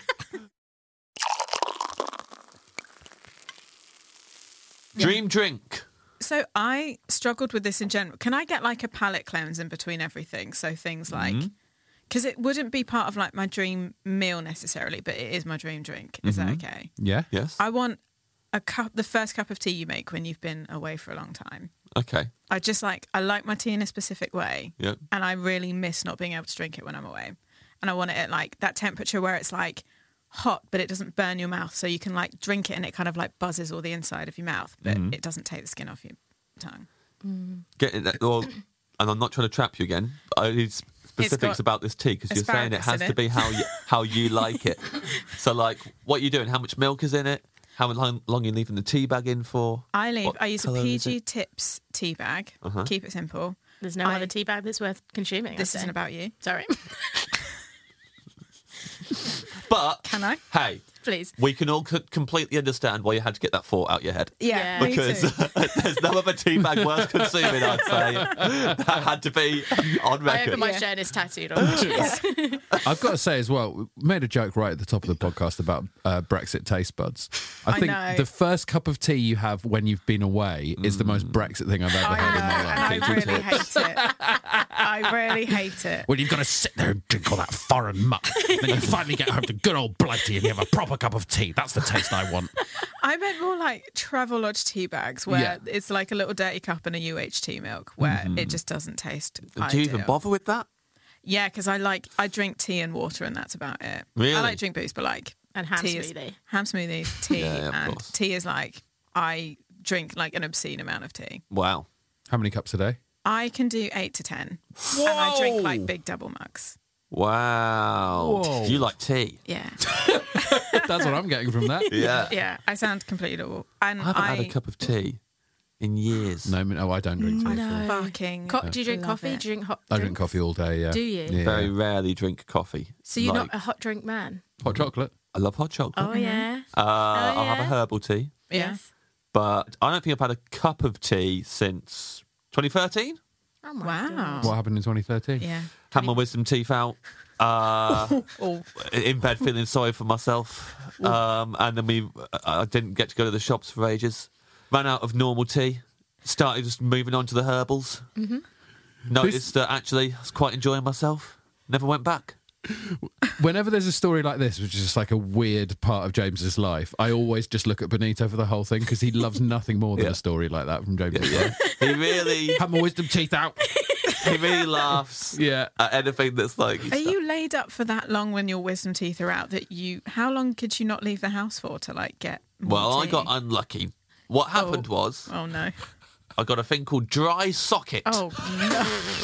[SPEAKER 6] Dream drink.
[SPEAKER 7] So I struggled with this in general. Can I get like a palate cleanse in between everything? So things like, because it wouldn't be part of like my dream meal necessarily, but it is my dream drink. Is that okay?
[SPEAKER 1] Yeah.
[SPEAKER 6] Yes.
[SPEAKER 7] I want a cup, the first cup of tea you make when you've been away for a long time.
[SPEAKER 6] Okay.
[SPEAKER 7] I just like, I like my tea in a specific way.
[SPEAKER 6] Yep.
[SPEAKER 7] And I really miss not being able to drink it when I'm away. And I want it at like that temperature where it's like hot, but it doesn't burn your mouth. So you can like drink it and it kind of like buzzes all the inside of your mouth, but it doesn't take the skin off your tongue.
[SPEAKER 6] Getting that. Well, and I'm not trying to trap you again. But I need specifics
[SPEAKER 7] got
[SPEAKER 6] about this tea because you're saying it
[SPEAKER 7] asparagus
[SPEAKER 6] has
[SPEAKER 7] in
[SPEAKER 6] to
[SPEAKER 7] it.
[SPEAKER 6] be how you how you like it. So, like, what are you doing? How much milk is in it? How long, long are you leaving the tea bag in for?
[SPEAKER 7] I leave,
[SPEAKER 6] What
[SPEAKER 7] I use a
[SPEAKER 6] colour is
[SPEAKER 7] P G
[SPEAKER 6] it?
[SPEAKER 7] Tips tea bag.
[SPEAKER 6] Uh-huh.
[SPEAKER 7] Keep it simple.
[SPEAKER 8] There's no
[SPEAKER 7] I-
[SPEAKER 8] other tea bag that's worth consuming.
[SPEAKER 7] This
[SPEAKER 8] I'd
[SPEAKER 7] isn't
[SPEAKER 8] say.
[SPEAKER 7] about you.
[SPEAKER 8] Sorry.
[SPEAKER 6] But
[SPEAKER 7] Can I?
[SPEAKER 6] hey,
[SPEAKER 8] Please.
[SPEAKER 6] we can all c- completely understand why you had to get that thought out your head.
[SPEAKER 8] Yeah.
[SPEAKER 7] me
[SPEAKER 6] Because
[SPEAKER 7] too.
[SPEAKER 6] there's no other tea bag worth consuming, I'd say. That had to be on
[SPEAKER 8] I
[SPEAKER 6] record.
[SPEAKER 8] open my shirt and it's tattooed on. it.
[SPEAKER 1] I've got to say as well, we made a joke right at the top of the podcast about uh, Brexit taste buds. I
[SPEAKER 7] I
[SPEAKER 1] think
[SPEAKER 7] know.
[SPEAKER 1] the first cup of tea you have when you've been away is the most Brexit thing I've ever
[SPEAKER 7] I
[SPEAKER 1] heard in my
[SPEAKER 7] know,
[SPEAKER 1] life.
[SPEAKER 7] and I really hate it. I really hate it.
[SPEAKER 1] When you've got to sit there and drink all that foreign muck, then you finally get home to good old Blighty and you have a proper cup of tea. That's the taste I want.
[SPEAKER 7] I meant more like Travelodge tea bags where
[SPEAKER 1] Yeah.
[SPEAKER 7] it's like a little dirty cup and a U H T milk where it just doesn't taste
[SPEAKER 6] Do you even
[SPEAKER 7] ideal.
[SPEAKER 6] bother with that?
[SPEAKER 7] Yeah, because I like, I drink tea and water and that's about it.
[SPEAKER 6] Really?
[SPEAKER 7] I like drink booze, but like
[SPEAKER 8] And ham
[SPEAKER 7] tea is-
[SPEAKER 8] smoothie.
[SPEAKER 7] ham smoothies, tea,
[SPEAKER 6] Yeah, yeah, of
[SPEAKER 7] and
[SPEAKER 6] course.
[SPEAKER 7] tea is like, I drink like an obscene amount of tea.
[SPEAKER 6] Wow.
[SPEAKER 1] How many cups a day?
[SPEAKER 7] I can do eight to ten. And I drink like big double mugs.
[SPEAKER 6] Wow.
[SPEAKER 1] Whoa.
[SPEAKER 6] You like tea?
[SPEAKER 7] Yeah.
[SPEAKER 1] That's what I'm getting from that.
[SPEAKER 6] Yeah.
[SPEAKER 7] Yeah. I sound completely double. And
[SPEAKER 6] I haven't
[SPEAKER 7] I,
[SPEAKER 6] had a cup of tea in years.
[SPEAKER 1] No, no, I don't drink tea.
[SPEAKER 8] No.
[SPEAKER 7] fucking
[SPEAKER 8] Co- do you drink
[SPEAKER 7] love
[SPEAKER 8] coffee?
[SPEAKER 7] it.
[SPEAKER 8] Do you drink hot
[SPEAKER 1] I drink
[SPEAKER 8] drinks?
[SPEAKER 1] coffee all day, yeah.
[SPEAKER 8] Do you?
[SPEAKER 1] Yeah.
[SPEAKER 6] Very rarely drink coffee.
[SPEAKER 8] So you're
[SPEAKER 6] Like,
[SPEAKER 8] not a hot drink man?
[SPEAKER 1] Hot chocolate.
[SPEAKER 6] I love hot chocolate.
[SPEAKER 8] Oh, yeah.
[SPEAKER 6] uh, I'll have a
[SPEAKER 8] yeah.
[SPEAKER 6] herbal tea,
[SPEAKER 7] Yeah.
[SPEAKER 8] Yes.
[SPEAKER 6] but I don't think I've had a cup of tea since twenty thirteen.
[SPEAKER 8] Oh, my
[SPEAKER 7] Wow.
[SPEAKER 8] God.
[SPEAKER 1] What happened in twenty thirteen?
[SPEAKER 7] Yeah.
[SPEAKER 6] Had my wisdom teeth out. Uh,
[SPEAKER 7] Oh,
[SPEAKER 6] in bed feeling sorry for myself. Um, and then we, I didn't get to go to the shops for ages. Ran out of normal tea. Started just moving on to the herbals. Mm-hmm. Noticed that actually I was quite enjoying myself. Never went back.
[SPEAKER 1] Whenever there's a story like this, which is just like a weird part of James's life, I always just look at Benito for the whole thing because he loves nothing more than
[SPEAKER 6] Yeah.
[SPEAKER 1] a story like that from James's
[SPEAKER 6] Yeah,
[SPEAKER 1] life.
[SPEAKER 6] he really,
[SPEAKER 1] Have my wisdom teeth out.
[SPEAKER 6] he really laughs
[SPEAKER 1] Yeah.
[SPEAKER 6] at anything that's like.
[SPEAKER 7] are you laid up for that long when your wisdom teeth are out that you, how long could you not leave the house for to like get more
[SPEAKER 6] Well, I
[SPEAKER 7] tea?
[SPEAKER 6] got unlucky. What happened
[SPEAKER 7] Oh.
[SPEAKER 6] was
[SPEAKER 7] Oh no.
[SPEAKER 6] I got a thing called dry socket,
[SPEAKER 7] Oh no.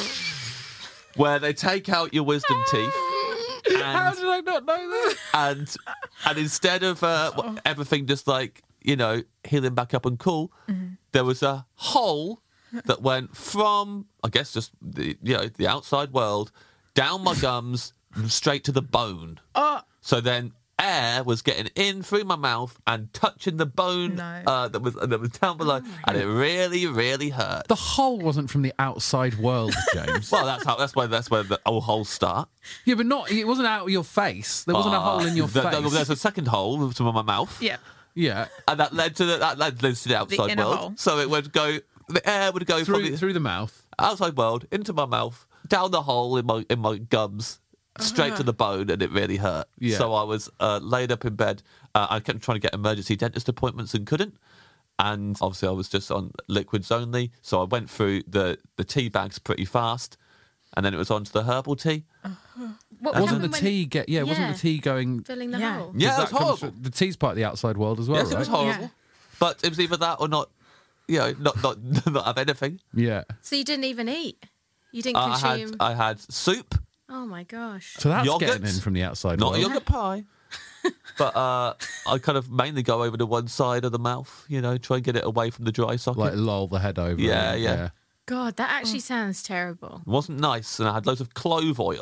[SPEAKER 6] where they take out your wisdom teeth.
[SPEAKER 1] How
[SPEAKER 6] And
[SPEAKER 1] did I not know that?
[SPEAKER 6] and and instead of uh,
[SPEAKER 7] Oh.
[SPEAKER 6] everything just like you know healing back up and cool,
[SPEAKER 7] Mm-hmm.
[SPEAKER 6] there was a hole that went from I guess just the you know the outside world down my gums and straight to the bone.
[SPEAKER 7] Oh.
[SPEAKER 6] So then air was getting in through my mouth and touching the bone
[SPEAKER 7] No.
[SPEAKER 6] uh, that was that was down below, and it really really hurt.
[SPEAKER 1] The hole wasn't from the outside world, James.
[SPEAKER 6] Well, that's how that's where that's where the whole holes start.
[SPEAKER 1] yeah, but not. It wasn't out of your face. There wasn't a hole in your
[SPEAKER 6] There-
[SPEAKER 1] face.
[SPEAKER 6] there- There's a second hole to my mouth.
[SPEAKER 7] Yeah.
[SPEAKER 1] yeah,
[SPEAKER 6] And that led to the, that led to the outside
[SPEAKER 7] inner
[SPEAKER 6] world.
[SPEAKER 7] hole.
[SPEAKER 6] So it would go, the air would go from
[SPEAKER 1] through
[SPEAKER 6] the
[SPEAKER 1] through the mouth.
[SPEAKER 6] outside world into my mouth, down the hole in my in my gums, straight to the bone, and it really hurt.
[SPEAKER 1] Yeah.
[SPEAKER 6] So I was uh, laid up in bed. Uh, I kept trying to get emergency dentist appointments and couldn't. And obviously I was just on liquids only. So I went through the, the tea bags pretty fast. And then it was on to the herbal tea.
[SPEAKER 8] What
[SPEAKER 1] Wasn't
[SPEAKER 8] happened
[SPEAKER 1] the
[SPEAKER 8] when-
[SPEAKER 1] tea get? Yeah, wasn't
[SPEAKER 8] Yeah.
[SPEAKER 1] the tea going?
[SPEAKER 8] filling the
[SPEAKER 7] Yeah.
[SPEAKER 8] hole?
[SPEAKER 6] Yeah,
[SPEAKER 1] 'cause
[SPEAKER 6] it was
[SPEAKER 1] that comes
[SPEAKER 6] horrible.
[SPEAKER 1] from- the tea's part of the outside world as well,
[SPEAKER 6] yes,
[SPEAKER 1] right?
[SPEAKER 6] it was horrible.
[SPEAKER 7] Yeah.
[SPEAKER 6] But it was either that or not, you know, not, not, not have anything.
[SPEAKER 1] Yeah.
[SPEAKER 8] So you didn't even eat? You didn't
[SPEAKER 6] Uh, I
[SPEAKER 8] consume?
[SPEAKER 6] had I had soup.
[SPEAKER 8] Oh, my gosh.
[SPEAKER 1] So that's
[SPEAKER 6] Yogurt?
[SPEAKER 1] getting in from the outside
[SPEAKER 6] Not
[SPEAKER 1] world.
[SPEAKER 6] a yogurt pie. But uh, I kind of mainly go over to one side of the mouth, you know, try and get it away from the dry socket.
[SPEAKER 1] Like loll the head over.
[SPEAKER 6] Yeah,
[SPEAKER 1] and-
[SPEAKER 6] yeah.
[SPEAKER 8] God, that actually sounds terrible.
[SPEAKER 6] It wasn't nice, and I had loads of clove oil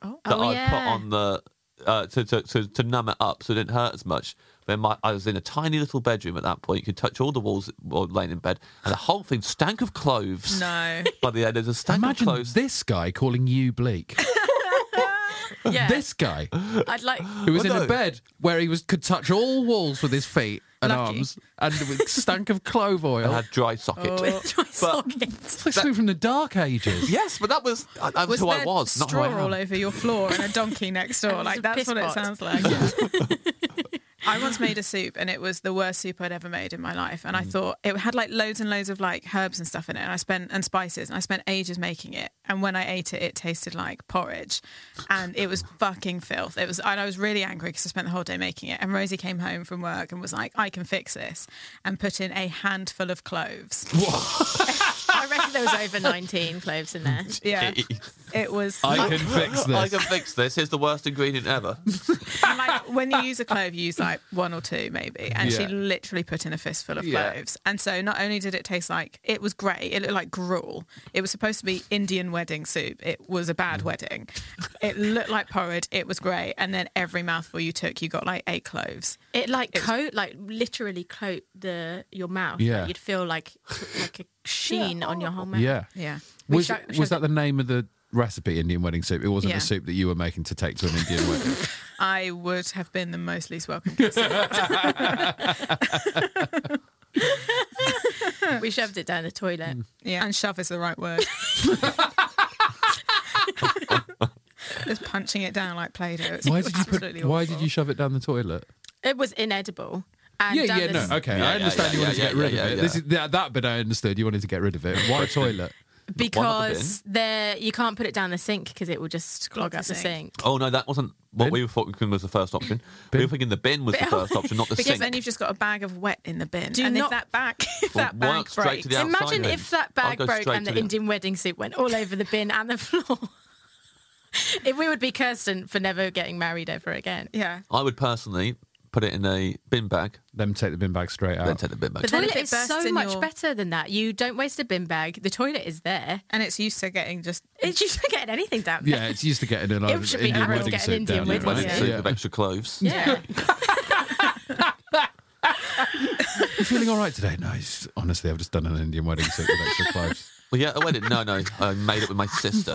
[SPEAKER 7] Oh.
[SPEAKER 6] that
[SPEAKER 8] Oh,
[SPEAKER 6] I
[SPEAKER 8] yeah.
[SPEAKER 6] put on the uh, to, to to to numb it up so it didn't hurt as much. Then my, I was in a tiny little bedroom at that point. You could touch all the walls while laying in bed, and the whole thing stank of cloves.
[SPEAKER 7] No.
[SPEAKER 6] By the end, there's a stank
[SPEAKER 1] Imagine
[SPEAKER 6] of cloves.
[SPEAKER 1] this guy calling you bleak.
[SPEAKER 8] Yeah.
[SPEAKER 1] This guy
[SPEAKER 8] I'd like.
[SPEAKER 1] who was
[SPEAKER 6] Well,
[SPEAKER 1] in
[SPEAKER 6] no.
[SPEAKER 1] a bed where he was could touch all walls with his feet and
[SPEAKER 7] Lucky.
[SPEAKER 1] arms, and with stank of clove oil.
[SPEAKER 6] I had dry socket.
[SPEAKER 7] Oh.
[SPEAKER 1] It's like something from the Dark Ages.
[SPEAKER 6] Yes, but that was I, that was,
[SPEAKER 7] Was
[SPEAKER 6] who
[SPEAKER 7] there
[SPEAKER 6] I was, not who
[SPEAKER 7] straw
[SPEAKER 6] I am.
[SPEAKER 7] all over your floor and a donkey next door?
[SPEAKER 8] was
[SPEAKER 7] Like
[SPEAKER 8] a
[SPEAKER 7] that's
[SPEAKER 8] piss
[SPEAKER 7] what it
[SPEAKER 8] pot.
[SPEAKER 7] sounds like. I once made a soup and it was the worst soup I'd ever made in my life. And I thought it had like loads and loads of like herbs and stuff in it. And I spent and spices and I spent ages making it. And when I ate it, it tasted like porridge, and it was fucking filth. It was, and I was really angry because I spent the whole day making it. And Rosie came home from work and was like, "I can fix this," and put in a handful of cloves.
[SPEAKER 8] I reckon there was over nineteen cloves in there.
[SPEAKER 7] Yeah, it was.
[SPEAKER 1] I can fix this.
[SPEAKER 6] I can fix this. Here's the worst ingredient ever.
[SPEAKER 7] And like when you use a clove, you use like one or two maybe. And she
[SPEAKER 1] Yeah.
[SPEAKER 7] literally put in a fistful of
[SPEAKER 1] Yeah.
[SPEAKER 7] cloves. And so not only did it taste like, it was great, it looked like gruel. It was supposed to be Indian wedding soup. It was a bad wedding. It looked like porridge. It was great. And then every mouthful you took, you got like eight cloves.
[SPEAKER 8] It like coat, like literally coat the your mouth.
[SPEAKER 1] Yeah.
[SPEAKER 8] Like, you'd feel like like a sheen on your whole mouth.
[SPEAKER 1] Yeah.
[SPEAKER 7] Yeah.
[SPEAKER 8] We
[SPEAKER 1] Was,
[SPEAKER 8] sho-
[SPEAKER 1] was
[SPEAKER 8] showed
[SPEAKER 1] that
[SPEAKER 8] it-
[SPEAKER 1] the name of the recipe, Indian wedding soup? It wasn't
[SPEAKER 7] Yeah.
[SPEAKER 1] the soup that you were making to take to an Indian wedding.
[SPEAKER 7] I would have been the most least welcome person.
[SPEAKER 8] We shoved it down the toilet.
[SPEAKER 7] Yeah. And shove is the right word. Just punching it down like Play-Doh. It's
[SPEAKER 1] Why did you put,
[SPEAKER 7] absolutely
[SPEAKER 1] Why
[SPEAKER 7] awful.
[SPEAKER 1] did you shove it down the toilet?
[SPEAKER 8] It was inedible. And
[SPEAKER 1] Yeah,
[SPEAKER 8] down
[SPEAKER 1] yeah,
[SPEAKER 8] this-
[SPEAKER 1] no, okay.
[SPEAKER 6] Yeah,
[SPEAKER 1] I
[SPEAKER 6] yeah,
[SPEAKER 1] understand
[SPEAKER 6] yeah,
[SPEAKER 1] you wanted
[SPEAKER 6] yeah,
[SPEAKER 1] to get
[SPEAKER 6] yeah,
[SPEAKER 1] rid
[SPEAKER 6] yeah,
[SPEAKER 1] of it.
[SPEAKER 6] yeah.
[SPEAKER 1] This is that, that bit I understood. You wanted to get rid of it. Why toilet?
[SPEAKER 8] Because there you can't put it down the sink because it will just clog
[SPEAKER 7] Clog
[SPEAKER 8] up
[SPEAKER 7] the
[SPEAKER 8] the
[SPEAKER 7] sink.
[SPEAKER 8] sink.
[SPEAKER 6] Oh no, that wasn't what
[SPEAKER 1] Bin?
[SPEAKER 6] we were thinking was the first option.
[SPEAKER 1] Bin?
[SPEAKER 6] We were thinking the bin was the
[SPEAKER 8] Bin.
[SPEAKER 6] first option, not the
[SPEAKER 7] Because
[SPEAKER 6] sink.
[SPEAKER 7] then you've just got a bag of wet in the bin.
[SPEAKER 8] Do
[SPEAKER 7] and
[SPEAKER 8] not-
[SPEAKER 7] if that bag, if
[SPEAKER 6] Well,
[SPEAKER 7] that bag
[SPEAKER 6] work straight
[SPEAKER 7] breaks,
[SPEAKER 6] to the outside
[SPEAKER 8] Imagine
[SPEAKER 6] bin.
[SPEAKER 8] if that
[SPEAKER 6] I'll
[SPEAKER 8] bag
[SPEAKER 6] go
[SPEAKER 8] broke
[SPEAKER 6] straight
[SPEAKER 8] and
[SPEAKER 6] to
[SPEAKER 8] the Indian wedding soup went all over the bin and the floor. If we would be Kirsten for never getting married ever again.
[SPEAKER 7] yeah.
[SPEAKER 6] I would personally put it in a bin bag,
[SPEAKER 1] Then take the bin bag straight out.
[SPEAKER 6] then take the bin bag.
[SPEAKER 8] The
[SPEAKER 7] But then if
[SPEAKER 8] toilet
[SPEAKER 7] it
[SPEAKER 8] is
[SPEAKER 7] bursts
[SPEAKER 8] so
[SPEAKER 7] in
[SPEAKER 8] much
[SPEAKER 7] your-
[SPEAKER 8] better than that. You don't waste a bin bag. The toilet is there.
[SPEAKER 7] And it's used to getting just.
[SPEAKER 8] It's you don't get anything down there.
[SPEAKER 1] Yeah, it's used to getting an
[SPEAKER 8] It should be
[SPEAKER 1] Indian
[SPEAKER 8] happy to
[SPEAKER 1] wedding
[SPEAKER 8] get an
[SPEAKER 1] soup
[SPEAKER 8] Indian
[SPEAKER 1] down
[SPEAKER 8] wedding
[SPEAKER 1] there,
[SPEAKER 6] Wedding
[SPEAKER 1] right?
[SPEAKER 8] soup.
[SPEAKER 6] soup with extra cloves.
[SPEAKER 8] Yeah.
[SPEAKER 1] You feeling all right today? No, it's, honestly, I've just done an Indian wedding soup with extra cloves.
[SPEAKER 6] Well, yeah, a wedding. No, no, I made it with my sister.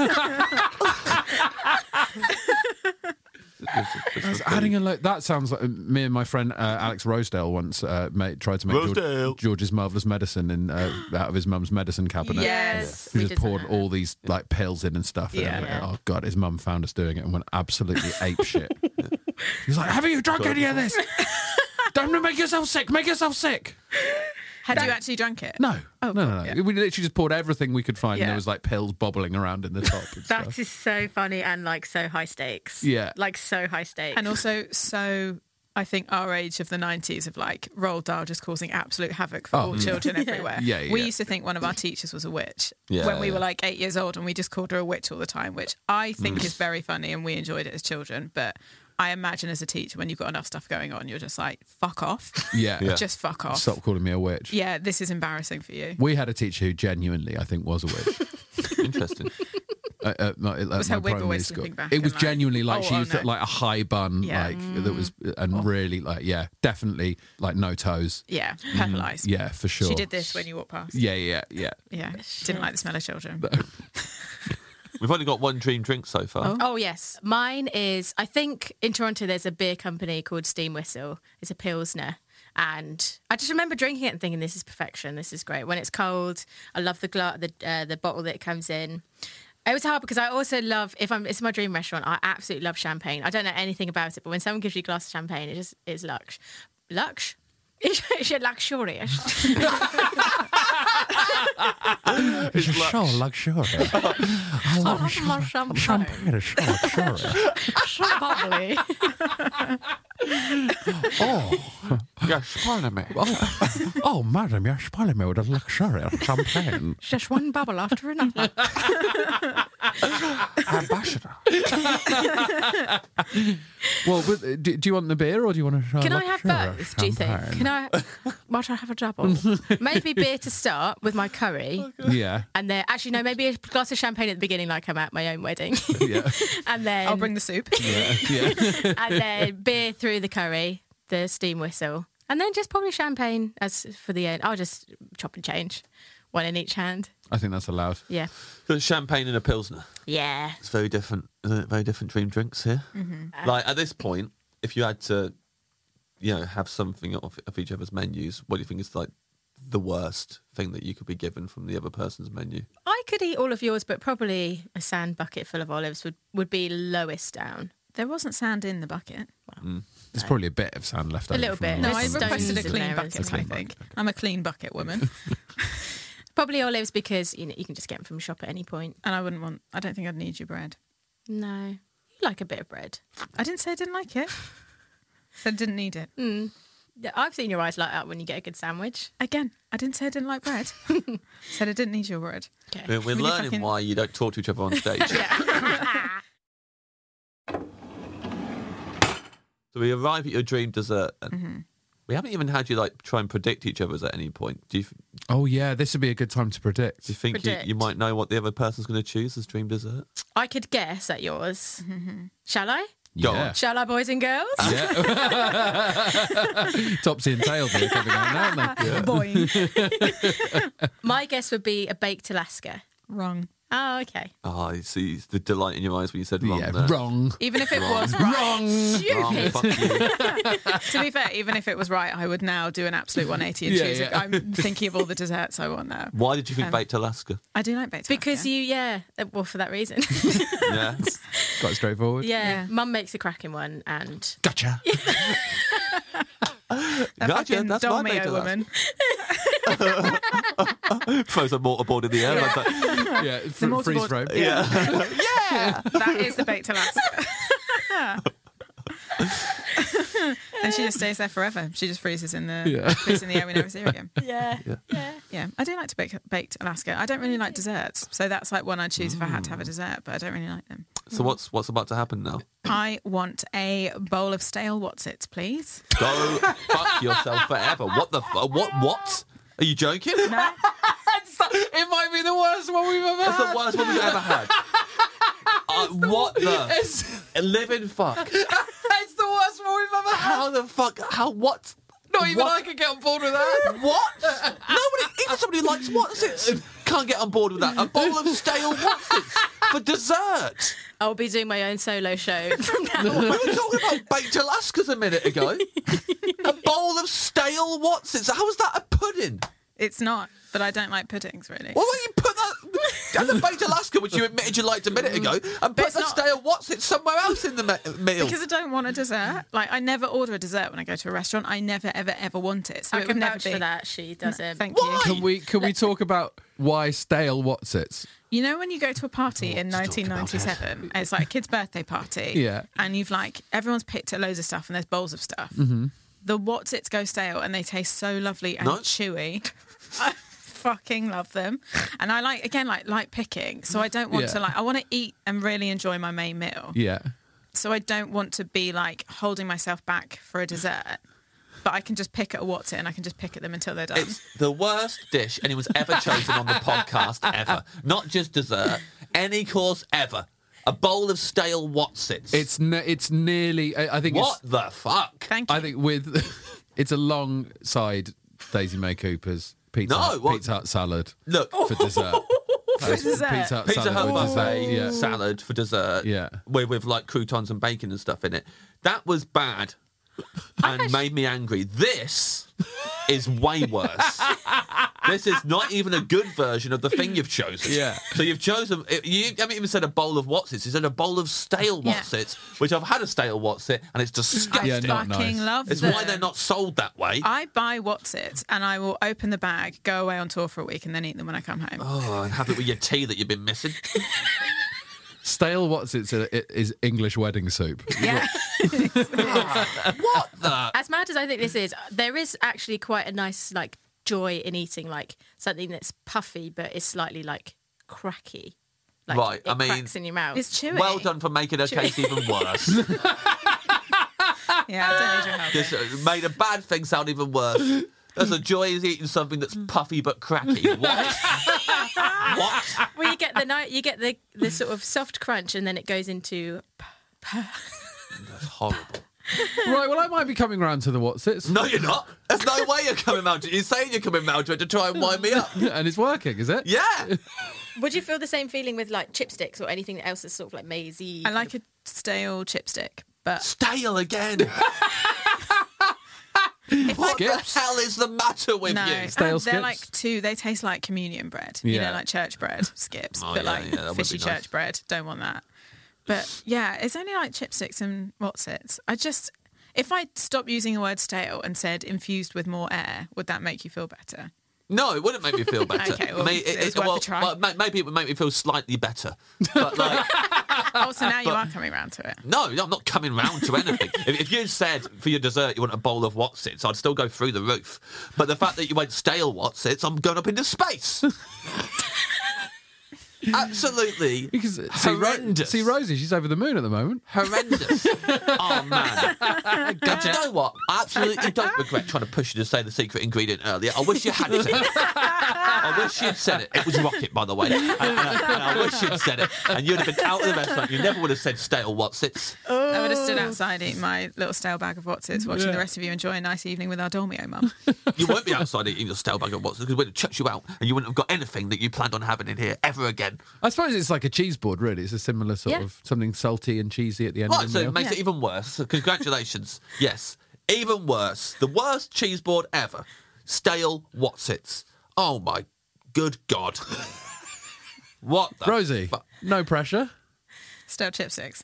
[SPEAKER 1] I was adding a lo- that sounds like me and my friend uh, Alex Rosedale once uh, made, tried to make
[SPEAKER 6] Rosedale.
[SPEAKER 1] George, George's marvelous medicine in uh, out of his mum's medicine cabinet.
[SPEAKER 8] Yes,
[SPEAKER 1] he
[SPEAKER 8] we
[SPEAKER 1] just
[SPEAKER 8] did
[SPEAKER 1] poured
[SPEAKER 8] that.
[SPEAKER 1] all these like pills in and stuff. and
[SPEAKER 7] Yeah.
[SPEAKER 1] everything. Oh god, his mum found us doing it and went absolutely ape shit. He was like, "Haven't you drunk any of this? Don't make yourself sick. Make yourself sick."
[SPEAKER 7] Had you actually drunk it?
[SPEAKER 1] No,
[SPEAKER 7] Oh,
[SPEAKER 1] no, no, no.
[SPEAKER 7] yeah.
[SPEAKER 1] We literally just poured everything we could find, and
[SPEAKER 7] Yeah.
[SPEAKER 1] there was like pills bobbling around in the top. And
[SPEAKER 8] That
[SPEAKER 1] stuff.
[SPEAKER 8] is so funny and like so high stakes.
[SPEAKER 1] Yeah.
[SPEAKER 8] Like so high stakes.
[SPEAKER 7] And also, so I think our age of the nineties of like Roald Dahl just causing absolute havoc for
[SPEAKER 1] Oh,
[SPEAKER 7] all
[SPEAKER 1] yeah.
[SPEAKER 7] children everywhere.
[SPEAKER 1] Yeah, yeah,
[SPEAKER 7] we
[SPEAKER 1] yeah.
[SPEAKER 7] used to think one of our teachers was a witch
[SPEAKER 6] Yeah,
[SPEAKER 7] when we
[SPEAKER 6] yeah.
[SPEAKER 7] were like eight years old, and we just called her a witch all the time, which I think is very funny, and we enjoyed it as children. But I imagine as a teacher, when you've got enough stuff going on, you're just like, fuck off.
[SPEAKER 1] Yeah.
[SPEAKER 6] Yeah.
[SPEAKER 7] Just fuck off.
[SPEAKER 1] Stop calling me a witch.
[SPEAKER 7] Yeah, this is embarrassing for you.
[SPEAKER 1] We had a teacher who genuinely, I think, was a witch.
[SPEAKER 6] Interesting.
[SPEAKER 1] uh, uh, my, at
[SPEAKER 7] Was
[SPEAKER 1] my
[SPEAKER 7] her wig
[SPEAKER 1] primary
[SPEAKER 7] always
[SPEAKER 1] school.
[SPEAKER 7] slipping back
[SPEAKER 1] It was
[SPEAKER 7] and, like-
[SPEAKER 1] genuinely like
[SPEAKER 7] Oh,
[SPEAKER 1] she
[SPEAKER 7] oh,
[SPEAKER 1] used to
[SPEAKER 7] no.
[SPEAKER 1] like a high bun,
[SPEAKER 7] Yeah.
[SPEAKER 1] like that was, and really like yeah, definitely like no toes.
[SPEAKER 7] Yeah, pepper lice.
[SPEAKER 1] Yeah, for sure.
[SPEAKER 7] She did this when you walked past.
[SPEAKER 1] Yeah, yeah, yeah.
[SPEAKER 7] Yeah, didn't like the smell of children.
[SPEAKER 6] We've only got one dream drink so far.
[SPEAKER 8] Oh, yes. Mine is, I think in Toronto there's a beer company called Steam Whistle. It's a Pilsner. And I just remember drinking it and thinking, this is perfection. This is great. When it's cold, I love the gla- the, uh, the bottle that it comes in. It was hard because I also love, if I'm, it's my dream restaurant, I absolutely love champagne. I don't know anything about it, but when someone gives you a glass of champagne, it just is lux. Lux? It's luxurious.
[SPEAKER 1] It's so luxurious. I love
[SPEAKER 8] love my champagne.
[SPEAKER 1] Champagne is so luxurious.
[SPEAKER 8] So bubbly.
[SPEAKER 1] Oh,
[SPEAKER 6] You're spoiling me.
[SPEAKER 1] oh, oh, madam, you're spoiling me with a luxurious champagne.
[SPEAKER 8] Just one bubble after another.
[SPEAKER 6] Ambassador.
[SPEAKER 1] Well, but, uh, do, do you want the beer or do you want to try?
[SPEAKER 8] Can I
[SPEAKER 1] like,
[SPEAKER 8] have
[SPEAKER 1] sure,
[SPEAKER 8] both, do you think?
[SPEAKER 1] champagne?
[SPEAKER 8] Can I? Might I have a double? Maybe beer to start with my curry.
[SPEAKER 1] Yeah.
[SPEAKER 8] And then, actually, no, maybe a glass of champagne at the beginning, like I'm at my own wedding.
[SPEAKER 1] Yeah.
[SPEAKER 8] And then
[SPEAKER 7] I'll bring the soup.
[SPEAKER 1] Yeah. Yeah.
[SPEAKER 8] and then beer through the curry, the steam whistle, and then just probably champagne as for the end. I'll just chop and change, one in each hand.
[SPEAKER 1] I think that's allowed.
[SPEAKER 8] Yeah,
[SPEAKER 6] So champagne and a pilsner.
[SPEAKER 8] yeah.
[SPEAKER 6] It's very different, isn't it? Very different dream drinks here.
[SPEAKER 8] Mm-hmm.
[SPEAKER 6] Like at this point, if you had to, you know, have something off of each other's menus, what do you think is like the worst thing that you could be given from the other person's menu?
[SPEAKER 8] I could eat all of yours, but probably a sand bucket full of olives would, would be lowest down.
[SPEAKER 7] There wasn't sand in the bucket.
[SPEAKER 1] There's probably a bit of sand left
[SPEAKER 8] A
[SPEAKER 1] over.
[SPEAKER 8] little
[SPEAKER 1] from
[SPEAKER 8] bit.
[SPEAKER 1] the
[SPEAKER 7] No,
[SPEAKER 1] last
[SPEAKER 7] I
[SPEAKER 8] There's
[SPEAKER 1] one.
[SPEAKER 7] requested a
[SPEAKER 8] stones in
[SPEAKER 7] clean
[SPEAKER 8] there,
[SPEAKER 7] bucket,
[SPEAKER 8] isn't
[SPEAKER 7] I
[SPEAKER 8] there?
[SPEAKER 7] think. I'm a clean bucket woman.
[SPEAKER 8] Probably olives because you know you can just get them from a shop at any point.
[SPEAKER 7] And I wouldn't want, I don't think I'd need your bread.
[SPEAKER 8] No, you like a bit of bread.
[SPEAKER 7] I didn't say I didn't like it. Said didn't need it.
[SPEAKER 8] Yeah, I've seen your eyes light up when you get a good sandwich.
[SPEAKER 7] Again, I didn't say I didn't like bread. Said I didn't need your bread.
[SPEAKER 8] Okay.
[SPEAKER 6] We're, we're
[SPEAKER 7] Really
[SPEAKER 6] learning
[SPEAKER 7] fucking-
[SPEAKER 6] why you don't talk to each other on stage. So we arrive at your dream dessert, and
[SPEAKER 7] Mm-hmm.
[SPEAKER 6] we haven't even had you like try and predict each other's at any point. Do you,
[SPEAKER 1] Oh yeah, this would be a good time to predict.
[SPEAKER 6] do you think you,
[SPEAKER 8] Predict.
[SPEAKER 6] you might know what the other person's going to choose as dream dessert?
[SPEAKER 8] I could guess at yours. Shall I?
[SPEAKER 6] Go
[SPEAKER 1] Yeah.
[SPEAKER 6] on.
[SPEAKER 8] Shall I, boys and girls?
[SPEAKER 1] Yeah. Topsy and tail beer coming out now, aren't they?
[SPEAKER 7] Boing.
[SPEAKER 8] My guess would be a baked Alaska.
[SPEAKER 7] Wrong.
[SPEAKER 8] Oh, okay.
[SPEAKER 6] Oh, I see the delight in your eyes when you said wrong
[SPEAKER 1] Yeah,
[SPEAKER 6] there.
[SPEAKER 1] wrong.
[SPEAKER 7] Even if it was right.
[SPEAKER 6] Wrong,
[SPEAKER 8] Stupid.
[SPEAKER 6] fuck you.
[SPEAKER 7] To be fair, even if it was right, I would now do an absolute one eighty and
[SPEAKER 1] Yeah,
[SPEAKER 7] choose.
[SPEAKER 1] yeah.
[SPEAKER 7] I'm thinking of all the desserts I want now.
[SPEAKER 6] Why did you think
[SPEAKER 7] Um,
[SPEAKER 6] baked Alaska?
[SPEAKER 7] I do like baked
[SPEAKER 8] Because
[SPEAKER 7] Alaska.
[SPEAKER 8] you, yeah. uh, Well, for that reason.
[SPEAKER 6] Yeah.
[SPEAKER 1] Quite straightforward.
[SPEAKER 8] yeah.
[SPEAKER 7] Yeah.
[SPEAKER 8] Mum makes a cracking one, and
[SPEAKER 1] Gotcha.
[SPEAKER 7] a
[SPEAKER 6] Gotcha,
[SPEAKER 7] fucking
[SPEAKER 6] that's my baked
[SPEAKER 7] Dolmio
[SPEAKER 6] Alaska.
[SPEAKER 7] woman.
[SPEAKER 6] Throws a mortarboard in the air. Like that.
[SPEAKER 1] Yeah, fr-
[SPEAKER 7] mortarboard-
[SPEAKER 1] freeze frame.
[SPEAKER 6] Yeah.
[SPEAKER 7] That is the baked Alaska. And she just stays there forever. She just freezes in the
[SPEAKER 1] Yeah.
[SPEAKER 7] freezes in the air. We never see her again.
[SPEAKER 8] yeah, yeah.
[SPEAKER 7] Yeah, I do like to bake baked Alaska. I don't really like desserts, so that's like one I'd choose if I had to
[SPEAKER 6] Mm.
[SPEAKER 7] have a dessert. But I don't really like them.
[SPEAKER 6] So what's what's about to happen now?
[SPEAKER 7] I want a bowl of stale What's-Its, please.
[SPEAKER 6] Go fuck yourself forever. What the fu- what what? Are you joking?
[SPEAKER 1] It might be the worst one we've ever
[SPEAKER 6] That's
[SPEAKER 1] had.
[SPEAKER 6] the worst one we've ever had. Uh, what the
[SPEAKER 1] It's,
[SPEAKER 6] living fuck?
[SPEAKER 1] it's the worst one we've ever had.
[SPEAKER 6] How the fuck? How what?
[SPEAKER 1] Not even
[SPEAKER 6] What?
[SPEAKER 1] I could get on board with that.
[SPEAKER 6] What? Nobody, even somebody who likes what's-its can't get on board with that. A bowl of stale what's-its for dessert.
[SPEAKER 8] I'll be doing my own solo show from now
[SPEAKER 6] We
[SPEAKER 8] on.
[SPEAKER 6] were talking about baked Alaskas a minute ago. A bowl of stale what's-its. How is that a pudding?
[SPEAKER 7] It's not, but I don't like puddings really.
[SPEAKER 6] Why don't you put that as a baked Alaska, which you admitted you liked a minute ago, and put
[SPEAKER 7] it's
[SPEAKER 6] the
[SPEAKER 7] not-
[SPEAKER 6] stale what's-its somewhere else in the me- meal?
[SPEAKER 7] Because I don't want a dessert. Like I never order a dessert when I go to a restaurant. I never, ever, ever want it. So
[SPEAKER 8] I
[SPEAKER 7] it
[SPEAKER 8] can
[SPEAKER 7] would never
[SPEAKER 8] vouch
[SPEAKER 7] be.
[SPEAKER 8] for that. She doesn't.
[SPEAKER 7] Thank
[SPEAKER 6] Why?
[SPEAKER 7] you.
[SPEAKER 1] Can we can we talk about why stale What's-Its?
[SPEAKER 7] You know when you go to a party in
[SPEAKER 6] talk about
[SPEAKER 7] nineteen ninety-seven, it's like a kid's birthday party.
[SPEAKER 1] Yeah.
[SPEAKER 7] And you've like, everyone's picked at loads of stuff and there's bowls of stuff.
[SPEAKER 1] Mm-hmm.
[SPEAKER 7] The What's-Its go stale and they taste so lovely and
[SPEAKER 6] No.
[SPEAKER 7] chewy. I fucking love them. And I like, again, like like picking. So I don't want
[SPEAKER 1] Yeah.
[SPEAKER 7] to like, I want to eat and really enjoy my main meal.
[SPEAKER 1] Yeah.
[SPEAKER 7] So I don't want to be like holding myself back for a dessert. But I can just pick at a What's-It and I can just pick at them until they're done.
[SPEAKER 6] It's the worst dish anyone's ever chosen on the podcast ever. Not just dessert, any course ever. A bowl of stale what's-its.
[SPEAKER 1] It's ne- it's nearly. I, I think
[SPEAKER 6] what
[SPEAKER 1] it's.
[SPEAKER 6] the fuck?
[SPEAKER 7] Thank you.
[SPEAKER 1] I think with it's alongside Daisy May Cooper's Pizza
[SPEAKER 6] No,
[SPEAKER 1] Hut,
[SPEAKER 6] what-
[SPEAKER 1] Pizza Hut salad
[SPEAKER 6] Look,
[SPEAKER 1] for dessert.
[SPEAKER 7] For dessert.
[SPEAKER 1] Pizza Hut
[SPEAKER 6] Pizza
[SPEAKER 1] salad
[SPEAKER 6] Hut
[SPEAKER 1] with
[SPEAKER 6] buffet
[SPEAKER 1] dessert. Yeah.
[SPEAKER 6] salad for dessert.
[SPEAKER 1] Yeah.
[SPEAKER 6] With, with like croutons and bacon and stuff in it. That was bad and made me angry. This is way worse. This is not even a good version of the thing you've chosen.
[SPEAKER 1] Yeah.
[SPEAKER 6] So you've chosen. You haven't even said a bowl of what's-its. You said a bowl of stale
[SPEAKER 7] Yeah.
[SPEAKER 6] what's-its, which I've had a stale what's-it, and it's disgusting.
[SPEAKER 1] Yeah, not
[SPEAKER 7] fucking
[SPEAKER 1] nice.
[SPEAKER 7] love
[SPEAKER 6] It's
[SPEAKER 7] them.
[SPEAKER 6] why they're not sold that way.
[SPEAKER 7] I buy What's-It and I will open the bag, go away on tour for a week and then eat them when I come home.
[SPEAKER 6] Oh, and have it with your tea that you've been missing.
[SPEAKER 1] Stale What's-Its is English wedding soup.
[SPEAKER 7] Yeah.
[SPEAKER 6] What the?
[SPEAKER 8] As mad as I think this is, there is actually quite a nice like joy in eating like something that's puffy but is slightly like cracky. Like,
[SPEAKER 6] Right,
[SPEAKER 8] it
[SPEAKER 6] I mean,
[SPEAKER 8] cracks in your mouth.
[SPEAKER 7] It's chewy.
[SPEAKER 6] Well done for making her case even worse.
[SPEAKER 7] Yeah, I don't need your help.
[SPEAKER 6] Just uh, made a bad thing sound even worse. There's a joy is eating something that's puffy but cracky. What? What?
[SPEAKER 8] Well, you get the night, you get the the sort of soft crunch, and then it goes into.
[SPEAKER 6] That's horrible.
[SPEAKER 1] Right, well, I might be coming round to the Watsits.
[SPEAKER 6] No, you're not. There's no way you're coming round to it. You're saying you're coming round to it to try and wind me up.
[SPEAKER 1] And it's working, is it?
[SPEAKER 6] Yeah.
[SPEAKER 8] Would you feel the same feeling with like chipsticks or anything else that's sort of like mazy?
[SPEAKER 7] I like a stale chipstick, but
[SPEAKER 6] Stale again.
[SPEAKER 7] if
[SPEAKER 6] What
[SPEAKER 1] Skips.
[SPEAKER 6] the hell is the matter with
[SPEAKER 7] no,
[SPEAKER 6] you?
[SPEAKER 1] Stale
[SPEAKER 7] they're
[SPEAKER 1] skips?
[SPEAKER 7] like two. They taste like communion bread. You
[SPEAKER 1] Yeah.
[SPEAKER 7] know, like church bread, skips,
[SPEAKER 6] Oh,
[SPEAKER 7] but
[SPEAKER 6] yeah,
[SPEAKER 7] like
[SPEAKER 6] yeah, that would
[SPEAKER 7] fishy
[SPEAKER 6] be
[SPEAKER 7] church
[SPEAKER 6] nice.
[SPEAKER 7] bread. Don't want that. But yeah, it's only like chipsticks and Watsits. I just, if I stopped using the word stale and said infused with more air, would that make you feel better?
[SPEAKER 6] No, it wouldn't make me feel better.
[SPEAKER 7] Okay, well,
[SPEAKER 6] I mean,
[SPEAKER 7] it's worth
[SPEAKER 6] well,
[SPEAKER 7] a try.
[SPEAKER 6] well, ma- maybe it would make me feel slightly better. But like,
[SPEAKER 7] Oh, so now you are coming around to it.
[SPEAKER 6] no, no, I'm not coming round to anything. if, if you said for your dessert you want a bowl of Watsits, I'd still go through the roof. But the fact that you went stale Watsits, I'm going up into space. Absolutely
[SPEAKER 1] Because see, Ro-
[SPEAKER 6] horrendous.
[SPEAKER 1] see Rosie, she's over the moon at the moment.
[SPEAKER 6] Horrendous. Oh, man. Do you know what? I absolutely don't regret trying to push you to say the secret ingredient earlier. I wish you had said it. I wish you'd said it. It was rocket, by the way. And, and I, and I wish you'd said it. And you'd have been out of the restaurant. You never would have said stale Watsits.
[SPEAKER 7] I would have stood outside eating my little stale bag of Watsits, watching the rest of you enjoy a nice evening with our Dolmio mum.
[SPEAKER 6] You won't be outside eating your stale bag of Watsits because it would have chucked you out and you wouldn't have got anything that you planned on having in here ever again.
[SPEAKER 1] I suppose it's like a cheese board, really. It's a similar sort
[SPEAKER 8] Yeah.
[SPEAKER 1] of something salty and cheesy at the end
[SPEAKER 6] Right,
[SPEAKER 1] of
[SPEAKER 6] so
[SPEAKER 1] the
[SPEAKER 6] it
[SPEAKER 1] meal.
[SPEAKER 6] makes it even worse. So congratulations. Yes, even worse. The worst cheese board ever. Stale Watsits. Oh, my good God. What the
[SPEAKER 1] Rosie,
[SPEAKER 6] fu-
[SPEAKER 1] no pressure.
[SPEAKER 7] Stale chipsticks.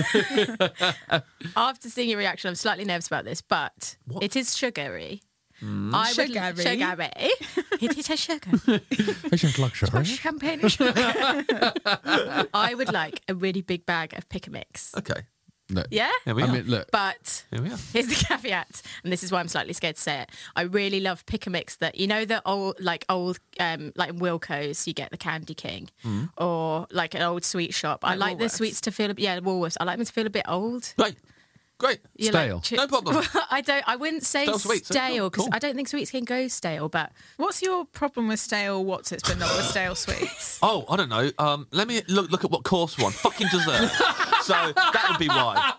[SPEAKER 8] After seeing your reaction, I'm slightly nervous about this, but it is sugary.
[SPEAKER 6] Hmm?
[SPEAKER 8] I would,
[SPEAKER 7] Sugary?
[SPEAKER 8] sugary. It is a sugar.
[SPEAKER 1] It's just luxury.
[SPEAKER 8] Champagne and sugar. I would like a really big bag of pick a mix.
[SPEAKER 6] Okay,
[SPEAKER 1] No.
[SPEAKER 8] Yeah?
[SPEAKER 6] here we
[SPEAKER 1] I
[SPEAKER 6] are.
[SPEAKER 1] mean, look,
[SPEAKER 8] But
[SPEAKER 6] Here we are.
[SPEAKER 8] here's the caveat, and this is why I'm slightly scared to say it. I really love pick a mix that, you know, the old, like old, um, like in Wilco's, you get the Candy King,
[SPEAKER 6] Hmm.
[SPEAKER 8] or like an old sweet shop. I
[SPEAKER 7] Like
[SPEAKER 8] like the
[SPEAKER 7] Woolworths.
[SPEAKER 8] sweets to feel, a- yeah, Woolworths. I like them to feel a bit old.
[SPEAKER 6] Great, great.
[SPEAKER 8] You
[SPEAKER 1] Stale.
[SPEAKER 8] Like, chi-
[SPEAKER 6] No problem.
[SPEAKER 8] Well, I don't. I wouldn't say
[SPEAKER 6] Stale sweets, okay,
[SPEAKER 8] stale because
[SPEAKER 6] cool.
[SPEAKER 8] I don't think sweets can go stale. But
[SPEAKER 7] What's your problem with stale Watsits, but not with stale sweets?
[SPEAKER 6] Oh, I don't know. Um, let me look look at what course we're on. Fucking dessert. So that would be why.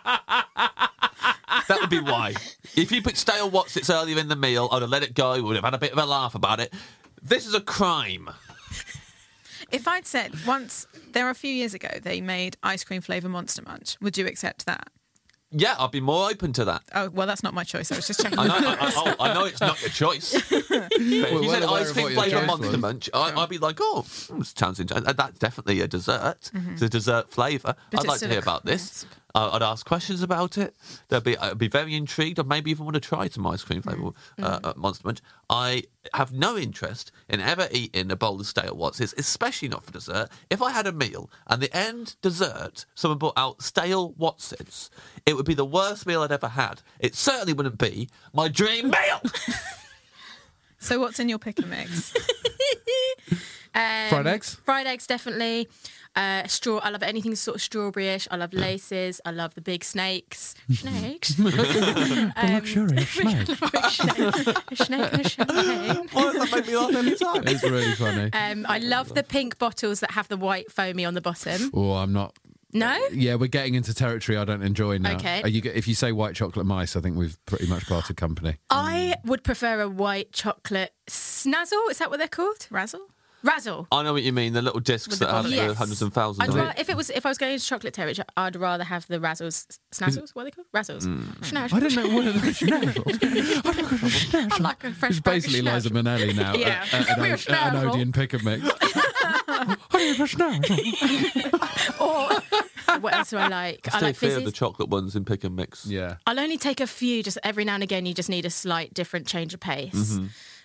[SPEAKER 6] That would be why. If you picked stale Watsits earlier in the meal, I'd have let it go. We would have had a bit of a laugh about it. This is a crime.
[SPEAKER 7] If I'd said once, there were a few years ago, they made ice cream flavour Monster Munch, would you accept that?
[SPEAKER 6] Yeah, I'd be more open to that.
[SPEAKER 7] Oh, well, that's not my choice. I was just checking.
[SPEAKER 6] I know, I, I, oh, I know it's not your choice. But if you
[SPEAKER 1] well
[SPEAKER 6] said
[SPEAKER 1] aware
[SPEAKER 6] ice
[SPEAKER 1] of
[SPEAKER 6] cream
[SPEAKER 1] what your
[SPEAKER 6] flavour
[SPEAKER 1] choice
[SPEAKER 6] Monster
[SPEAKER 1] was.
[SPEAKER 6] Munch, I, I'd be like, oh, hmm, this sounds interesting. That's definitely a dessert. It's a dessert flavour.
[SPEAKER 7] But
[SPEAKER 6] I'd
[SPEAKER 7] it's
[SPEAKER 6] like to
[SPEAKER 7] still
[SPEAKER 6] hear
[SPEAKER 7] a
[SPEAKER 6] about this. Uh, I'd ask questions about it. There'd be, I'd be very intrigued. I'd maybe even want to try some ice cream flavour uh, uh, Monster Munch. I have no interest in ever eating a bowl of stale Watsits, especially not for dessert. If I had a meal and the end dessert, someone brought out stale Watsits, it would be the worst meal I'd ever had. It certainly wouldn't be my dream meal.
[SPEAKER 7] So what's in your pick and mix?
[SPEAKER 8] um,
[SPEAKER 1] Fried eggs?
[SPEAKER 8] Fried eggs, definitely. Uh, straw. I love anything sort of strawberryish. I love laces. I love the big snakes. Snakes. um,
[SPEAKER 1] luxurious snake.
[SPEAKER 8] a snake. A snake and a champagne.
[SPEAKER 6] Why does that make me laugh every time?
[SPEAKER 1] It's really funny.
[SPEAKER 8] Um, I love the pink bottles that have the white foamy on the bottom.
[SPEAKER 1] Oh, I'm not.
[SPEAKER 8] No?
[SPEAKER 1] Yeah, we're getting into territory I don't enjoy now.
[SPEAKER 8] Okay.
[SPEAKER 1] Are you, if you say white chocolate mice, I think we've pretty much parted company.
[SPEAKER 8] I would prefer a white chocolate snazzle. Is that what they're called?
[SPEAKER 7] Razzle?
[SPEAKER 8] Razzle.
[SPEAKER 6] I know what you mean. The little discs
[SPEAKER 7] With
[SPEAKER 6] that
[SPEAKER 7] the
[SPEAKER 6] have
[SPEAKER 7] bubbles.
[SPEAKER 6] the
[SPEAKER 8] Yes.
[SPEAKER 6] hundreds and thousands.
[SPEAKER 8] I'd
[SPEAKER 6] of
[SPEAKER 8] rather,
[SPEAKER 6] it.
[SPEAKER 8] if it was if I was going into chocolate territory, I'd rather have the razzles, snazzles. What are they called? Razzles. Schnazzles.
[SPEAKER 1] I don't know what are the schnazzles. I don't know what a schnazzle.
[SPEAKER 8] I'd like a fresh
[SPEAKER 1] It's
[SPEAKER 8] bag of
[SPEAKER 1] basically Liza
[SPEAKER 8] schnazzle.
[SPEAKER 1] Minnelli now
[SPEAKER 8] Yeah.
[SPEAKER 1] at, at,
[SPEAKER 8] Give me a
[SPEAKER 1] an, at an
[SPEAKER 8] schnazzle.
[SPEAKER 1] Odeon pick and mix. I need a schnazzle.
[SPEAKER 8] Or what else do I like?
[SPEAKER 6] I
[SPEAKER 8] I
[SPEAKER 6] still
[SPEAKER 8] like
[SPEAKER 6] fear
[SPEAKER 8] fizzies.
[SPEAKER 6] the chocolate ones in pick and mix.
[SPEAKER 1] Yeah.
[SPEAKER 8] I'll only take a few. Just every now and again, you just need a slight different change of pace.
[SPEAKER 6] Mm-hmm.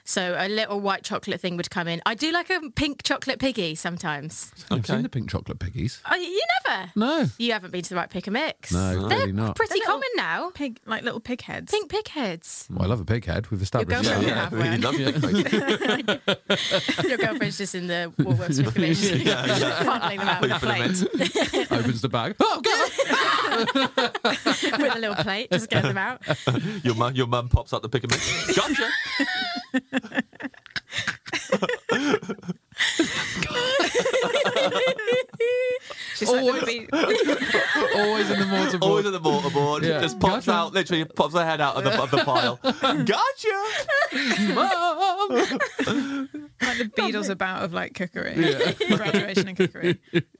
[SPEAKER 8] So a little white chocolate thing would come in. I do like a pink chocolate piggy sometimes.
[SPEAKER 1] I've
[SPEAKER 6] Okay.
[SPEAKER 1] seen the pink chocolate piggies.
[SPEAKER 8] Oh, you never?
[SPEAKER 1] No.
[SPEAKER 8] You haven't been to the right Pick and Mix.
[SPEAKER 1] No,
[SPEAKER 8] They're
[SPEAKER 1] really not.
[SPEAKER 8] pretty
[SPEAKER 7] They're little
[SPEAKER 8] common now.
[SPEAKER 7] Pig, like little pig heads.
[SPEAKER 8] Pink pig heads.
[SPEAKER 1] Well, I love a pig head. We've established
[SPEAKER 8] girlfriend
[SPEAKER 1] that.
[SPEAKER 8] will have one.
[SPEAKER 6] we love it.
[SPEAKER 8] Your girlfriend's just in the Woolworths Pick and Mix, fondling them out with a plate.
[SPEAKER 1] Opens the bag. Oh, God!
[SPEAKER 8] With a little plate, just get them out.
[SPEAKER 6] Your mum, your mum pops up the pick and mix. Gotcha.
[SPEAKER 7] She's like,
[SPEAKER 1] Always-
[SPEAKER 7] "Be-
[SPEAKER 1] Always in the mortarboard.
[SPEAKER 6] Always at the mortarboard.
[SPEAKER 1] Yeah.
[SPEAKER 6] Just pops
[SPEAKER 1] Gotcha.
[SPEAKER 6] out, literally pops her head out of the, of the pile. Gotcha.
[SPEAKER 1] Mum!
[SPEAKER 7] like the Beatles about of like cookery,
[SPEAKER 1] Yeah.
[SPEAKER 7] graduation and cookery.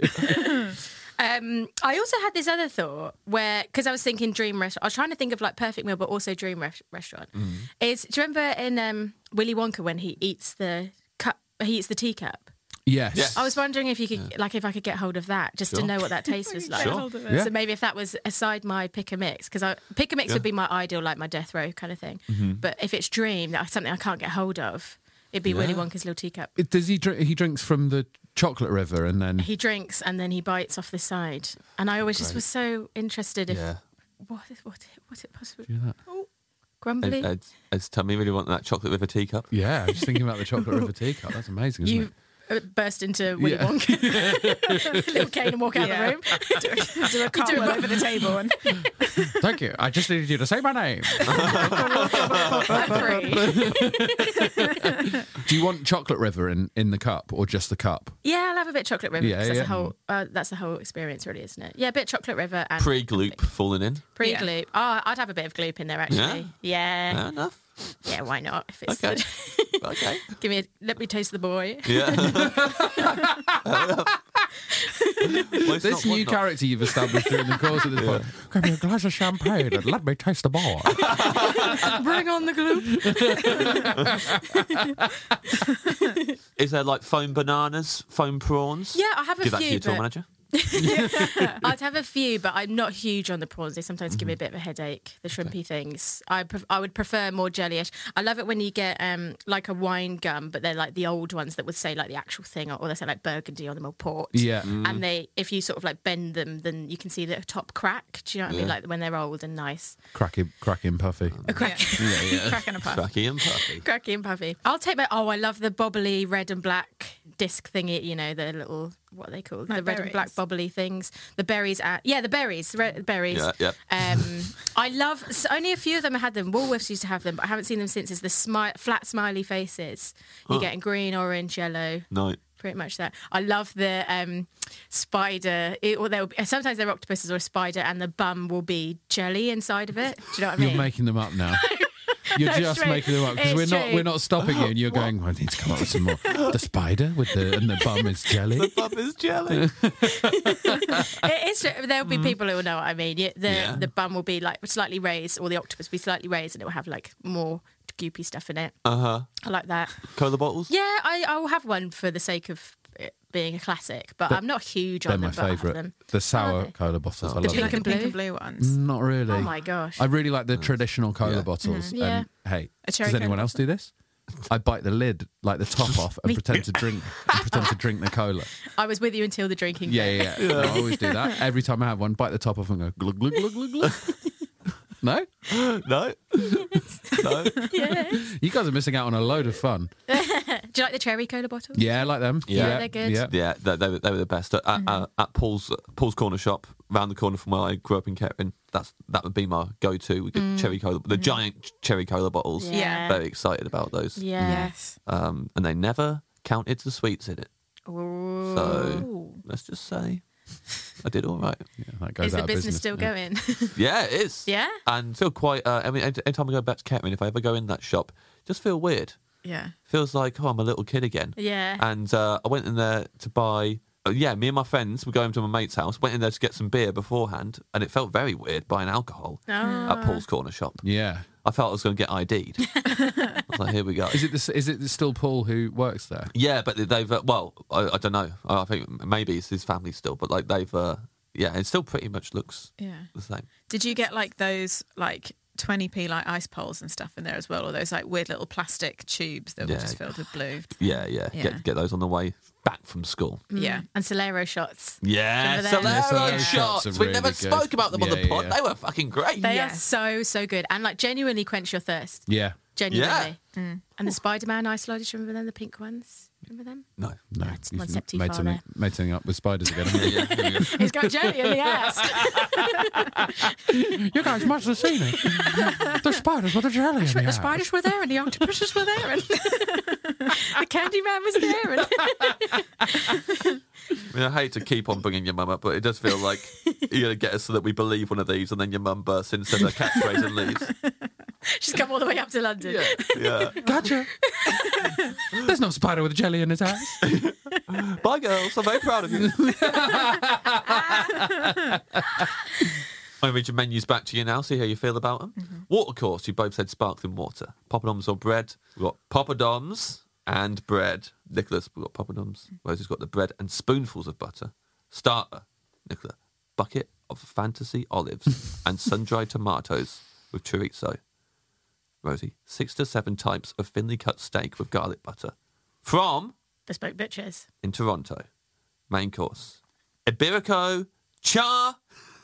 [SPEAKER 8] Um, I also had this other thought where, because I was thinking dream restaurant, I was trying to think of like perfect meal, but also dream res- restaurant. Is do you remember in um, Willy Wonka when he eats the cup, he eats the teacup?
[SPEAKER 1] Yes.
[SPEAKER 6] Yes.
[SPEAKER 8] I was wondering if you could, like, if I could get hold of that, just to
[SPEAKER 6] Sure.
[SPEAKER 8] know what that taste was like.
[SPEAKER 6] Sure.
[SPEAKER 7] Hold of it.
[SPEAKER 1] Yeah.
[SPEAKER 8] So maybe if that was aside my pick a mix, because I pick a mix
[SPEAKER 6] Yeah.
[SPEAKER 8] would be my ideal, like my death row kind of thing. But if it's dream, that's something I can't get hold of. It'd be
[SPEAKER 6] Yeah.
[SPEAKER 8] Willy Wonka's little teacup.
[SPEAKER 1] It- Does he drink? He drinks from the chocolate river and then.
[SPEAKER 8] He drinks and then he bites off the side, and I always just was so interested if
[SPEAKER 6] Yeah.
[SPEAKER 8] what is what what's it possible?
[SPEAKER 1] Do that.
[SPEAKER 8] Oh,
[SPEAKER 6] Ed,
[SPEAKER 8] grumbly.
[SPEAKER 6] Ed, Ed's tell me, really want that chocolate river teacup?
[SPEAKER 1] Yeah, I'm just thinking about the chocolate river teacup. That's amazing, isn't
[SPEAKER 8] You uh, burst into Willy
[SPEAKER 1] Yeah.
[SPEAKER 8] Wonka, little cane, and walk out
[SPEAKER 7] Yeah.
[SPEAKER 8] of the room.
[SPEAKER 7] do a, do a cartwheel over the table and
[SPEAKER 1] it? Thank you. I just needed you to say my name.
[SPEAKER 8] I'm free.
[SPEAKER 1] Do you want chocolate river in, in the cup or just the cup?
[SPEAKER 8] Yeah, I'll have a bit of chocolate river.
[SPEAKER 1] Yeah,
[SPEAKER 8] 'cause that's
[SPEAKER 1] yeah.
[SPEAKER 8] the whole. Uh, that's the whole experience, really, isn't it? Yeah, a bit of chocolate river and
[SPEAKER 6] Pre-gloop falling in.
[SPEAKER 8] pre-gloop. Oh, I'd have a bit of gloop in there actually. Yeah,
[SPEAKER 6] Fair enough.
[SPEAKER 8] yeah. Why not? If it's
[SPEAKER 6] Okay. Okay.
[SPEAKER 8] give me, a, let me taste the boy.
[SPEAKER 6] Yeah. Well, it's
[SPEAKER 1] This
[SPEAKER 6] not-
[SPEAKER 1] new
[SPEAKER 6] not-
[SPEAKER 1] character you've established during the course of this pod. Give me a glass of champagne and let me taste the bar.
[SPEAKER 8] Bring on the gloop.
[SPEAKER 6] Is there like foam bananas, foam prawns?
[SPEAKER 8] Yeah, I have a
[SPEAKER 6] Give that to
[SPEAKER 8] few.
[SPEAKER 6] your tour
[SPEAKER 8] but-
[SPEAKER 6] manager.
[SPEAKER 8] I'd have a few, but I'm not huge on the prawns. They sometimes give me a bit of a headache, the shrimpy things. I pref- I would prefer more jellyish. I love it when you get um like a wine gum, but they're like the old ones that would say like the actual thing, or they say like Burgundy on them or port.
[SPEAKER 1] Yeah.
[SPEAKER 8] And they, if you sort of like bend them, then you can see the top crack. Do you know what I mean?
[SPEAKER 6] Yeah.
[SPEAKER 8] Like when they're old and nice.
[SPEAKER 1] Cracky, cracking puffy.
[SPEAKER 8] A crack.
[SPEAKER 7] cracking a puff.
[SPEAKER 6] Cracky and puffy.
[SPEAKER 8] Cracky and puffy. I'll take my. Oh, I love the bobbly red and black disc thingy. You know, the little, what are they called?
[SPEAKER 7] Like
[SPEAKER 8] the red and black
[SPEAKER 7] berries.
[SPEAKER 8] bobbly things. The berries. At, yeah, the berries. Red berries.
[SPEAKER 6] Yeah, yeah.
[SPEAKER 8] Um, I love. So only a few of them I had them. Woolworths used to have them, but I haven't seen them since. Is the smi- flat smiley faces. You're
[SPEAKER 6] Oh.
[SPEAKER 8] getting green, orange, yellow.
[SPEAKER 6] No.
[SPEAKER 8] Pretty much that. I love the um, spider. It, or they'll be, sometimes they're octopuses or a spider, and the bum will be jelly inside of it. Do you know what I mean?
[SPEAKER 1] You're making them up now. You're
[SPEAKER 8] No,
[SPEAKER 1] just
[SPEAKER 8] true.
[SPEAKER 1] making them up because
[SPEAKER 8] It's
[SPEAKER 1] we're not
[SPEAKER 8] true.
[SPEAKER 1] we're not stopping you, and you're going. Well, I need to come up with some more. The spider with the and the bum is jelly.
[SPEAKER 6] Bub is jelly.
[SPEAKER 8] It is true. There'll be people who will know what I mean. Yeah, The
[SPEAKER 6] Yeah.
[SPEAKER 8] the bum will be like slightly raised, or the octopus will be slightly raised, and it will have like more goopy stuff in it.
[SPEAKER 6] Uh huh.
[SPEAKER 8] I like that.
[SPEAKER 6] Cola bottles.
[SPEAKER 8] Yeah, I I will have one for the sake of it being a classic, but I'm not huge
[SPEAKER 1] They're
[SPEAKER 8] on
[SPEAKER 1] my
[SPEAKER 8] them. but I'll have
[SPEAKER 1] favourite.
[SPEAKER 8] them.
[SPEAKER 1] The
[SPEAKER 8] Are
[SPEAKER 1] sour
[SPEAKER 8] they?
[SPEAKER 1] cola bottles. I
[SPEAKER 6] The
[SPEAKER 1] love
[SPEAKER 7] Do you like
[SPEAKER 1] them.
[SPEAKER 7] the
[SPEAKER 8] and
[SPEAKER 7] pink
[SPEAKER 8] blue?
[SPEAKER 7] and blue ones?
[SPEAKER 1] Not really.
[SPEAKER 8] Oh my gosh.
[SPEAKER 1] I really like the traditional cola
[SPEAKER 6] Yeah.
[SPEAKER 1] bottles.
[SPEAKER 8] Yeah.
[SPEAKER 1] And hey,
[SPEAKER 7] A cherry
[SPEAKER 1] does anyone
[SPEAKER 7] cola
[SPEAKER 1] else do this? I bite the lid, like the top off, and pretend to drink, and pretend to drink the cola.
[SPEAKER 8] I was with you until the drinking.
[SPEAKER 1] Yeah,
[SPEAKER 8] bit.
[SPEAKER 1] yeah, yeah. No, I always do that. Every time I have one, bite the top off and go glug glug glug glug glug. No,
[SPEAKER 6] No. No.
[SPEAKER 8] Yes.
[SPEAKER 1] you guys are missing out on a load of fun.
[SPEAKER 8] Do you like the cherry cola bottles?
[SPEAKER 1] Yeah, I like them.
[SPEAKER 6] Yeah,
[SPEAKER 8] they're good.
[SPEAKER 1] Yeah.
[SPEAKER 6] Yeah, they, they, were, they were the best. At,
[SPEAKER 8] Mm-hmm.
[SPEAKER 6] at, at Paul's Paul's Corner Shop, round the corner from where I grew up in Kettering, that's that would be my go-to. We get cherry cola, the giant cherry cola bottles.
[SPEAKER 8] Mm. Yeah.
[SPEAKER 6] Very excited about those.
[SPEAKER 8] Yeah.
[SPEAKER 7] Yes.
[SPEAKER 6] Um, and they never counted the sweets in it.
[SPEAKER 8] Ooh.
[SPEAKER 6] So let's just say I did all right.
[SPEAKER 1] Yeah, that goes
[SPEAKER 8] Is
[SPEAKER 1] out
[SPEAKER 8] the
[SPEAKER 1] of
[SPEAKER 8] business still
[SPEAKER 1] yeah.
[SPEAKER 8] going?
[SPEAKER 6] Yeah, it is.
[SPEAKER 8] Yeah?
[SPEAKER 6] And feel quite. Uh, I mean, any time I go back to Kettering, if I ever go in that shop, just feel weird.
[SPEAKER 7] Yeah.
[SPEAKER 6] Feels like oh, I'm a little kid again.
[SPEAKER 8] Yeah.
[SPEAKER 6] And uh, I went in there to buy. Uh, yeah, me and my friends were going to my mate's house. Went in there to get some beer beforehand, and it felt very weird buying alcohol
[SPEAKER 8] Oh.
[SPEAKER 6] at Paul's Corner Shop.
[SPEAKER 1] Yeah.
[SPEAKER 6] I felt I was going to get I D'd. I was like, here we go.
[SPEAKER 1] Is it the, is it still Paul who works there?
[SPEAKER 6] Yeah, but they've uh, well, I, I don't know. I think maybe it's his family still, but like they've uh, yeah, it still pretty much looks
[SPEAKER 7] Yeah.
[SPEAKER 6] the same.
[SPEAKER 7] Did you get like those like twenty p like ice poles and stuff in there as well, or those like weird little plastic tubes that
[SPEAKER 6] Yeah.
[SPEAKER 7] were just filled with blue.
[SPEAKER 6] Yeah, yeah,
[SPEAKER 7] Yeah.
[SPEAKER 6] Get get those on the way back from school.
[SPEAKER 7] Yeah.
[SPEAKER 8] And Solero shots.
[SPEAKER 6] Yeah,
[SPEAKER 8] Remember them?
[SPEAKER 6] Solero
[SPEAKER 1] Yeah, Solero
[SPEAKER 6] shots.
[SPEAKER 1] shots are
[SPEAKER 6] we
[SPEAKER 1] really
[SPEAKER 6] never
[SPEAKER 1] good.
[SPEAKER 6] spoke about them on
[SPEAKER 1] Yeah,
[SPEAKER 6] the pod.
[SPEAKER 1] yeah.
[SPEAKER 6] They were fucking great.
[SPEAKER 8] They
[SPEAKER 7] Yes.
[SPEAKER 8] are so, so good. And like genuinely quench your thirst.
[SPEAKER 1] Yeah.
[SPEAKER 8] Genuinely. And the Spider-Man ice sliders, do you remember them? The pink ones? Remember them?
[SPEAKER 6] No.
[SPEAKER 1] No,
[SPEAKER 8] That's
[SPEAKER 1] you've
[SPEAKER 8] one step too
[SPEAKER 1] made
[SPEAKER 8] far
[SPEAKER 1] something, made something up with spiders again. haven't you?
[SPEAKER 6] Yeah, here we go.
[SPEAKER 8] He's got jelly in the ass.
[SPEAKER 1] You guys must have seen it. The spiders with the jelly in
[SPEAKER 8] The spiders were there and the octopuses were there and the Candyman was there. And
[SPEAKER 6] I mean, I hate to keep on bringing your mum up, but it does feel like you're going to get us so that we believe one of these and then your mum bursts in, says her catchphrase and leaves.
[SPEAKER 8] she's come all the way up to London.
[SPEAKER 6] Yeah.
[SPEAKER 1] Gotcha. There's no spider with jelly in his ass.
[SPEAKER 6] Bye, girls. I'm very proud of you. I read your menus back to you now, see how you feel about them.
[SPEAKER 7] Mm-hmm.
[SPEAKER 6] Water course, you both said sparkling water. Poppadoms or bread? We've got poppadoms and bread. Nicholas, we've got poppadoms. Rosie's got the bread and spoonfuls of butter. Starter, Nicola, bucket of fantasy olives and sun-dried tomatoes with chorizo. Rosie, six to seven types of thinly cut steak with garlic butter. From
[SPEAKER 8] Bespoke Butchers.
[SPEAKER 6] in Toronto. Main course. Iberico, char,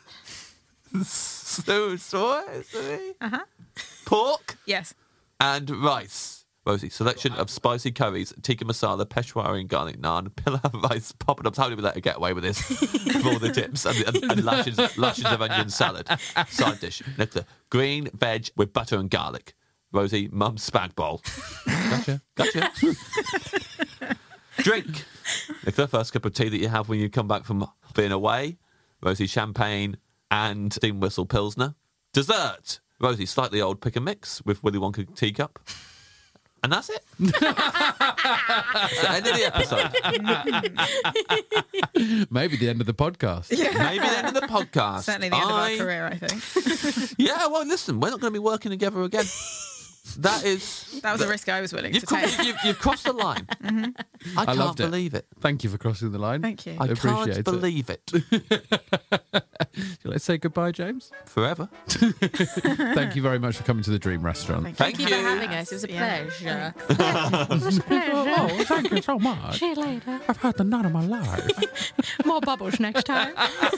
[SPEAKER 6] soy, soy,
[SPEAKER 7] Uh-huh.
[SPEAKER 6] pork,
[SPEAKER 7] Yes.
[SPEAKER 6] and rice. Rosie, selection of spicy curries, tikka masala, peshwari and garlic naan, pilau rice, poppadoms. How do we let her get away with this? For all the tips and, and, and lashes, lashes of onion salad. Side dish. Nicola, green veg with butter and garlic. Rosie, mum's spag bowl.
[SPEAKER 1] Gotcha.
[SPEAKER 6] Gotcha. Drink. Nicola, first cup of tea that you have when you come back from being away. Rosie, champagne and steam whistle pilsner. Dessert. Rosie, slightly old pick and mix with Willy Wonka teacup. And that's it. That's the end of the episode.
[SPEAKER 1] Maybe the end of the podcast.
[SPEAKER 6] Maybe the end of the podcast.
[SPEAKER 7] Certainly the end
[SPEAKER 6] I-
[SPEAKER 7] of our career, I think.
[SPEAKER 6] Yeah, well, listen, we're not going to be working together again. That is...
[SPEAKER 7] That was a risk I was willing
[SPEAKER 6] You've,
[SPEAKER 7] to
[SPEAKER 6] cro-
[SPEAKER 7] take.
[SPEAKER 6] you've, you've crossed the line. I
[SPEAKER 1] I
[SPEAKER 6] can't
[SPEAKER 1] loved it.
[SPEAKER 6] believe it.
[SPEAKER 1] Thank you for crossing the line.
[SPEAKER 7] Thank you.
[SPEAKER 6] I
[SPEAKER 1] Appreciate
[SPEAKER 6] can't
[SPEAKER 1] it.
[SPEAKER 6] believe it.
[SPEAKER 1] Let's say goodbye, James.
[SPEAKER 6] Forever.
[SPEAKER 1] Thank you very much for coming to the Dream Restaurant.
[SPEAKER 6] Thank
[SPEAKER 8] Thank you
[SPEAKER 6] you.
[SPEAKER 8] for having us. It was a
[SPEAKER 7] Yeah.
[SPEAKER 8] pleasure.
[SPEAKER 1] Oh, thank you so much.
[SPEAKER 8] See you later.
[SPEAKER 1] I've had the night of my life.
[SPEAKER 8] More bubbles next time.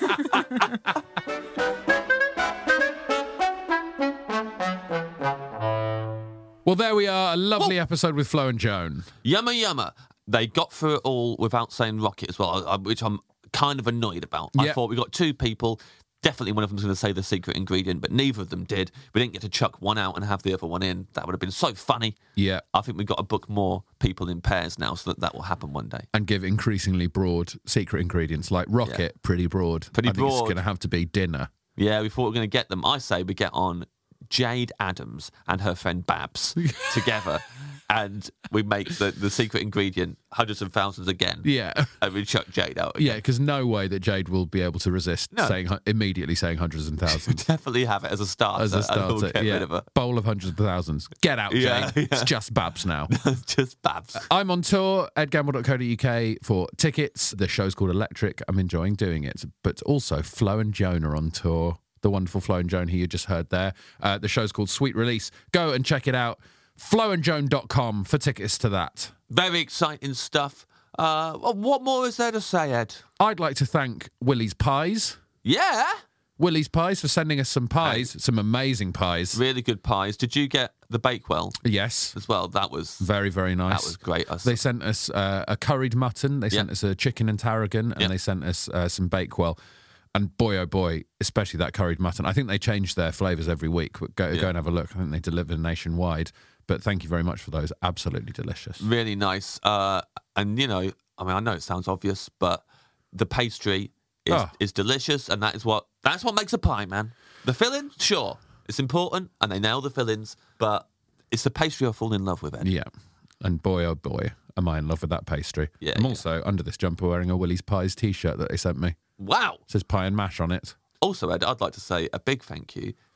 [SPEAKER 1] Well, there we are. A lovely episode with Flo and Joan.
[SPEAKER 6] Yumma yumma. They got through it all without saying rocket as well, I- which I'm kind of annoyed about. I
[SPEAKER 1] Yeah.
[SPEAKER 6] thought we got two people. Definitely one of them's going to say the secret ingredient, but neither of them did. We didn't get to chuck one out and have the other one in. That would have been so funny.
[SPEAKER 1] Yeah.
[SPEAKER 6] I think we've got to book more people in pairs now so that that will happen one day.
[SPEAKER 1] And give increasingly broad secret ingredients like rocket, pretty broad.
[SPEAKER 6] Pretty
[SPEAKER 1] I think it's
[SPEAKER 6] broad.
[SPEAKER 1] going to have to be dinner.
[SPEAKER 6] Yeah, we thought we were going to get them. I say we get on Jade Adams and her friend Babs together, and we make the, the secret ingredient hundreds of thousands again.
[SPEAKER 1] Yeah.
[SPEAKER 6] And we chuck Jade out again.
[SPEAKER 1] Yeah, because no way that Jade will be able to resist
[SPEAKER 6] No.
[SPEAKER 1] saying hu- immediately saying hundreds and thousands.
[SPEAKER 6] Definitely have it as a starter.
[SPEAKER 1] As a
[SPEAKER 6] And we'll
[SPEAKER 1] starter,
[SPEAKER 6] get
[SPEAKER 1] yeah.
[SPEAKER 6] rid of her.
[SPEAKER 1] Bowl of hundreds of thousands. Get out, Jade.
[SPEAKER 6] Yeah, yeah.
[SPEAKER 1] It's just Babs now.
[SPEAKER 6] Just Babs.
[SPEAKER 1] I'm on tour at gamble dot co dot U K for tickets. The show's called Electric. I'm enjoying doing it. But also, Flo and Joan are on tour. The wonderful Flo and Joan who you just heard there. Uh, the show's called Sweet Release. Go and check it out. flo and joan dot com for tickets to that.
[SPEAKER 6] Very exciting stuff. Uh, what more is there to say, Ed?
[SPEAKER 1] I'd like to thank Willie's Pies.
[SPEAKER 6] Yeah.
[SPEAKER 1] Willie's Pies for sending us some pies, some amazing pies.
[SPEAKER 6] Really good pies. Did you get the Bakewell
[SPEAKER 1] Yes.
[SPEAKER 6] as well? That was
[SPEAKER 1] Very, very nice.
[SPEAKER 6] that was great. I
[SPEAKER 1] They sent us uh, a curried mutton, they sent
[SPEAKER 6] Yeah.
[SPEAKER 1] us a chicken and tarragon, and
[SPEAKER 6] Yeah.
[SPEAKER 1] they sent us uh, some Bakewell. And boy, oh boy, especially that curried mutton. I think they change their flavours every week. Go,
[SPEAKER 6] Yeah.
[SPEAKER 1] go and have a look. I think they deliver nationwide. But thank you very much for those. Absolutely delicious.
[SPEAKER 6] really nice. Uh, and you know, I mean, I know it sounds obvious, but the pastry is
[SPEAKER 1] Oh.
[SPEAKER 6] is delicious, and that is what that's what makes a pie, man. The filling, sure, it's important, and they nail the fillings, but it's the pastry I fall in love with, Ed.
[SPEAKER 1] Yeah. And boy, oh boy, am I in love with that pastry.
[SPEAKER 6] Yeah,
[SPEAKER 1] I'm
[SPEAKER 6] yeah.
[SPEAKER 1] also, under this jumper, wearing a Willie's Pies t-shirt that they sent me.
[SPEAKER 6] Wow.
[SPEAKER 1] It says pie and mash on it.
[SPEAKER 6] Also, Ed, I'd like to say a big thank you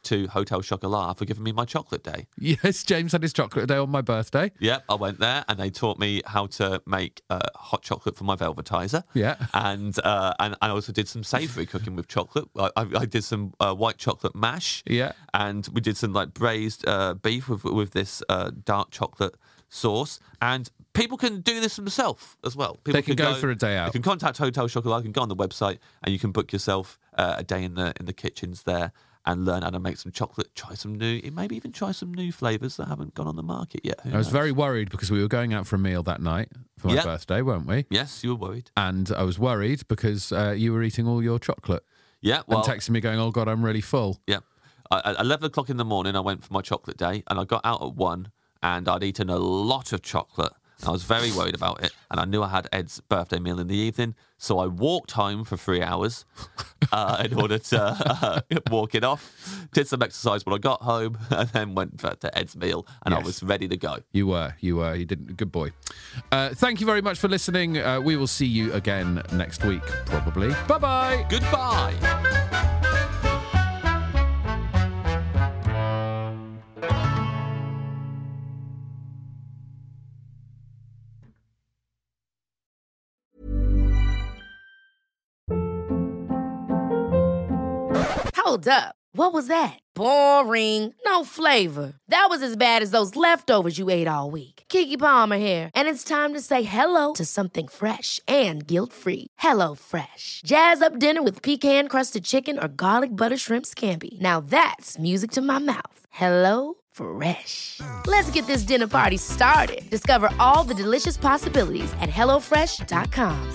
[SPEAKER 6] to Hotel Chocolat for giving me my chocolate day.
[SPEAKER 1] Yes, James had his chocolate day on my birthday.
[SPEAKER 6] Yep, I went there and they taught me how to make uh, hot chocolate for my velvetizer.
[SPEAKER 1] Yeah.
[SPEAKER 6] And uh, and I also did some savoury cooking with chocolate. I, I, I did some uh, white chocolate mash.
[SPEAKER 1] Yeah.
[SPEAKER 6] And we did some like braised uh, beef with with this uh, dark chocolate sauce. And people can do this themselves as well. People
[SPEAKER 1] They can go for a day out.
[SPEAKER 6] You can contact Hotel Chocolat. You can go on the website and you can book yourself uh, a day in the in the kitchens there and learn how to make some chocolate. Try some new, maybe even try some new flavours that haven't gone on the market yet. Who
[SPEAKER 1] I was
[SPEAKER 6] knows?
[SPEAKER 1] very worried because we were going out for a meal that night for my
[SPEAKER 6] Yep.
[SPEAKER 1] birthday, weren't we?
[SPEAKER 6] Yes, you were worried.
[SPEAKER 1] And I was worried because uh, you were eating all your chocolate
[SPEAKER 6] Yeah, well,
[SPEAKER 1] and texting me going, "Oh God, I'm really full."
[SPEAKER 6] yeah. I, at eleven o'clock in the morning, I went for my chocolate day, and I got out at one, and I'd eaten a lot of chocolate. I was very worried about it, and I knew I had Ed's birthday meal in the evening, so I walked home for three hours uh, in order to uh, walk it off. Did some exercise when I got home, and then went for, to Ed's meal, and I
[SPEAKER 1] Yes.
[SPEAKER 6] was ready to go.
[SPEAKER 1] You were, you were, you didn't. Good boy. Uh, thank you very much for listening. Uh, we will see you again next week, probably. Bye bye.
[SPEAKER 6] Goodbye.
[SPEAKER 4] Hold up. What was that? Boring. No flavor. That was as bad as those leftovers you ate all week. Keke Palmer here, and it's time to say hello to something fresh and guilt-free. Hello Fresh. Jazz up dinner with pecan-crusted chicken or garlic butter shrimp scampi. Now that's music to my mouth. Hello Fresh. Let's get this dinner party started. Discover all the delicious possibilities at hello fresh dot com.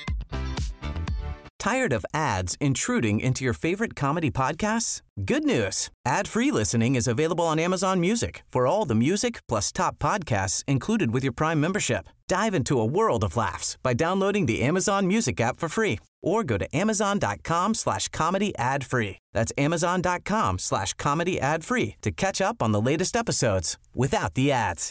[SPEAKER 10] Tired of ads intruding into your favorite comedy podcasts? Good news. Ad-free listening is available on Amazon Music for all the music plus top podcasts included with your Prime membership. Dive into a world of laughs by downloading the Amazon Music app for free or go to amazon.com slash comedy ad free. That's amazon.com slash comedy ad free to catch up on the latest episodes without the ads.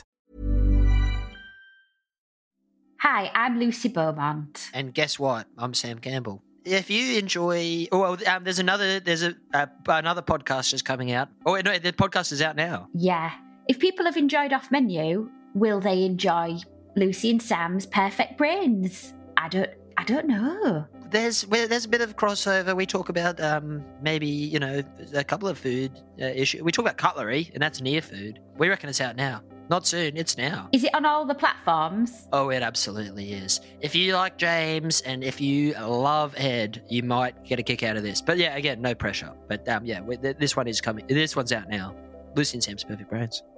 [SPEAKER 11] Hi, I'm Lucy Beaumont.
[SPEAKER 12] And guess what? I'm Sam Campbell. If you enjoy, oh, well, um, there's another, there's a uh, another podcast just coming out. Oh, no, the podcast is out now.
[SPEAKER 11] Yeah. If people have enjoyed Off Menu, will they enjoy Lucy and Sam's Perfect Brains? I don't, I don't know.
[SPEAKER 12] There's well, there's a bit of crossover. We talk about um, maybe, you know, a couple of food uh, issues. We talk about cutlery, and that's near food. We reckon it's out now. Not soon, it's now.
[SPEAKER 11] Is it on all the platforms?
[SPEAKER 12] Oh, it absolutely is. If you like James and if you love Ed, you might get a kick out of this. But yeah, again, no pressure. But um, yeah, this one is coming. This one's out now. Lucy and Sam's Perfect Brains.